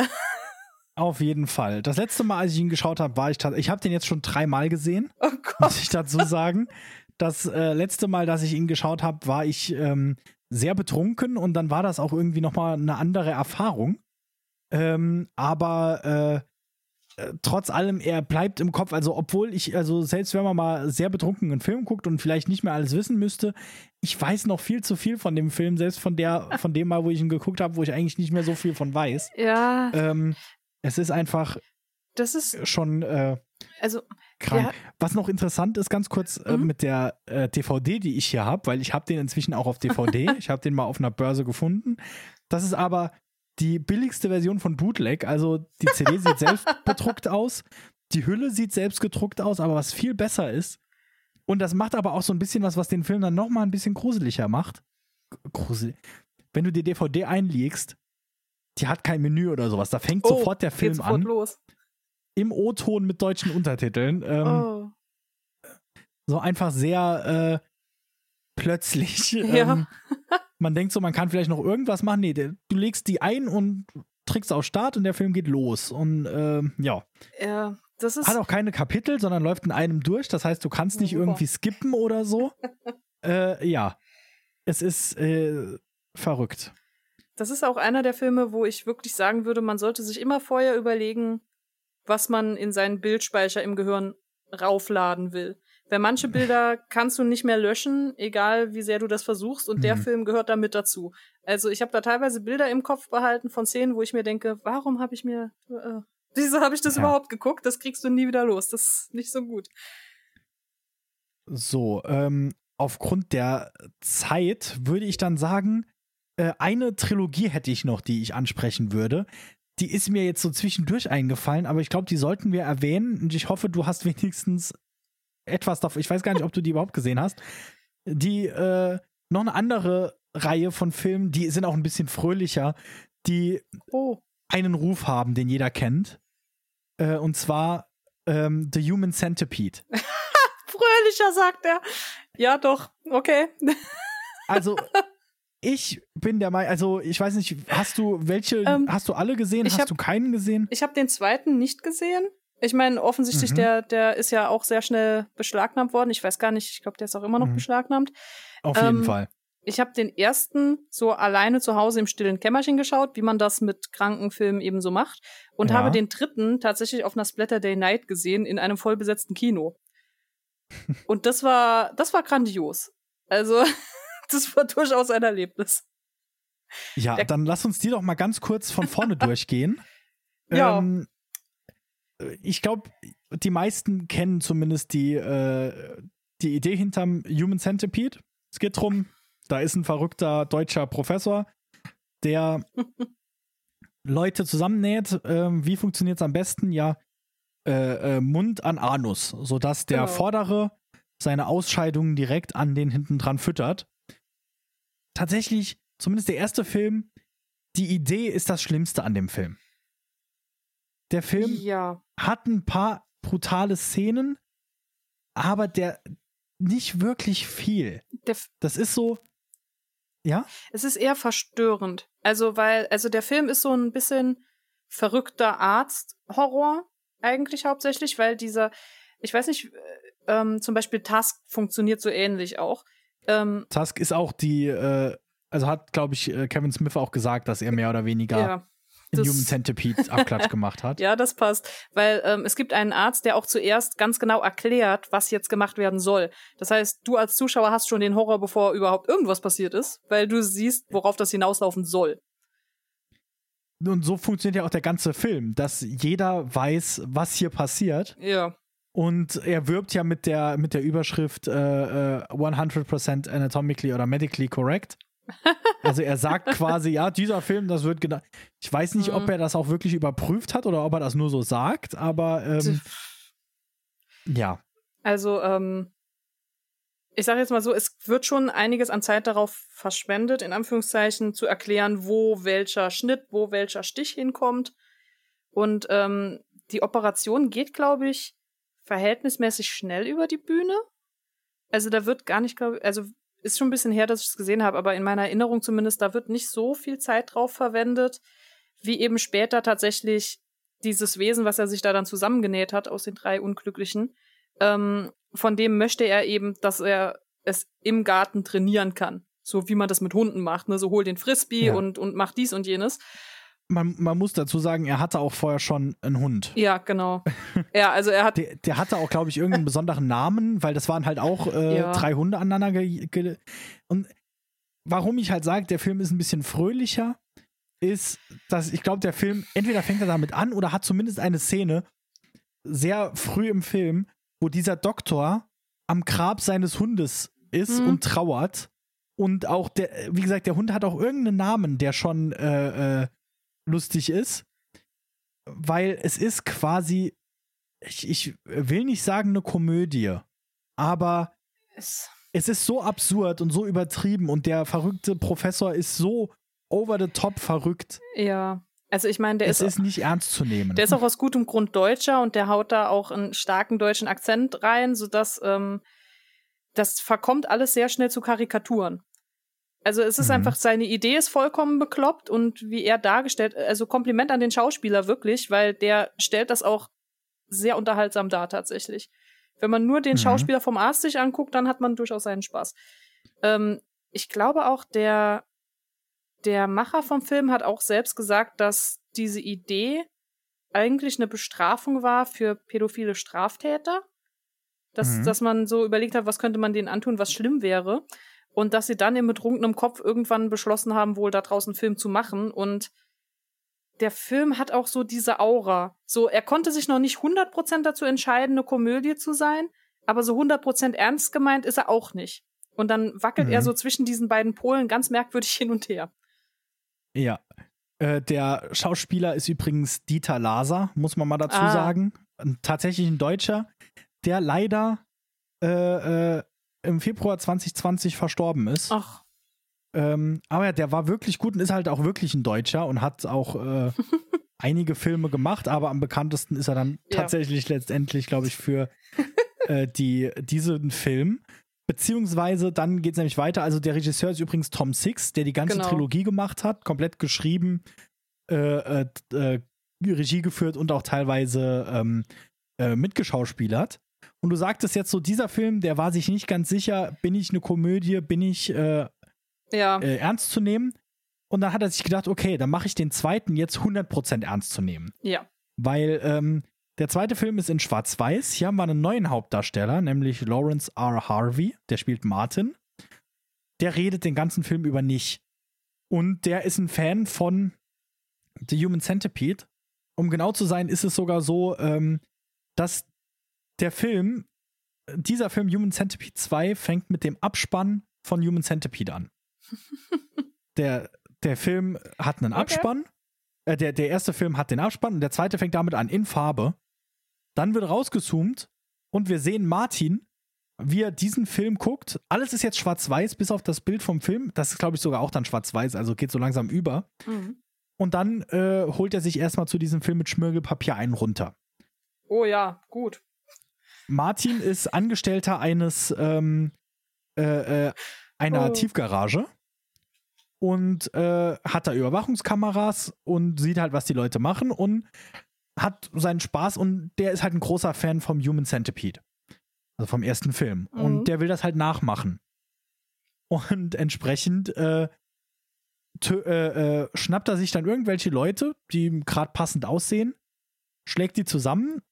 Speaker 1: auf jeden Fall. Das letzte Mal, als ich ihn geschaut habe, war ich tatsächlich, ich habe den jetzt schon dreimal gesehen,
Speaker 2: Oh Gott.
Speaker 1: muss ich dazu sagen. Das äh, letzte Mal, dass ich ihn geschaut habe, war ich ähm, sehr betrunken und dann war das auch irgendwie nochmal eine andere Erfahrung. Ähm, aber äh, äh, trotz allem, er bleibt im Kopf, also obwohl ich, also selbst wenn man mal sehr betrunken einen Film guckt und vielleicht nicht mehr alles wissen müsste, ich weiß noch viel zu viel von dem Film, selbst von der, von dem Mal, wo ich ihn geguckt habe, wo ich eigentlich nicht mehr so viel von weiß.
Speaker 2: Ja,
Speaker 1: Ähm, es ist einfach
Speaker 2: das ist,
Speaker 1: schon äh,
Speaker 2: also,
Speaker 1: krank.
Speaker 2: Ja.
Speaker 1: Was noch interessant ist, ganz kurz äh,
Speaker 2: Mhm.
Speaker 1: mit der äh, D V D, die ich hier habe, weil ich habe den inzwischen auch auf D V D. Ich habe den mal auf einer Börse gefunden. Das ist aber die billigste Version von Bootleg. Also die C D sieht selbst bedruckt aus, die Hülle sieht selbst gedruckt aus, aber was viel besser ist, und das macht aber auch so ein bisschen was, was den Film dann nochmal ein bisschen gruseliger macht. Grusel. Wenn du die D V D einlegst, die hat kein Menü oder sowas. Da fängt
Speaker 2: oh,
Speaker 1: sofort der
Speaker 2: geht
Speaker 1: Film
Speaker 2: sofort
Speaker 1: an.
Speaker 2: los.
Speaker 1: Im O-Ton mit deutschen Untertiteln. Ähm,
Speaker 2: Oh.
Speaker 1: So einfach sehr äh, plötzlich.
Speaker 2: Ja.
Speaker 1: Ähm, man denkt so, man kann vielleicht noch irgendwas machen. Nee, der, du legst die ein und drückst auf Start und der Film geht los. Und äh, ja.
Speaker 2: Ja, das ist.
Speaker 1: Hat auch keine Kapitel, sondern läuft in einem durch. Das heißt, du kannst nicht
Speaker 2: Super.
Speaker 1: irgendwie skippen oder so. äh, ja. Es ist äh, verrückt.
Speaker 2: Das ist auch einer der Filme, wo ich wirklich sagen würde, man sollte sich immer vorher überlegen, was man in seinen Bildspeicher im Gehirn raufladen will. Weil manche Bilder kannst du nicht mehr löschen, egal wie sehr du das versuchst, und mhm. der Film gehört da mit dazu. Also ich habe da teilweise Bilder im Kopf behalten von Szenen, wo ich mir denke, warum habe ich mir, äh, wieso habe ich das ja. überhaupt geguckt? Das kriegst du nie wieder los. Das ist nicht so gut.
Speaker 1: So, ähm, aufgrund der Zeit würde ich dann sagen, äh, eine Trilogie hätte ich noch, die ich ansprechen würde. Die ist mir jetzt so zwischendurch eingefallen, aber ich glaube, die sollten wir erwähnen und ich hoffe, du hast wenigstens etwas davon. Ich weiß gar nicht, ob du die überhaupt gesehen hast. Die, äh, noch eine andere Reihe von Filmen, die sind auch ein bisschen fröhlicher, die
Speaker 2: oh.
Speaker 1: einen Ruf haben, den jeder kennt. Äh, und zwar ähm, The Human Centipede.
Speaker 2: Fröhlicher, sagt er. Ja, doch. Okay.
Speaker 1: Also, ich bin der Meinung, also ich weiß nicht, hast du welche, ähm, hast du alle gesehen? Hast hab, du keinen gesehen?
Speaker 2: Ich habe den zweiten nicht gesehen. Ich meine, offensichtlich, mhm. der, der ist ja auch sehr schnell beschlagnahmt worden. Ich weiß gar nicht, ich glaube, der ist auch immer noch mhm. beschlagnahmt.
Speaker 1: Auf
Speaker 2: ähm,
Speaker 1: jeden Fall.
Speaker 2: Ich habe den ersten so alleine zu Hause im stillen Kämmerchen geschaut, wie man das mit Krankenfilmen eben so macht. Und ja. habe den dritten tatsächlich auf einer Splatter Day Night gesehen in einem vollbesetzten Kino. Und das war, das war grandios. Also, das war durchaus ein Erlebnis.
Speaker 1: Ja, Der, dann lass uns die doch mal ganz kurz von vorne durchgehen.
Speaker 2: Ja.
Speaker 1: Ähm, ich glaube, die meisten kennen zumindest die, äh, die Idee hinterm Human Centipede. Es geht drum, da ist ein verrückter deutscher Professor, der Leute zusammennäht. Ähm, wie funktioniert es am besten? Ja, äh, äh, Mund an Anus, sodass der
Speaker 2: genau.
Speaker 1: Vordere seine Ausscheidungen direkt an den hinten dran füttert. Tatsächlich, zumindest der erste Film, die Idee ist das Schlimmste an dem Film. Der Film
Speaker 2: ja.
Speaker 1: hat ein paar brutale Szenen, aber der nicht wirklich viel.
Speaker 2: Der F-
Speaker 1: das ist so, ja?
Speaker 2: Es ist eher verstörend. Also, weil, also der Film ist so ein bisschen verrückter Arzt-Horror eigentlich hauptsächlich, weil dieser, ich weiß nicht, ähm, zum Beispiel Tusk funktioniert so ähnlich auch. Ähm,
Speaker 1: Tusk ist auch die, äh, also hat, glaube ich, Kevin Smith auch gesagt, dass er mehr oder weniger
Speaker 2: ja,
Speaker 1: in Human Centipede Abklatsch gemacht hat.
Speaker 2: Ja, das passt, weil ähm, es gibt einen Arzt, der auch zuerst ganz genau erklärt, was jetzt gemacht werden soll. Das heißt, du als Zuschauer hast schon den Horror, bevor überhaupt irgendwas passiert ist, weil du siehst, worauf das hinauslaufen soll.
Speaker 1: Und so funktioniert ja auch der ganze Film, dass jeder weiß, was hier passiert.
Speaker 2: Ja.
Speaker 1: Und er wirbt ja mit der, mit der Überschrift äh, äh, hundert Prozent anatomically oder medically correct. Also er sagt quasi, ja, dieser Film, das wird genau. Ich weiß nicht, mhm. ob er das auch wirklich überprüft hat oder ob er das nur so sagt, aber ähm, ja.
Speaker 2: Also, ähm, ich sage jetzt mal so, es wird schon einiges an Zeit darauf verschwendet, in Anführungszeichen, zu erklären, wo welcher Schnitt, wo welcher Stich hinkommt. Und ähm, die Operation geht, glaube ich, verhältnismäßig schnell über die Bühne. Also da wird gar nicht, glaube ich, also ist schon ein bisschen her, dass ich es gesehen habe, aber in meiner Erinnerung zumindest, da wird nicht so viel Zeit drauf verwendet, wie eben später tatsächlich dieses Wesen, was er sich da dann zusammengenäht hat aus den drei Unglücklichen, ähm, von dem möchte er eben, dass er es im Garten trainieren kann. So wie man das mit Hunden macht, ne? So hol den Frisbee ja. und, und mach dies und jenes.
Speaker 1: Man, man muss dazu sagen, er hatte auch vorher schon einen Hund.
Speaker 2: Ja, genau. Ja, also er hat.
Speaker 1: Der, der hatte auch, glaube ich, irgendeinen besonderen Namen, weil das waren halt auch äh, ja. drei Hunde aneinander. Ge- ge- und warum ich halt sage, der Film ist ein bisschen fröhlicher, ist, dass ich glaube, der Film, entweder fängt er damit an oder hat zumindest eine Szene sehr früh im Film, wo dieser Doktor am Grab seines Hundes ist mhm. und trauert. Und auch, der, wie gesagt, der Hund hat auch irgendeinen Namen, der schon äh, äh, lustig ist, weil es ist quasi, ich, ich will nicht sagen eine Komödie, aber
Speaker 2: es,
Speaker 1: es ist so absurd und so übertrieben und der verrückte Professor ist so over the top verrückt.
Speaker 2: Ja, also ich meine, der
Speaker 1: es
Speaker 2: ist,
Speaker 1: ist nicht ernst zu nehmen.
Speaker 2: Der ist auch aus gutem Grund Deutscher und der haut da auch einen starken deutschen Akzent rein, sodass ähm, das verkommt alles sehr schnell zu Karikaturen. Also es ist
Speaker 1: Mhm.
Speaker 2: einfach, seine Idee ist vollkommen bekloppt und wie er dargestellt, also Kompliment an den Schauspieler wirklich, weil der stellt das auch sehr unterhaltsam dar tatsächlich. Wenn man nur den
Speaker 1: Mhm.
Speaker 2: Schauspieler vom Arsch sich anguckt, dann hat man durchaus seinen Spaß. Ähm, ich glaube auch, der, der Macher vom Film hat auch selbst gesagt, dass diese Idee eigentlich eine Bestrafung war für pädophile Straftäter. Dass,
Speaker 1: Mhm.
Speaker 2: dass man so überlegt hat, was könnte man denen antun, was schlimm wäre. Und dass sie dann im betrunkenem Kopf irgendwann beschlossen haben, wohl da draußen einen Film zu machen. Und der Film hat auch so diese Aura. So, er konnte sich noch nicht hundert Prozent dazu entscheiden, eine Komödie zu sein, aber so hundert Prozent ernst gemeint ist er auch nicht. Und dann wackelt
Speaker 1: Mhm.
Speaker 2: er so zwischen diesen beiden Polen ganz merkwürdig hin und her.
Speaker 1: Ja. Äh, der Schauspieler ist übrigens Dieter Laser, muss man mal dazu
Speaker 2: Ah.
Speaker 1: sagen. Ein, tatsächlich ein Deutscher, der leider äh, äh, im Februar zwanzig zwanzig verstorben ist.
Speaker 2: Ach,
Speaker 1: Ähm, aber ja, der war wirklich gut und ist halt auch wirklich ein Deutscher und hat auch äh, einige Filme gemacht, aber am bekanntesten ist er dann
Speaker 2: Ja.
Speaker 1: tatsächlich letztendlich, glaube ich, für äh, die, diesen Film. Beziehungsweise dann geht es nämlich weiter. Also der Regisseur ist übrigens Tom Six, der die ganze
Speaker 2: Genau.
Speaker 1: Trilogie gemacht hat, komplett geschrieben, äh, äh, äh, Regie geführt und auch teilweise ähm, äh, mitgeschauspielert. Und du sagtest jetzt so, dieser Film, der war sich nicht ganz sicher, bin ich eine Komödie, bin ich äh,
Speaker 2: ja.
Speaker 1: äh, ernst zu nehmen? Und dann hat er sich gedacht, okay, dann mache ich den zweiten jetzt hundert Prozent ernst zu nehmen.
Speaker 2: Ja.
Speaker 1: Weil ähm, der zweite Film ist in Schwarz-Weiß. Hier haben wir einen neuen Hauptdarsteller, nämlich Lawrence R. Harvey. Der spielt Martin. Der redet den ganzen Film über nicht. Und der ist ein Fan von The Human Centipede. Um genau zu sein, ist es sogar so, ähm, dass der Film, dieser Film Human Centipede zwei, fängt mit dem Abspann von Human Centipede an. der, der Film hat einen
Speaker 2: Okay.
Speaker 1: Abspann. Äh, der, der erste Film hat den Abspann und der zweite fängt damit an, in Farbe. Dann wird rausgezoomt und wir sehen Martin, wie er diesen Film guckt. Alles ist jetzt schwarz-weiß, bis auf das Bild vom Film. Das ist, glaube ich, sogar auch dann schwarz-weiß, also geht so langsam über.
Speaker 2: Mhm.
Speaker 1: Und dann äh, holt er sich erstmal zu diesem Film mit Schmirgelpapier einen runter.
Speaker 2: Oh ja, gut.
Speaker 1: Martin ist Angestellter eines ähm, äh, äh, einer
Speaker 2: Oh.
Speaker 1: Tiefgarage und äh, hat da Überwachungskameras und sieht halt, was die Leute machen und hat seinen Spaß und der ist halt ein großer Fan vom Human Centipede. Also vom ersten Film.
Speaker 2: Mhm.
Speaker 1: Und der will das halt nachmachen. Und entsprechend äh, tö- äh, äh, schnappt er sich dann irgendwelche Leute, die ihm gerade passend aussehen, schlägt die zusammen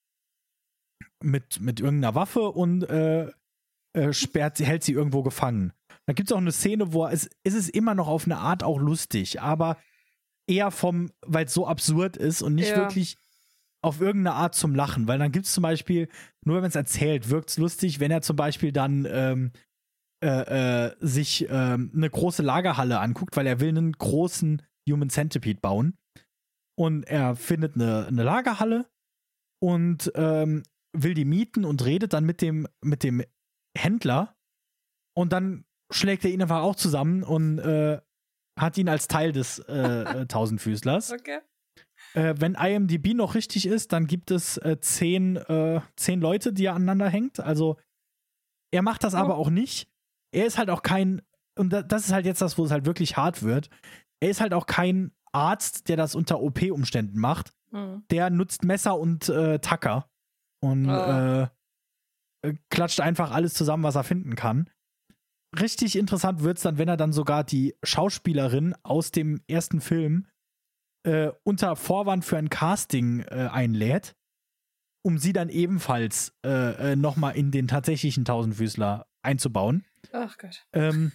Speaker 1: mit, mit irgendeiner Waffe und äh, äh, sperrt sie, hält sie irgendwo gefangen. Da gibt es auch eine Szene, wo es, es ist immer noch auf eine Art auch lustig, aber eher vom, weil es so absurd ist und nicht
Speaker 2: Ja.
Speaker 1: wirklich auf irgendeine Art zum Lachen, weil dann gibt es zum Beispiel, nur wenn man es erzählt, wirkt es lustig, wenn er zum Beispiel dann ähm, äh, äh, sich ähm, eine große Lagerhalle anguckt, weil er will einen großen Human Centipede bauen und er findet eine, eine Lagerhalle und ähm, will die mieten und redet dann mit dem, mit dem Händler und dann schlägt er ihn einfach auch zusammen und äh, hat ihn als Teil des äh, äh, Tausendfüßlers.
Speaker 2: Okay.
Speaker 1: Äh, wenn I M D B noch richtig ist, dann gibt es äh, zehn, äh, zehn Leute, die er aneinander hängt. Also er macht das
Speaker 2: Oh.
Speaker 1: aber auch nicht. Er ist halt auch kein, und da, das ist halt jetzt das, wo es halt wirklich hart wird. Er ist halt auch kein Arzt, der das unter O P-Umständen macht.
Speaker 2: Mhm.
Speaker 1: Der nutzt Messer und äh, Tacker und
Speaker 2: Ah.
Speaker 1: äh, äh, klatscht einfach alles zusammen, was er finden kann. Richtig interessant wird es dann, wenn er dann sogar die Schauspielerin aus dem ersten Film äh, unter Vorwand für ein Casting äh, einlädt, um sie dann ebenfalls äh, äh, nochmal in den tatsächlichen Tausendfüßler einzubauen.
Speaker 2: Ach Gott.
Speaker 1: Ähm,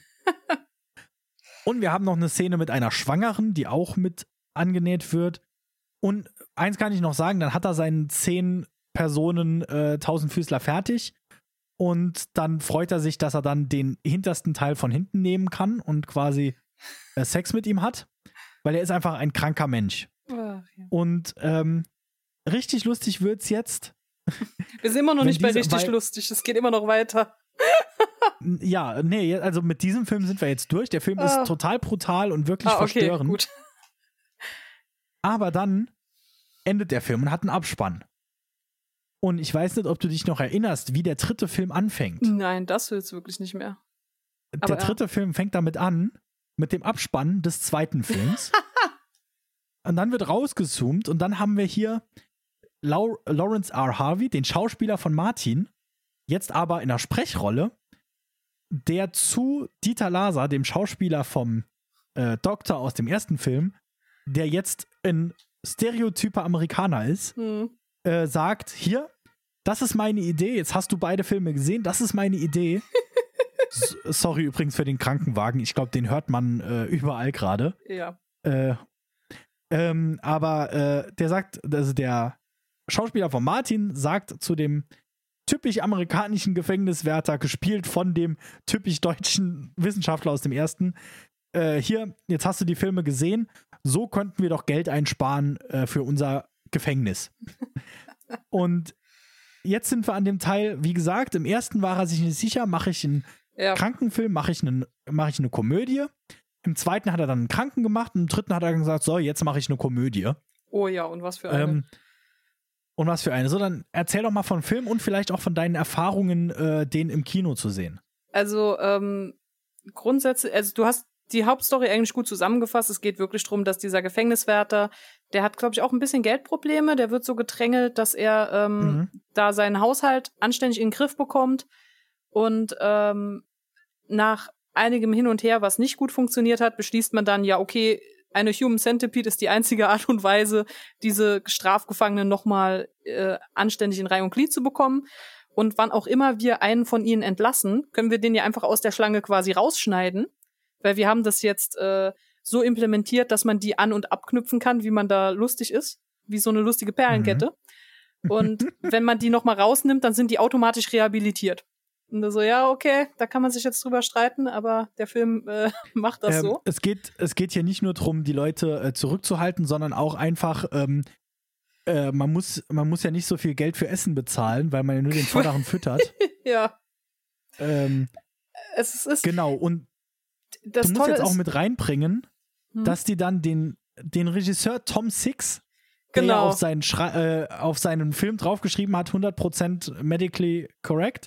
Speaker 1: und wir haben noch eine Szene mit einer Schwangeren, die auch mit angenäht wird. Und eins kann ich noch sagen, dann hat er seinen zehn Personen äh, Tausendfüßler fertig. Und dann freut er sich, dass er dann den hintersten Teil von hinten nehmen kann und quasi äh, Sex mit ihm hat. Weil er ist einfach ein kranker Mensch.
Speaker 2: Ach, ja.
Speaker 1: Und ähm, richtig lustig wird's jetzt.
Speaker 2: Wir sind immer noch
Speaker 1: Wenn
Speaker 2: nicht bei
Speaker 1: diese-
Speaker 2: richtig
Speaker 1: weil-
Speaker 2: lustig. Es geht immer noch weiter.
Speaker 1: Ja, nee, also mit diesem Film sind wir jetzt durch. Der Film
Speaker 2: Ah.
Speaker 1: ist total brutal und wirklich
Speaker 2: Ah, okay,
Speaker 1: verstörend.
Speaker 2: gut.
Speaker 1: Aber dann endet der Film und hat einen Abspann. Und ich weiß nicht, ob du dich noch erinnerst, wie der dritte Film anfängt.
Speaker 2: Nein, das will's wirklich nicht mehr.
Speaker 1: Der
Speaker 2: aber ja.
Speaker 1: dritte Film fängt damit an, mit dem Abspann des zweiten Films. Und dann wird rausgezoomt und dann haben wir hier Lau- Lawrence R. Harvey, den Schauspieler von Martin, jetzt aber in der Sprechrolle, der zu Dieter Laser, dem Schauspieler vom äh, Doktor aus dem ersten Film, der jetzt ein stereotyper Amerikaner ist,
Speaker 2: hm.
Speaker 1: äh, sagt, hier, das ist meine Idee, jetzt hast du beide Filme gesehen, das ist meine Idee. S- sorry übrigens für den Krankenwagen, ich glaube, den hört man äh, überall gerade.
Speaker 2: Ja.
Speaker 1: Äh, ähm, aber äh, der sagt, also der Schauspieler von Martin sagt zu dem typisch amerikanischen Gefängniswärter, gespielt von dem typisch deutschen Wissenschaftler aus dem ersten, äh, hier, jetzt hast du die Filme gesehen, so könnten wir doch Geld einsparen äh, für unser Gefängnis. Und jetzt sind wir an dem Teil, wie gesagt, im ersten war er sich nicht sicher, mache ich einen
Speaker 2: Ja.
Speaker 1: Krankenfilm, mache ich, einen, mach ich eine Komödie. Im zweiten hat er dann einen Kranken gemacht und im dritten hat er gesagt, so, jetzt mache ich eine Komödie.
Speaker 2: Oh ja, und was für eine.
Speaker 1: Ähm, und was für eine. So, dann erzähl doch mal von Film und vielleicht auch von deinen Erfahrungen, äh, den im Kino zu sehen.
Speaker 2: Also, ähm, grundsätzlich, also du hast die Hauptstory eigentlich gut zusammengefasst. Es geht wirklich darum, dass dieser Gefängniswärter, der hat, glaube ich, auch ein bisschen Geldprobleme. Der wird so gedrängelt, dass er ähm,
Speaker 1: Mhm.
Speaker 2: da seinen Haushalt anständig in den Griff bekommt. Und ähm, nach einigem Hin und Her, was nicht gut funktioniert hat, beschließt man dann, ja, okay, eine Human Centipede ist die einzige Art und Weise, diese Strafgefangenen nochmal äh, anständig in Reihe und Glied zu bekommen. Und wann auch immer wir einen von ihnen entlassen, können wir den ja einfach aus der Schlange quasi rausschneiden, weil wir haben das jetzt äh, so implementiert, dass man die an- und abknüpfen kann, wie man da lustig ist, wie so eine lustige Perlenkette. Mhm. Und wenn man die nochmal rausnimmt, dann sind die automatisch rehabilitiert. Und so, ja, okay, da kann man sich jetzt drüber streiten, aber der Film äh, macht das
Speaker 1: ähm,
Speaker 2: so.
Speaker 1: Es geht, es geht hier nicht nur darum, die Leute äh, zurückzuhalten, sondern auch einfach, ähm, äh, man muss, man muss ja nicht so viel Geld für Essen bezahlen, weil man ja nur den Vorderen füttert.
Speaker 2: Ja.
Speaker 1: Ähm,
Speaker 2: Es ist
Speaker 1: genau, und
Speaker 2: das
Speaker 1: du musst
Speaker 2: Tolle
Speaker 1: jetzt auch
Speaker 2: ist,
Speaker 1: mit reinbringen,
Speaker 2: hm.
Speaker 1: dass die dann den, den Regisseur Tom Six, der
Speaker 2: Genau.
Speaker 1: ja auf seinen, Schra- äh, auf seinen Film draufgeschrieben hat, hundert Prozent medically correct,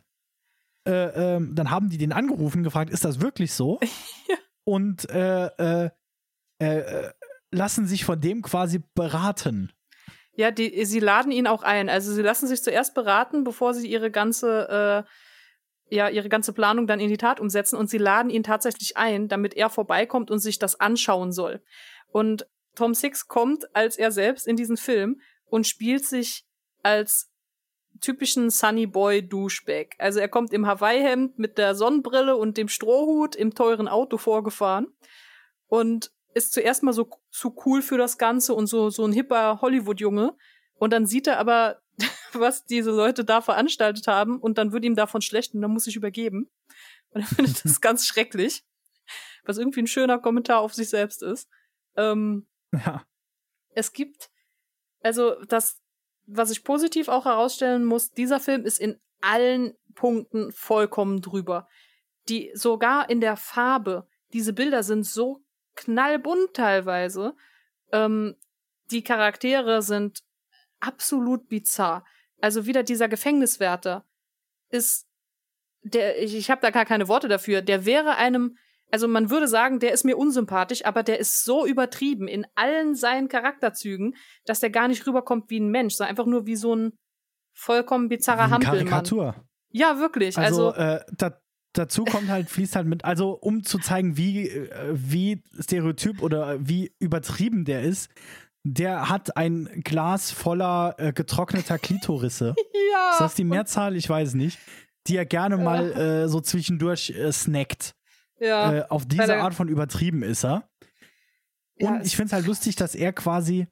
Speaker 1: äh, ähm, dann haben die den angerufen, gefragt, ist das wirklich so?
Speaker 2: Ja.
Speaker 1: Und äh, äh, äh, lassen sich von dem quasi beraten.
Speaker 2: Ja, die, sie laden ihn auch ein. Also sie lassen sich zuerst beraten, bevor sie ihre ganze, äh, ja, ihre ganze Planung dann in die Tat umsetzen. Und sie laden ihn tatsächlich ein, damit er vorbeikommt und sich das anschauen soll. Und Tom Six kommt als er selbst in diesen Film und spielt sich als typischen Sunny Boy Douchebag. Also er kommt im Hawaii-Hemd mit der Sonnenbrille und dem Strohhut im teuren Auto vorgefahren und ist zuerst mal so zu cool für das Ganze und so so ein hipper Hollywood-Junge. Und dann sieht er aber, was diese Leute da veranstaltet haben und dann wird ihm davon schlecht und dann muss ich übergeben. Und er findet das ganz schrecklich, was irgendwie ein schöner Kommentar auf sich selbst ist. Ähm,
Speaker 1: Ja.
Speaker 2: es gibt, also das, was ich positiv auch herausstellen muss, dieser Film ist in allen Punkten vollkommen drüber. Die, sogar in der Farbe, diese Bilder sind so knallbunt teilweise. Ähm, die Charaktere sind absolut bizarr. Also wieder dieser Gefängniswärter ist, der, ich, ich habe da gar keine Worte dafür, der wäre einem, also man würde sagen, der ist mir unsympathisch, aber der ist so übertrieben in allen seinen Charakterzügen, dass der gar nicht rüberkommt wie ein Mensch, sondern einfach nur wie so ein vollkommen bizarrer
Speaker 1: Wie eine
Speaker 2: Hampelmann.
Speaker 1: Karikatur.
Speaker 2: Ja, wirklich.
Speaker 1: Also,
Speaker 2: Also,
Speaker 1: äh, da, dazu kommt halt, fließt halt mit, also um zu zeigen, wie, äh, wie stereotyp oder wie übertrieben der ist, der hat ein Glas voller äh, getrockneter Klitorisse.
Speaker 2: ja.
Speaker 1: Ist das die Mehrzahl? Ich weiß nicht. Die er gerne mal äh, so zwischendurch äh, snackt.
Speaker 2: Ja.
Speaker 1: Äh, auf diese
Speaker 2: der-
Speaker 1: Art von übertrieben ist er.
Speaker 2: Ja,
Speaker 1: Und
Speaker 2: es-
Speaker 1: ich finde es halt lustig, dass er quasi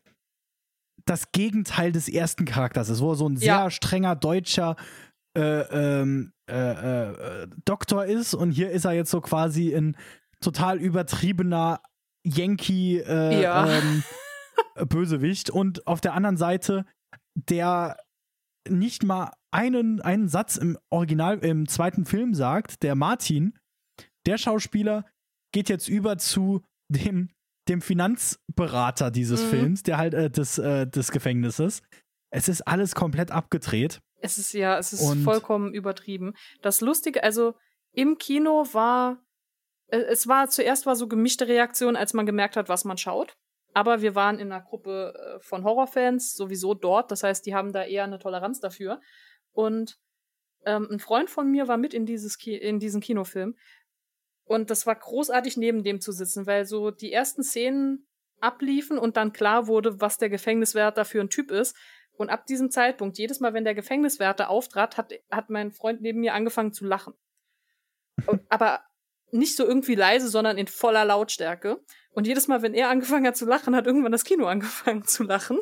Speaker 1: das Gegenteil des ersten Charakters ist, wo er so ein sehr
Speaker 2: Ja.
Speaker 1: strenger deutscher äh, ähm, äh, äh, Doktor ist und hier ist er jetzt so quasi ein total übertriebener Yankee äh,
Speaker 2: Ja.
Speaker 1: ähm, Bösewicht und auf der anderen Seite der nicht mal einen, einen Satz im Original, im zweiten Film sagt, der Martin, der Schauspieler, geht jetzt über zu dem, dem Finanzberater dieses
Speaker 2: Mhm.
Speaker 1: Films, der halt äh, des, äh, des Gefängnisses. Es ist alles komplett abgedreht.
Speaker 2: Es ist ja, es ist
Speaker 1: Und-
Speaker 2: vollkommen übertrieben. Das Lustige, also im Kino war es war, zuerst war so gemischte Reaktion, als man gemerkt hat, was man schaut. Aber wir waren in einer Gruppe von Horrorfans sowieso dort. Das heißt, die haben da eher eine Toleranz dafür. Und ähm, ein Freund von mir war mit in, dieses Ki- in diesen Kinofilm. Und das war großartig, neben dem zu sitzen, weil so die ersten Szenen abliefen und dann klar wurde, was der Gefängniswärter für ein Typ ist. Und ab diesem Zeitpunkt, jedes Mal, wenn der Gefängniswärter auftrat, hat, hat mein Freund neben mir angefangen zu lachen. Aber nicht so irgendwie leise, sondern in voller Lautstärke. Und jedes Mal, wenn er angefangen hat zu lachen, hat irgendwann das Kino angefangen zu lachen.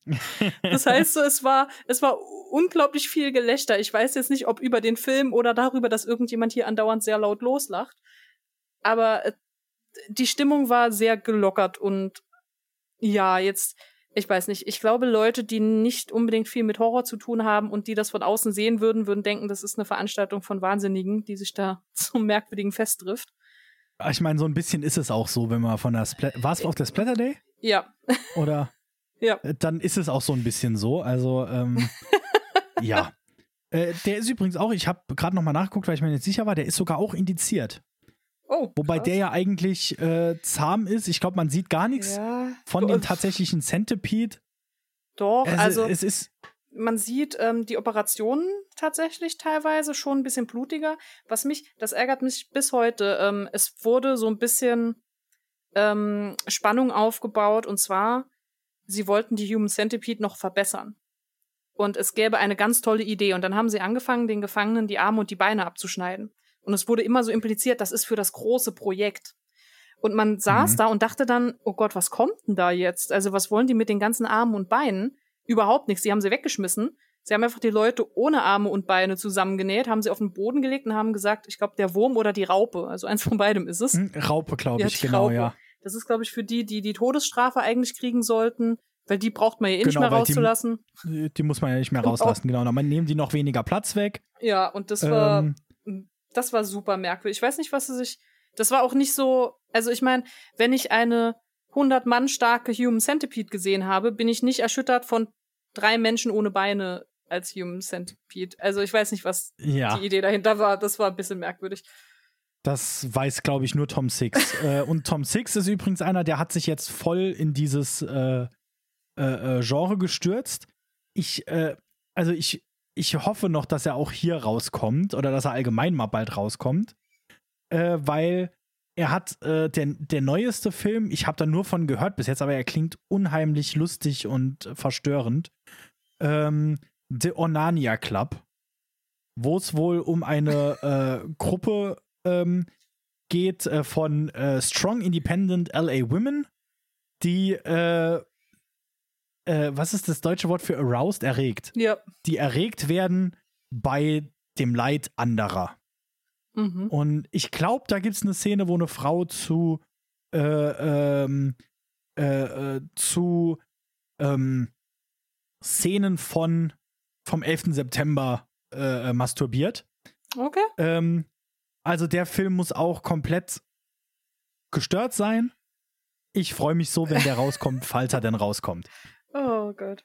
Speaker 2: Das heißt so, es war, es war unglaublich viel Gelächter. Ich weiß jetzt nicht, ob über den Film oder darüber, dass irgendjemand hier andauernd sehr laut loslacht. Aber äh, die Stimmung war sehr gelockert und ja, jetzt, ich weiß nicht, ich glaube, Leute, die nicht unbedingt viel mit Horror zu tun haben und die das von außen sehen würden, würden denken, das ist eine Veranstaltung von Wahnsinnigen, die sich da zum merkwürdigen Fest trifft.
Speaker 1: Ich meine, so ein bisschen ist es auch so, wenn man von der Splat- war es auf der Splatter Day?
Speaker 2: Ja.
Speaker 1: Oder?
Speaker 2: Ja.
Speaker 1: Dann ist es auch so ein bisschen so. Also, ähm, ja. Äh, der ist übrigens auch, ich habe gerade nochmal nachgeguckt, weil ich mir nicht sicher war, der ist sogar auch indiziert.
Speaker 2: Oh,
Speaker 1: Wobei
Speaker 2: krass.
Speaker 1: der ja eigentlich äh, zahm ist. Ich glaube, man sieht gar nichts
Speaker 2: Ja.
Speaker 1: von dem tatsächlichen Centipede.
Speaker 2: Doch,
Speaker 1: Also,
Speaker 2: also
Speaker 1: es ist.
Speaker 2: man sieht ähm, die Operationen tatsächlich teilweise schon ein bisschen blutiger. Was mich, das ärgert mich bis heute. Ähm, es wurde so ein bisschen ähm, Spannung aufgebaut und zwar, sie wollten die Human Centipede noch verbessern. Und es gäbe eine ganz tolle Idee. Und dann haben sie angefangen, den Gefangenen die Arme und die Beine abzuschneiden. Und es wurde immer so impliziert, das ist für das große Projekt. Und man saß
Speaker 1: Mhm.
Speaker 2: da und dachte dann, oh Gott, was kommt denn da jetzt? Also was wollen die mit den ganzen Armen und Beinen? Überhaupt nichts. Sie haben sie weggeschmissen. Sie haben einfach die Leute ohne Arme und Beine zusammengenäht, haben sie auf den Boden gelegt und haben gesagt, ich glaube, der Wurm oder die Raupe. Also eins von beidem ist es.
Speaker 1: Hm, Raupe, glaube
Speaker 2: Ja,
Speaker 1: ich,
Speaker 2: die
Speaker 1: genau,
Speaker 2: Raupe.
Speaker 1: ja.
Speaker 2: Das ist, glaube ich, für die, die die Todesstrafe eigentlich kriegen sollten, weil die braucht man ja eh nicht
Speaker 1: Genau,
Speaker 2: mehr
Speaker 1: weil die-
Speaker 2: rauszulassen.
Speaker 1: Die muss man ja nicht mehr
Speaker 2: Genau.
Speaker 1: rauslassen, genau. Dann nehmen die noch weniger Platz weg.
Speaker 2: Ja, und das war,
Speaker 1: Ähm,
Speaker 2: das war super merkwürdig. Ich weiß nicht, was sie sich, das war auch nicht so, also ich meine, wenn ich eine hundert Mann starke Human Centipede gesehen habe, bin ich nicht erschüttert von drei Menschen ohne Beine als Human Centipede. Also ich weiß nicht, was
Speaker 1: ja.
Speaker 2: die Idee dahinter war. Das war ein bisschen merkwürdig.
Speaker 1: Das weiß, glaube ich, nur Tom Six. äh, und Tom Six ist übrigens einer, der hat sich jetzt voll in dieses äh, äh, Genre gestürzt. Ich, äh, also ich, ich hoffe noch, dass er auch hier rauskommt oder dass er allgemein mal bald rauskommt, äh, weil er hat äh, der, der neueste Film, ich habe da nur von gehört bis jetzt, aber er klingt unheimlich lustig und verstörend. Ähm, The Onania Club, wo es wohl um eine äh, Gruppe ähm, geht äh, von äh, Strong Independent L A Women, die äh, äh, was ist das deutsche Wort für aroused? Erregt.
Speaker 2: Ja.
Speaker 1: Die erregt werden bei dem Leid anderer.
Speaker 2: Mhm.
Speaker 1: Und ich glaube, da gibt es eine Szene, wo eine Frau zu äh, ähm, äh, äh, zu ähm, Szenen von vom elften September äh, masturbiert.
Speaker 2: Okay.
Speaker 1: Ähm, also der Film muss auch komplett gestört sein. Ich freue mich so, wenn der rauskommt, falls er denn rauskommt.
Speaker 2: Oh Gott.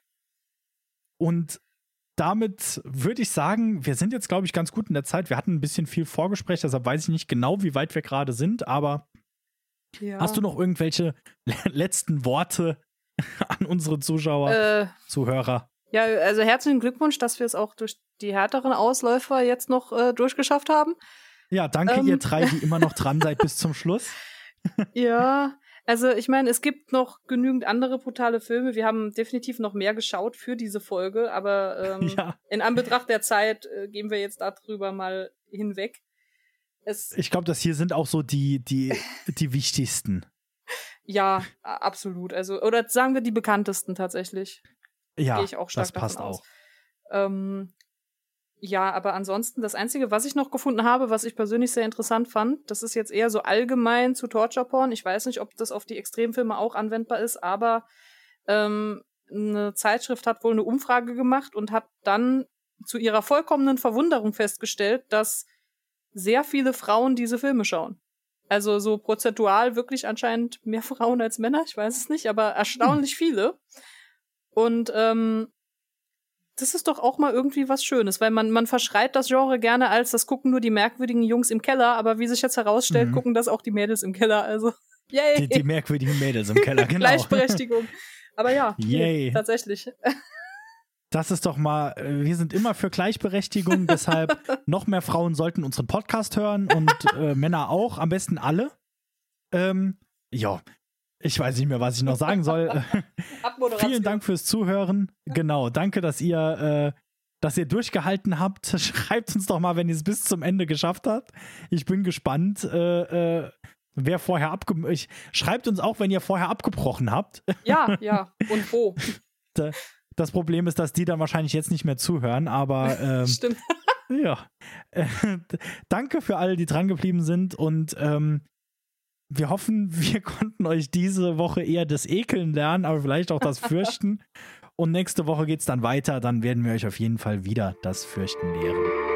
Speaker 1: Und damit würde ich sagen, wir sind jetzt, glaube ich, ganz gut in der Zeit. Wir hatten ein bisschen viel Vorgespräch, deshalb weiß ich nicht genau, wie weit wir gerade sind, aber
Speaker 2: Ja.
Speaker 1: hast du noch irgendwelche letzten Worte an unsere Zuschauer,
Speaker 2: Äh,
Speaker 1: Zuhörer?
Speaker 2: ja, also herzlichen Glückwunsch, dass wir es auch durch die härteren Ausläufer jetzt noch äh, durchgeschafft haben.
Speaker 1: Ja, danke
Speaker 2: Ähm.
Speaker 1: ihr drei, die immer noch dran seid bis zum Schluss.
Speaker 2: Ja, also ich meine, es gibt noch genügend andere brutale Filme. Wir haben definitiv noch mehr geschaut für diese Folge, aber ähm,
Speaker 1: Ja.
Speaker 2: in Anbetracht der Zeit äh, gehen wir jetzt darüber mal hinweg. Es,
Speaker 1: Ich glaube, das hier sind auch so die, die, die wichtigsten.
Speaker 2: ja, a- absolut. Also, oder sagen wir die bekanntesten tatsächlich.
Speaker 1: Ja,
Speaker 2: Gehe ich auch stark
Speaker 1: das passt
Speaker 2: davon aus.
Speaker 1: auch.
Speaker 2: Ähm, ja, aber ansonsten, das Einzige, was ich noch gefunden habe, was ich persönlich sehr interessant fand, das ist jetzt eher so allgemein zu Torture Porn. Ich weiß nicht, ob das auf die Extremfilme auch anwendbar ist, aber ähm, eine Zeitschrift hat wohl eine Umfrage gemacht und hat dann zu ihrer vollkommenen Verwunderung festgestellt, dass sehr viele Frauen diese Filme schauen. Also so prozentual wirklich anscheinend mehr Frauen als Männer, ich weiß es nicht, aber erstaunlich viele. Und ähm, das ist doch auch mal irgendwie was Schönes, weil man, man verschreit das Genre gerne als, das gucken nur die merkwürdigen Jungs im Keller, aber wie sich jetzt herausstellt, mhm. gucken das auch die Mädels im Keller, also yay!
Speaker 1: Die, die merkwürdigen Mädels im Keller, genau.
Speaker 2: Gleichberechtigung. Aber ja,
Speaker 1: yay.
Speaker 2: Nee, tatsächlich.
Speaker 1: Das ist doch mal, wir sind immer für Gleichberechtigung, deshalb noch mehr Frauen sollten unseren Podcast hören und äh, Männer auch, am besten alle. Ähm, ja, ich weiß nicht mehr, was ich noch sagen soll. Vielen Dank fürs Zuhören. Genau, danke, dass ihr, äh, dass ihr durchgehalten habt. Schreibt uns doch mal, wenn ihr es bis zum Ende geschafft habt. Ich bin gespannt, äh, äh, wer vorher abge... Schreibt uns auch, wenn ihr vorher abgebrochen habt.
Speaker 2: Ja, ja. Und wo?
Speaker 1: Da, Das Problem ist, dass die dann wahrscheinlich jetzt nicht mehr zuhören, aber ähm,
Speaker 2: stimmt.
Speaker 1: Ja. Äh, danke für alle, die dran geblieben sind und ähm, wir hoffen, wir konnten euch diese Woche eher das Ekeln lernen, aber vielleicht auch das Fürchten. Und nächste Woche geht's dann weiter, dann werden wir euch auf jeden Fall wieder das Fürchten lehren.